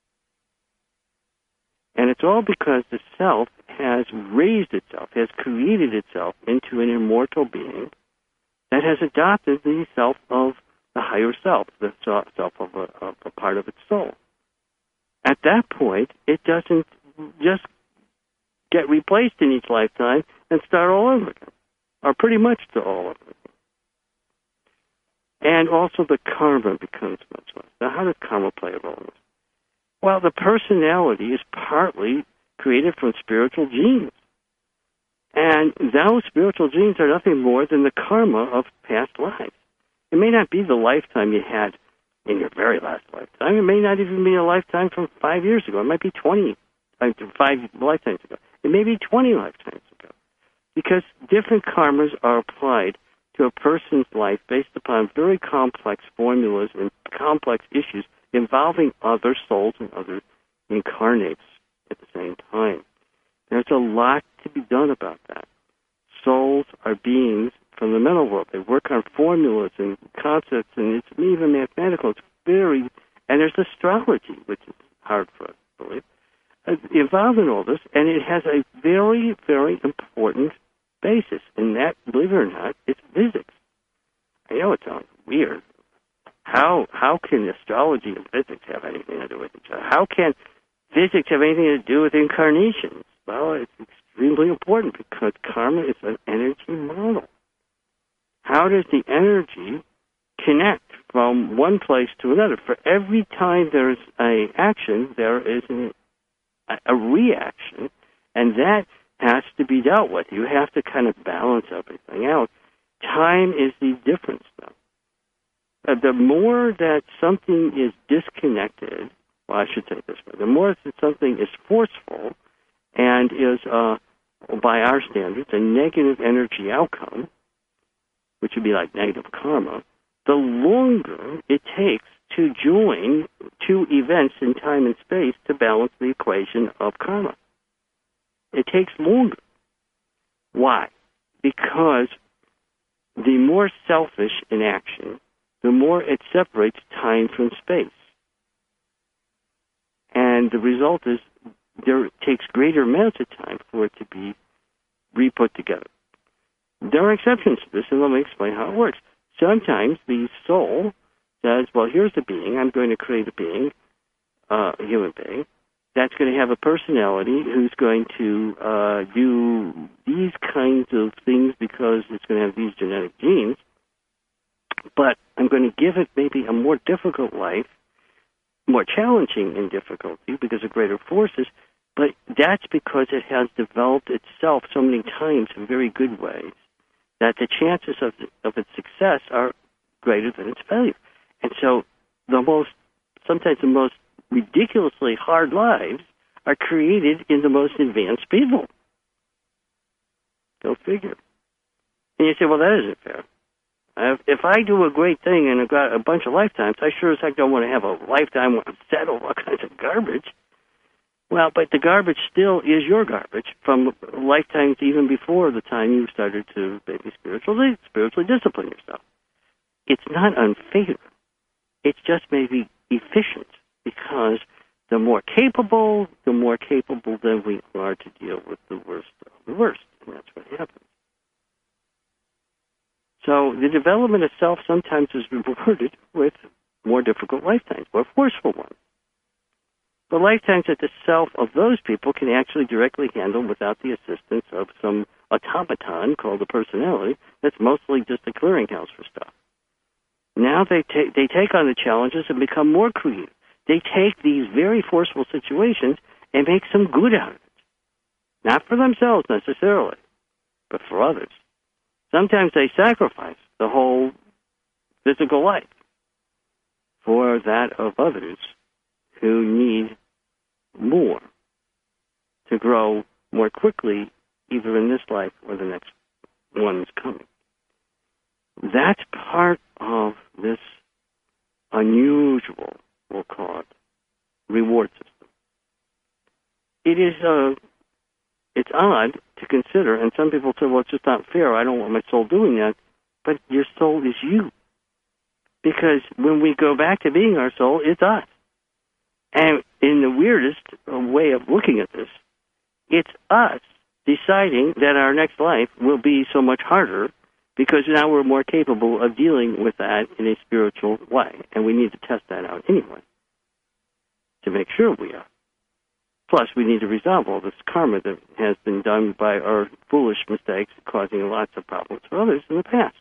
And it's all because the self has raised itself, has created itself into an immortal being that has adopted the self of the higher self, the self of a part of its soul. At that point, it doesn't just get replaced in each lifetime and start all over again, or pretty much all over again. And also the karma becomes much less. Now, how does karma play a role in this? Well, the personality is partly created from spiritual genes. And those spiritual genes are nothing more than the karma of past lives. It may not be the lifetime you had in your very last lifetime. It may not even be a lifetime from 5 years ago. It might be 5 lifetimes ago. It may be 20 lifetimes ago. Because different karmas are applied to a person's life based upon very complex formulas and complex issues involving other souls and other incarnates at the same time. There's a lot to be done about that. Souls are beings from the mental world. They work on formulas and concepts, and it's even mathematical. It's and there's astrology, which is hard for us to believe, involved in all this, and it has a very, very important basis, and that, believe it or not, is physics. I know it sounds weird. How can astrology and physics have anything to do with each other? How can physics have anything to do with incarnations? Well, it's extremely important because karma is an energy model. How does the energy connect from one place to another. For every time there's a action, there is a reaction, and that has to be dealt with. You have to kind of balance everything out. Time is the difference, though. The more that something is disconnected, well, I should say it this way, the more that something is forceful and is, by our standards, a negative energy outcome, which would be like negative karma, the longer it takes to join two events in time and space to balance the equation of karma. It takes longer. Why? Because the more selfish an action, the more it separates time from space. And the result is there takes greater amounts of time for it to be re-put together. There are exceptions to this, and let me explain how it works. Sometimes the soul says, well, here's a being. I'm going to create a being, a human being, that's going to have a personality who's going to do these kinds of things because it's going to have these genetic genes. But I'm going to give it maybe a more difficult life, more challenging in difficulty because of greater forces, but that's because it has developed itself so many times in very good ways that the chances of its success are greater than its failure. And so sometimes the most ridiculously hard lives are created in the most advanced people. Go figure. And you say, well, that isn't fair. If I do a great thing and I've got a bunch of lifetimes, I sure as heck don't want to have a lifetime where I'm set over all kinds of garbage. Well, but the garbage still is your garbage from lifetimes even before the time you started to maybe spiritually discipline yourself. It's not unfair. It's just maybe efficient because the more capable then we are to deal with the worst of the worst, and that's what happens. So the development of self sometimes is rewarded with more difficult lifetimes, more forceful ones. The lifetimes that the self of those people can actually directly handle without the assistance of some automaton called a personality that's mostly just a clearinghouse for stuff. Now they take on the challenges and become more creative. They take these very forceful situations and make some good out of it. Not for themselves necessarily, but for others. Sometimes they sacrifice the whole physical life for that of others who need more to grow more quickly, either in this life or the next one is coming. That's part of this unusual, we'll call it, reward system. It is it's odd to consider, and some people say, well, it's just not fair. I don't want my soul doing that. But your soul is you. Because when we go back to being our soul, it's us. And in the weirdest way of looking at this, it's us deciding that our next life will be so much harder because now we're more capable of dealing with that in a spiritual way. And we need to test that out anyway to make sure we are. Plus, we need to resolve all this karma that has been done by our foolish mistakes causing lots of problems for others in the past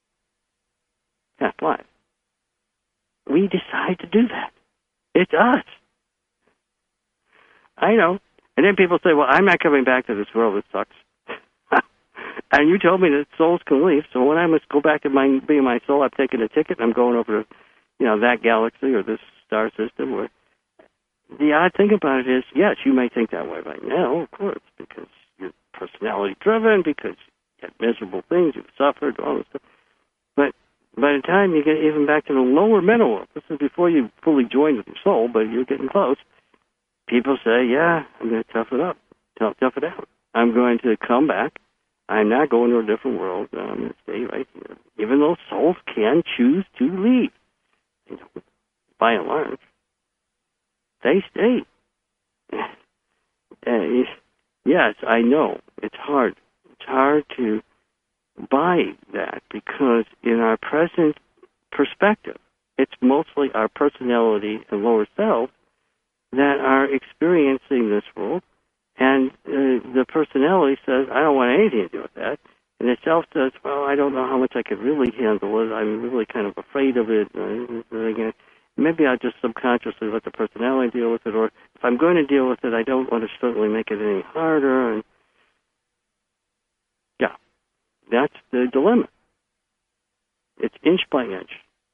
life. We decide to do that. It's us. I know. And then people say, well, I'm not coming back to this world. It sucks. And you told me that souls can leave, so when I must go back to being my soul, I've taken a ticket and I'm going over to, that galaxy or this star system. Or the odd thing about it is, yes, you may think that way right now, of course, because you're personality-driven, because you had miserable things, you've suffered, all this stuff. But by the time you get even back to the lower mental world, this is before you fully join with your soul, but you're getting close, people say, yeah, I'm going to tough it up, tough it out. I'm going to come back. I'm not going to a different world. I'm going to stay right here. Even though souls can choose to leave, by and large, they stay. Yes, I know. It's hard. It's hard to buy that because in our present perspective, it's mostly our personality and lower self that are experiencing this world. And the personality says, I don't want anything to do with that. And the self says, well, I don't know how much I could really handle it. I'm really kind of afraid of it. Maybe I'll just subconsciously let the personality deal with it, or if I'm going to deal with it, I don't want to certainly make it any harder. And yeah, that's the dilemma. It's inch by inch.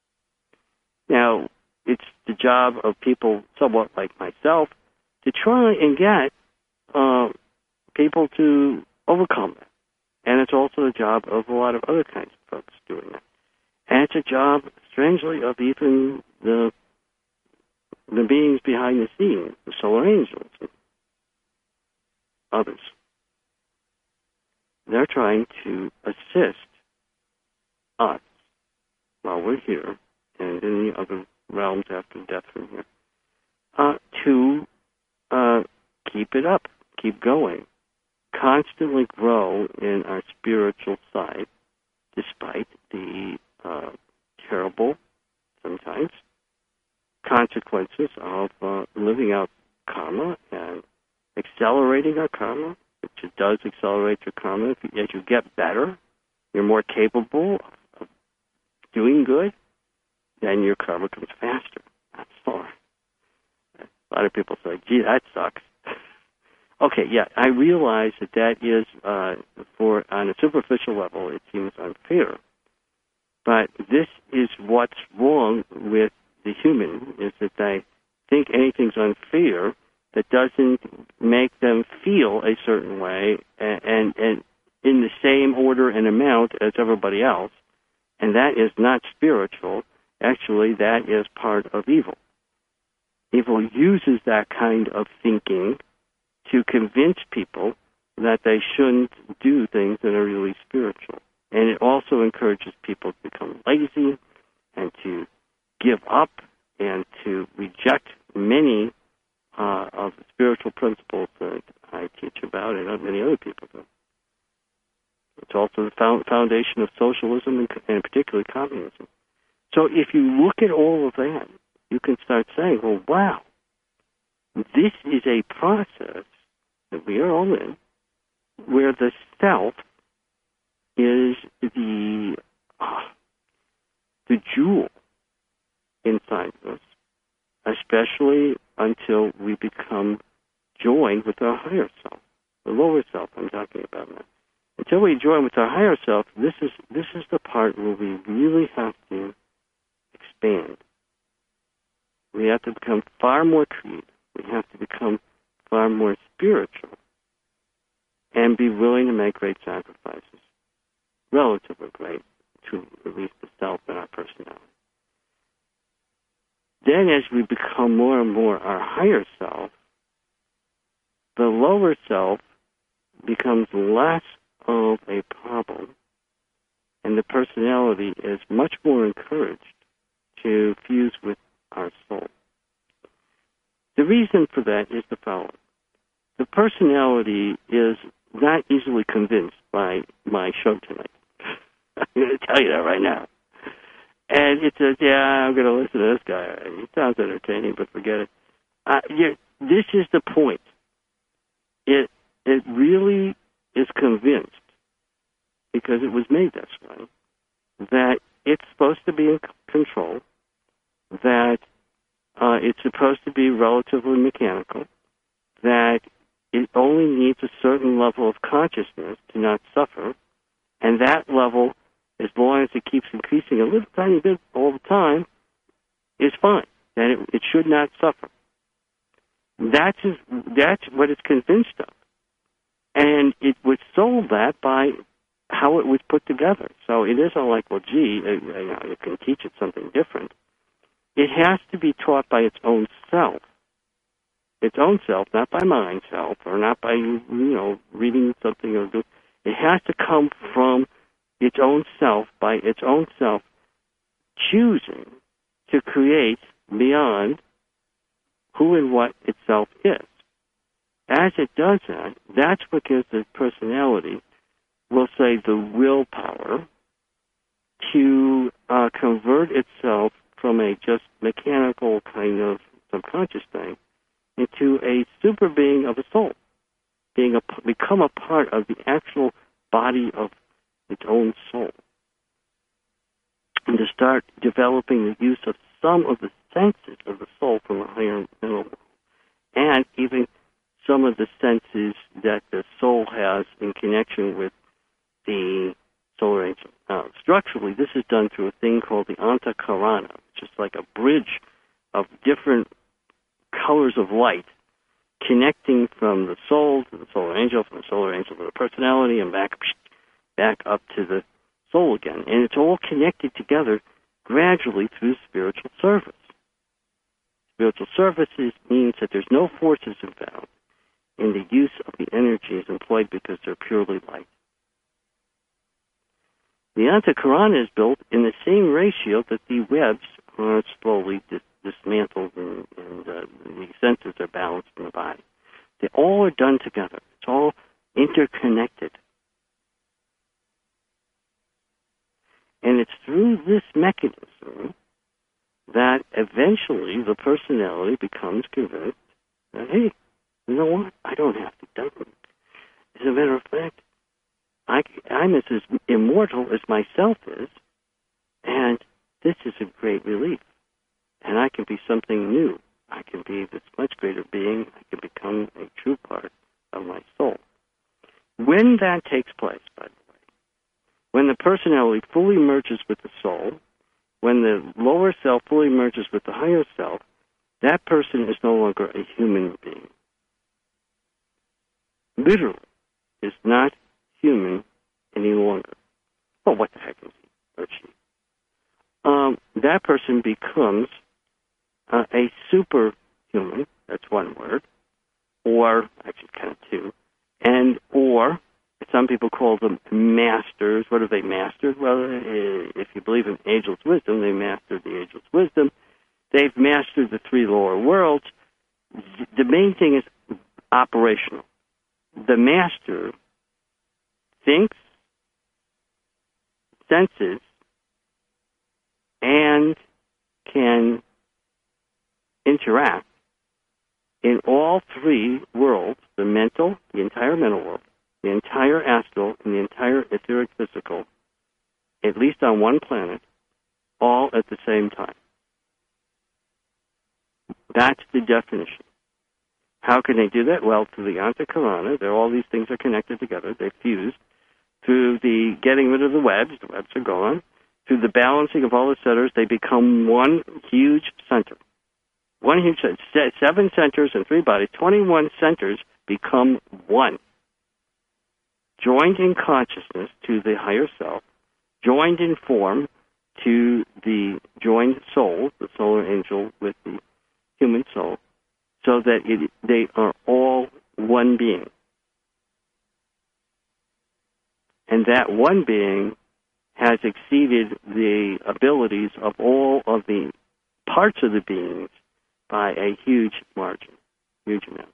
Now, it's the job of people somewhat like myself to try and get people to overcome that. And it's also the job of a lot of other kinds of folks doing that. And it's a job, strangely, of even the beings behind the scenes, the solar angels and others. They're trying to assist us while we're here and in the other realms after death from here to keep it up, keep going, constantly grow in our spiritual side despite the terrible, sometimes, consequences of living out karma and accelerating our karma, which it does accelerate your karma. As you get better, you're more capable of doing good, then your karma comes faster, not slower. A lot of people say, gee, that sucks. Okay, yeah, I realize that is, on a superficial level, it seems unfair. But this is what's wrong with the human, is that they think anything's unfair that doesn't make them feel a certain way and in the same order and amount as everybody else. And that is not spiritual. Actually, that is part of evil. Evil uses that kind of thinking to convince people that they shouldn't do things that are really spiritual. And it also encourages people to become lazy and to give up and to reject many of the spiritual principles that I teach about and many other people do. It's also the foundation of socialism and particularly communism. So if you look at all of that, you can start saying, well, wow, this is a process that we are all in where the self is the jewel inside of us, especially until we become joined with our higher self, the lower self I'm talking about now. Until we join with our higher self, this is the part where we really have to expand. We have to become far more creative. We have to become far more spiritual and be willing to make great sacrifices, relatively great, to release the self and our personality. Then as we become more and more our higher self, the lower self becomes less of a problem, and the personality is much more encouraged to fuse with our soul. The reason for that is the following. The personality is not easily convinced by my show tonight. I'm going to tell you that right now. And it says, yeah, I'm going to listen to this guy. He sounds entertaining, but forget it. This is the point. It really is convinced, because it was made this way, that it's supposed to be in control, that it's supposed to be relatively mechanical, that it only needs a certain level of consciousness to not suffer, and that level, as long as it keeps increasing a little tiny bit all the time, is fine. That it should not suffer. That's what it's convinced of. And it was sold that by how it was put together. So it isn't like, well, gee, you can teach it something different. It has to be taught by its own self. Its own self, not by mind self, or not by, reading something or do. It has to come from its own self, by its own self choosing to create beyond who and what itself is. As it does that, that's what gives the personality, we'll say the willpower, to convert itself from a just mechanical kind of subconscious thing into a super being of a soul, become a part of the actual body of its own soul, and to start developing the use of some of the senses of the soul from a higher mental world, and even some of the senses that the soul has in connection with the solar angel. Now, structurally, this is done through a thing called the Antakarana, which is like a bridge of different colors of light connecting from the soul to the solar angel, from the solar angel to the personality, and back up to the soul again. And it's all connected together gradually through spiritual service. Spiritual services means that there's no forces involved in the use of the energies employed because they're purely light. The Antakarana is built in the same ratio that the webs are slowly dismantled and the senses are balanced in the body. They all are done together. It's all interconnected. And it's through this mechanism that eventually the personality becomes convinced that, hey, you know what? I don't have to die. As a matter of fact, I'm as immortal as myself is, and this is a great relief. And I can be something new. I can be this much greater being. I can become a true part of my soul. When that takes place, by the way, when the personality fully merges with the soul, when the lower self fully merges with the higher self, that person is no longer a human being. Literally, is not human any longer. Well, what the heck is he or she? That person becomes a superhuman, that's one word, or actually kind of two, and or some people call them masters. What have they mastered? Well, if you believe in Angel's wisdom, they mastered the Angel's wisdom. They've mastered the three lower worlds. The main thing is operational. The master thinks, senses, and can interact in all three worlds, the mental, the entire mental world, the entire astral, and the entire etheric physical, at least on one planet, all at the same time. That's the definition. How can they do that? Well, through the Antakarana, all these things are connected together. They fuse. Through the getting rid of the webs are gone. Through the balancing of all the centers, they become one huge center. One huge center. 7 centers and 3 bodies. 21 centers become one. Joined in consciousness to the higher self, joined in form to the joined soul, the solar angel with the human soul, so that they are all one being. And that one being has exceeded the abilities of all of the parts of the beings by a huge margin, huge amount.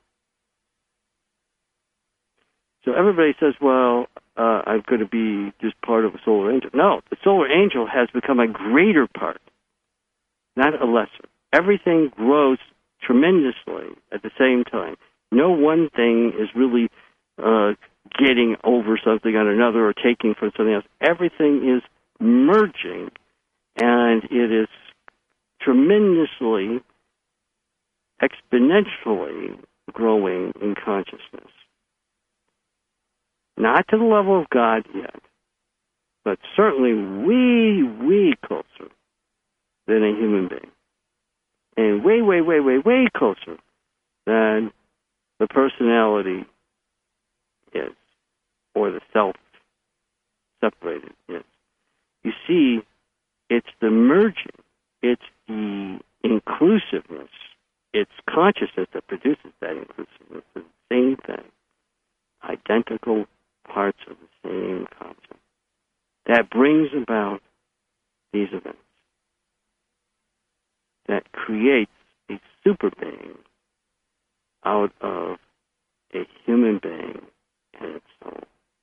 So everybody says, well, I'm going to be just part of a solar angel. No, the solar angel has become a greater part, not a lesser. Everything grows tremendously at the same time. No one thing is really getting over something on another or taking from something else. Everything is merging, and it is tremendously, exponentially growing in consciousness. Not to the level of God yet, but certainly way closer than a human being. And way closer than the personality is, or the self separated is. You see, it's the merging, it's the inclusiveness, it's consciousness that produces that inclusiveness. It's the same thing. Identical parts of the same concept. That brings about these events. That creates a super being out of a human being and its soul.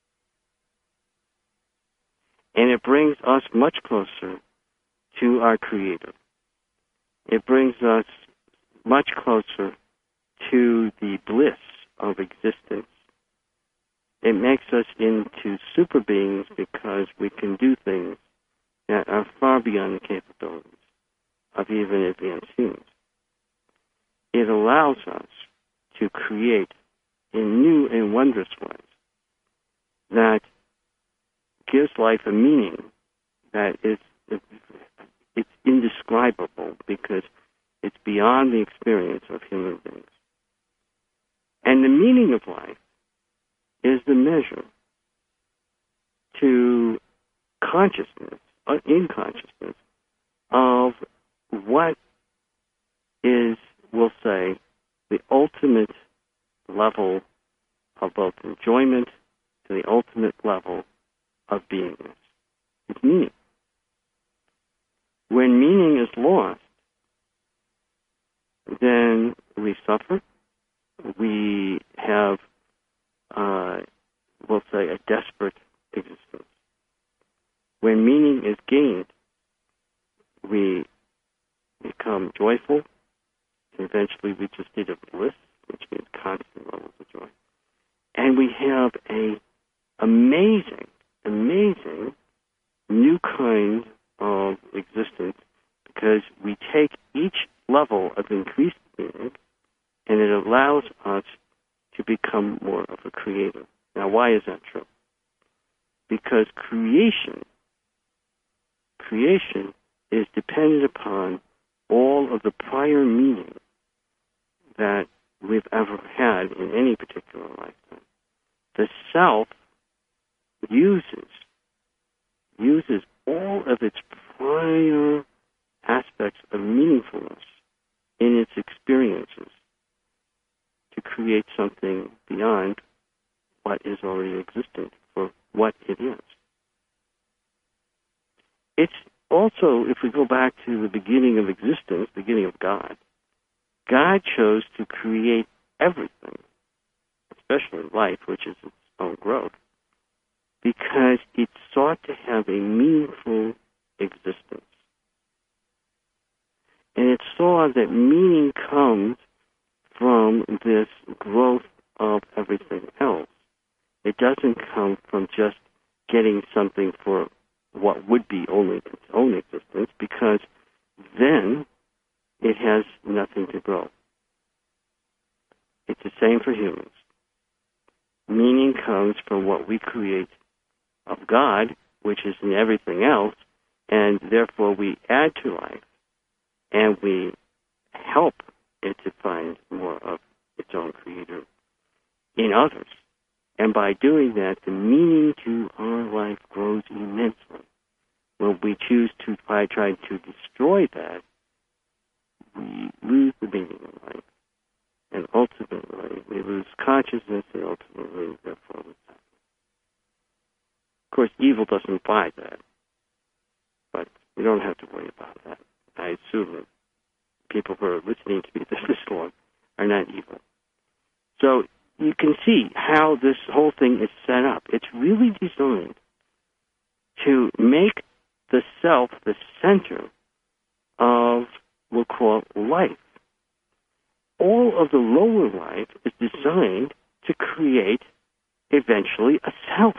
And it brings us much closer to our Creator. It brings us much closer to the bliss of existence It makes us into super beings because we can do things that are far beyond the capabilities of even advanced humans. It allows us to create in new and wondrous ways that gives life a meaning that is it's indescribable because it's beyond the experience of human beings. And the meaning of life is the measure to consciousness, in consciousness, of what is, we'll say, the ultimate level of both enjoyment to the ultimate level of beingness. It's meaning. When meaning is lost, then we suffer. We have, we'll say, a desperate existence. When meaning is gained, we become joyful, and eventually reach a state of bliss, which means constant levels of joy. And we have a amazing new kind of existence because we take each level of increased meaning and it allows us to become more of a creator. Now, why is that true? Because creation is dependent upon all of the prior meaning that we've ever had in any particular lifetime. The self uses all of its prior aspects of meaningfulness in its experiences to create something beyond what is already existent for what it is. It's also, if we go back to the beginning of existence, beginning of God chose to create everything, especially life, which is its own growth, because it sought to have a meaningful existence. And it saw that meaning comes from this growth of everything else. It doesn't come from just getting something for what would be only its own existence, because then it has nothing to grow. It's the same for humans. Meaning comes from what we create of God, which is in everything else, and therefore we add to life, and we help it to find more of its own creator in others. And by doing that, the meaning to our life grows immensely. When we choose to try to destroy that, we lose the meaning of life. And ultimately, we lose consciousness, and ultimately, therefore, we die. Of course, evil doesn't buy that. But we don't have to worry about that. I assume that people who are listening to me this long are not evil. So you can see how this whole thing is set up. It's really designed to make the self the center of, we'll call, life. All of the lower life is designed to create, eventually, a self.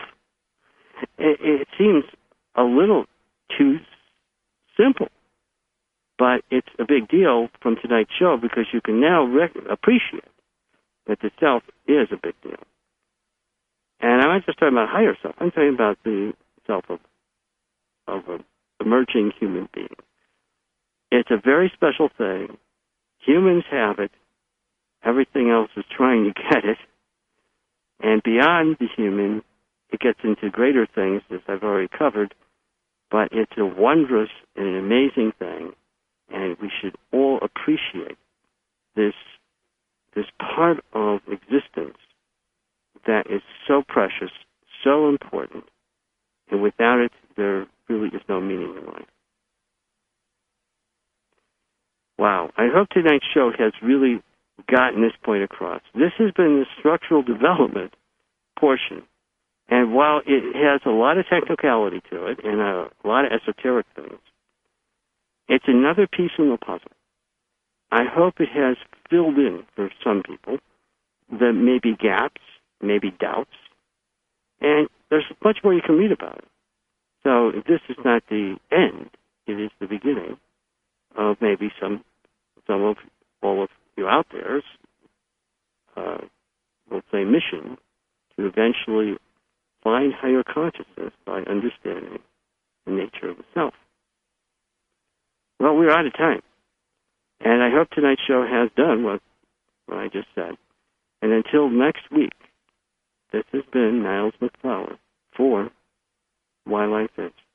It seems a little too simple, but it's a big deal from tonight's show because you can now appreciate that the self is a big deal. And I'm not just talking about higher self. I'm talking about the self of an emerging human being. It's a very special thing. Humans have it. Everything else is trying to get it. And beyond the human, it gets into greater things, as I've already covered. But it's a wondrous and an amazing thing. And we should all appreciate this part of existence that is so precious, so important, and without it, there really is no meaning in life. Wow. I hope tonight's show has really gotten this point across. This has been the structural development portion. And while it has a lot of technicality to it and a lot of esoteric things, it's another piece in the puzzle. I hope it has filled in for some people the maybe gaps, maybe doubts, And there's much more you can read about it. So this is not the end. It is the beginning of maybe some of all of you out there's, we'll say, mission to eventually find higher consciousness by understanding the nature of the self. Well, we're out of time. And I hope tonight's show has done what I just said. And until next week, this has been Niles MacFlower for Why Life Is.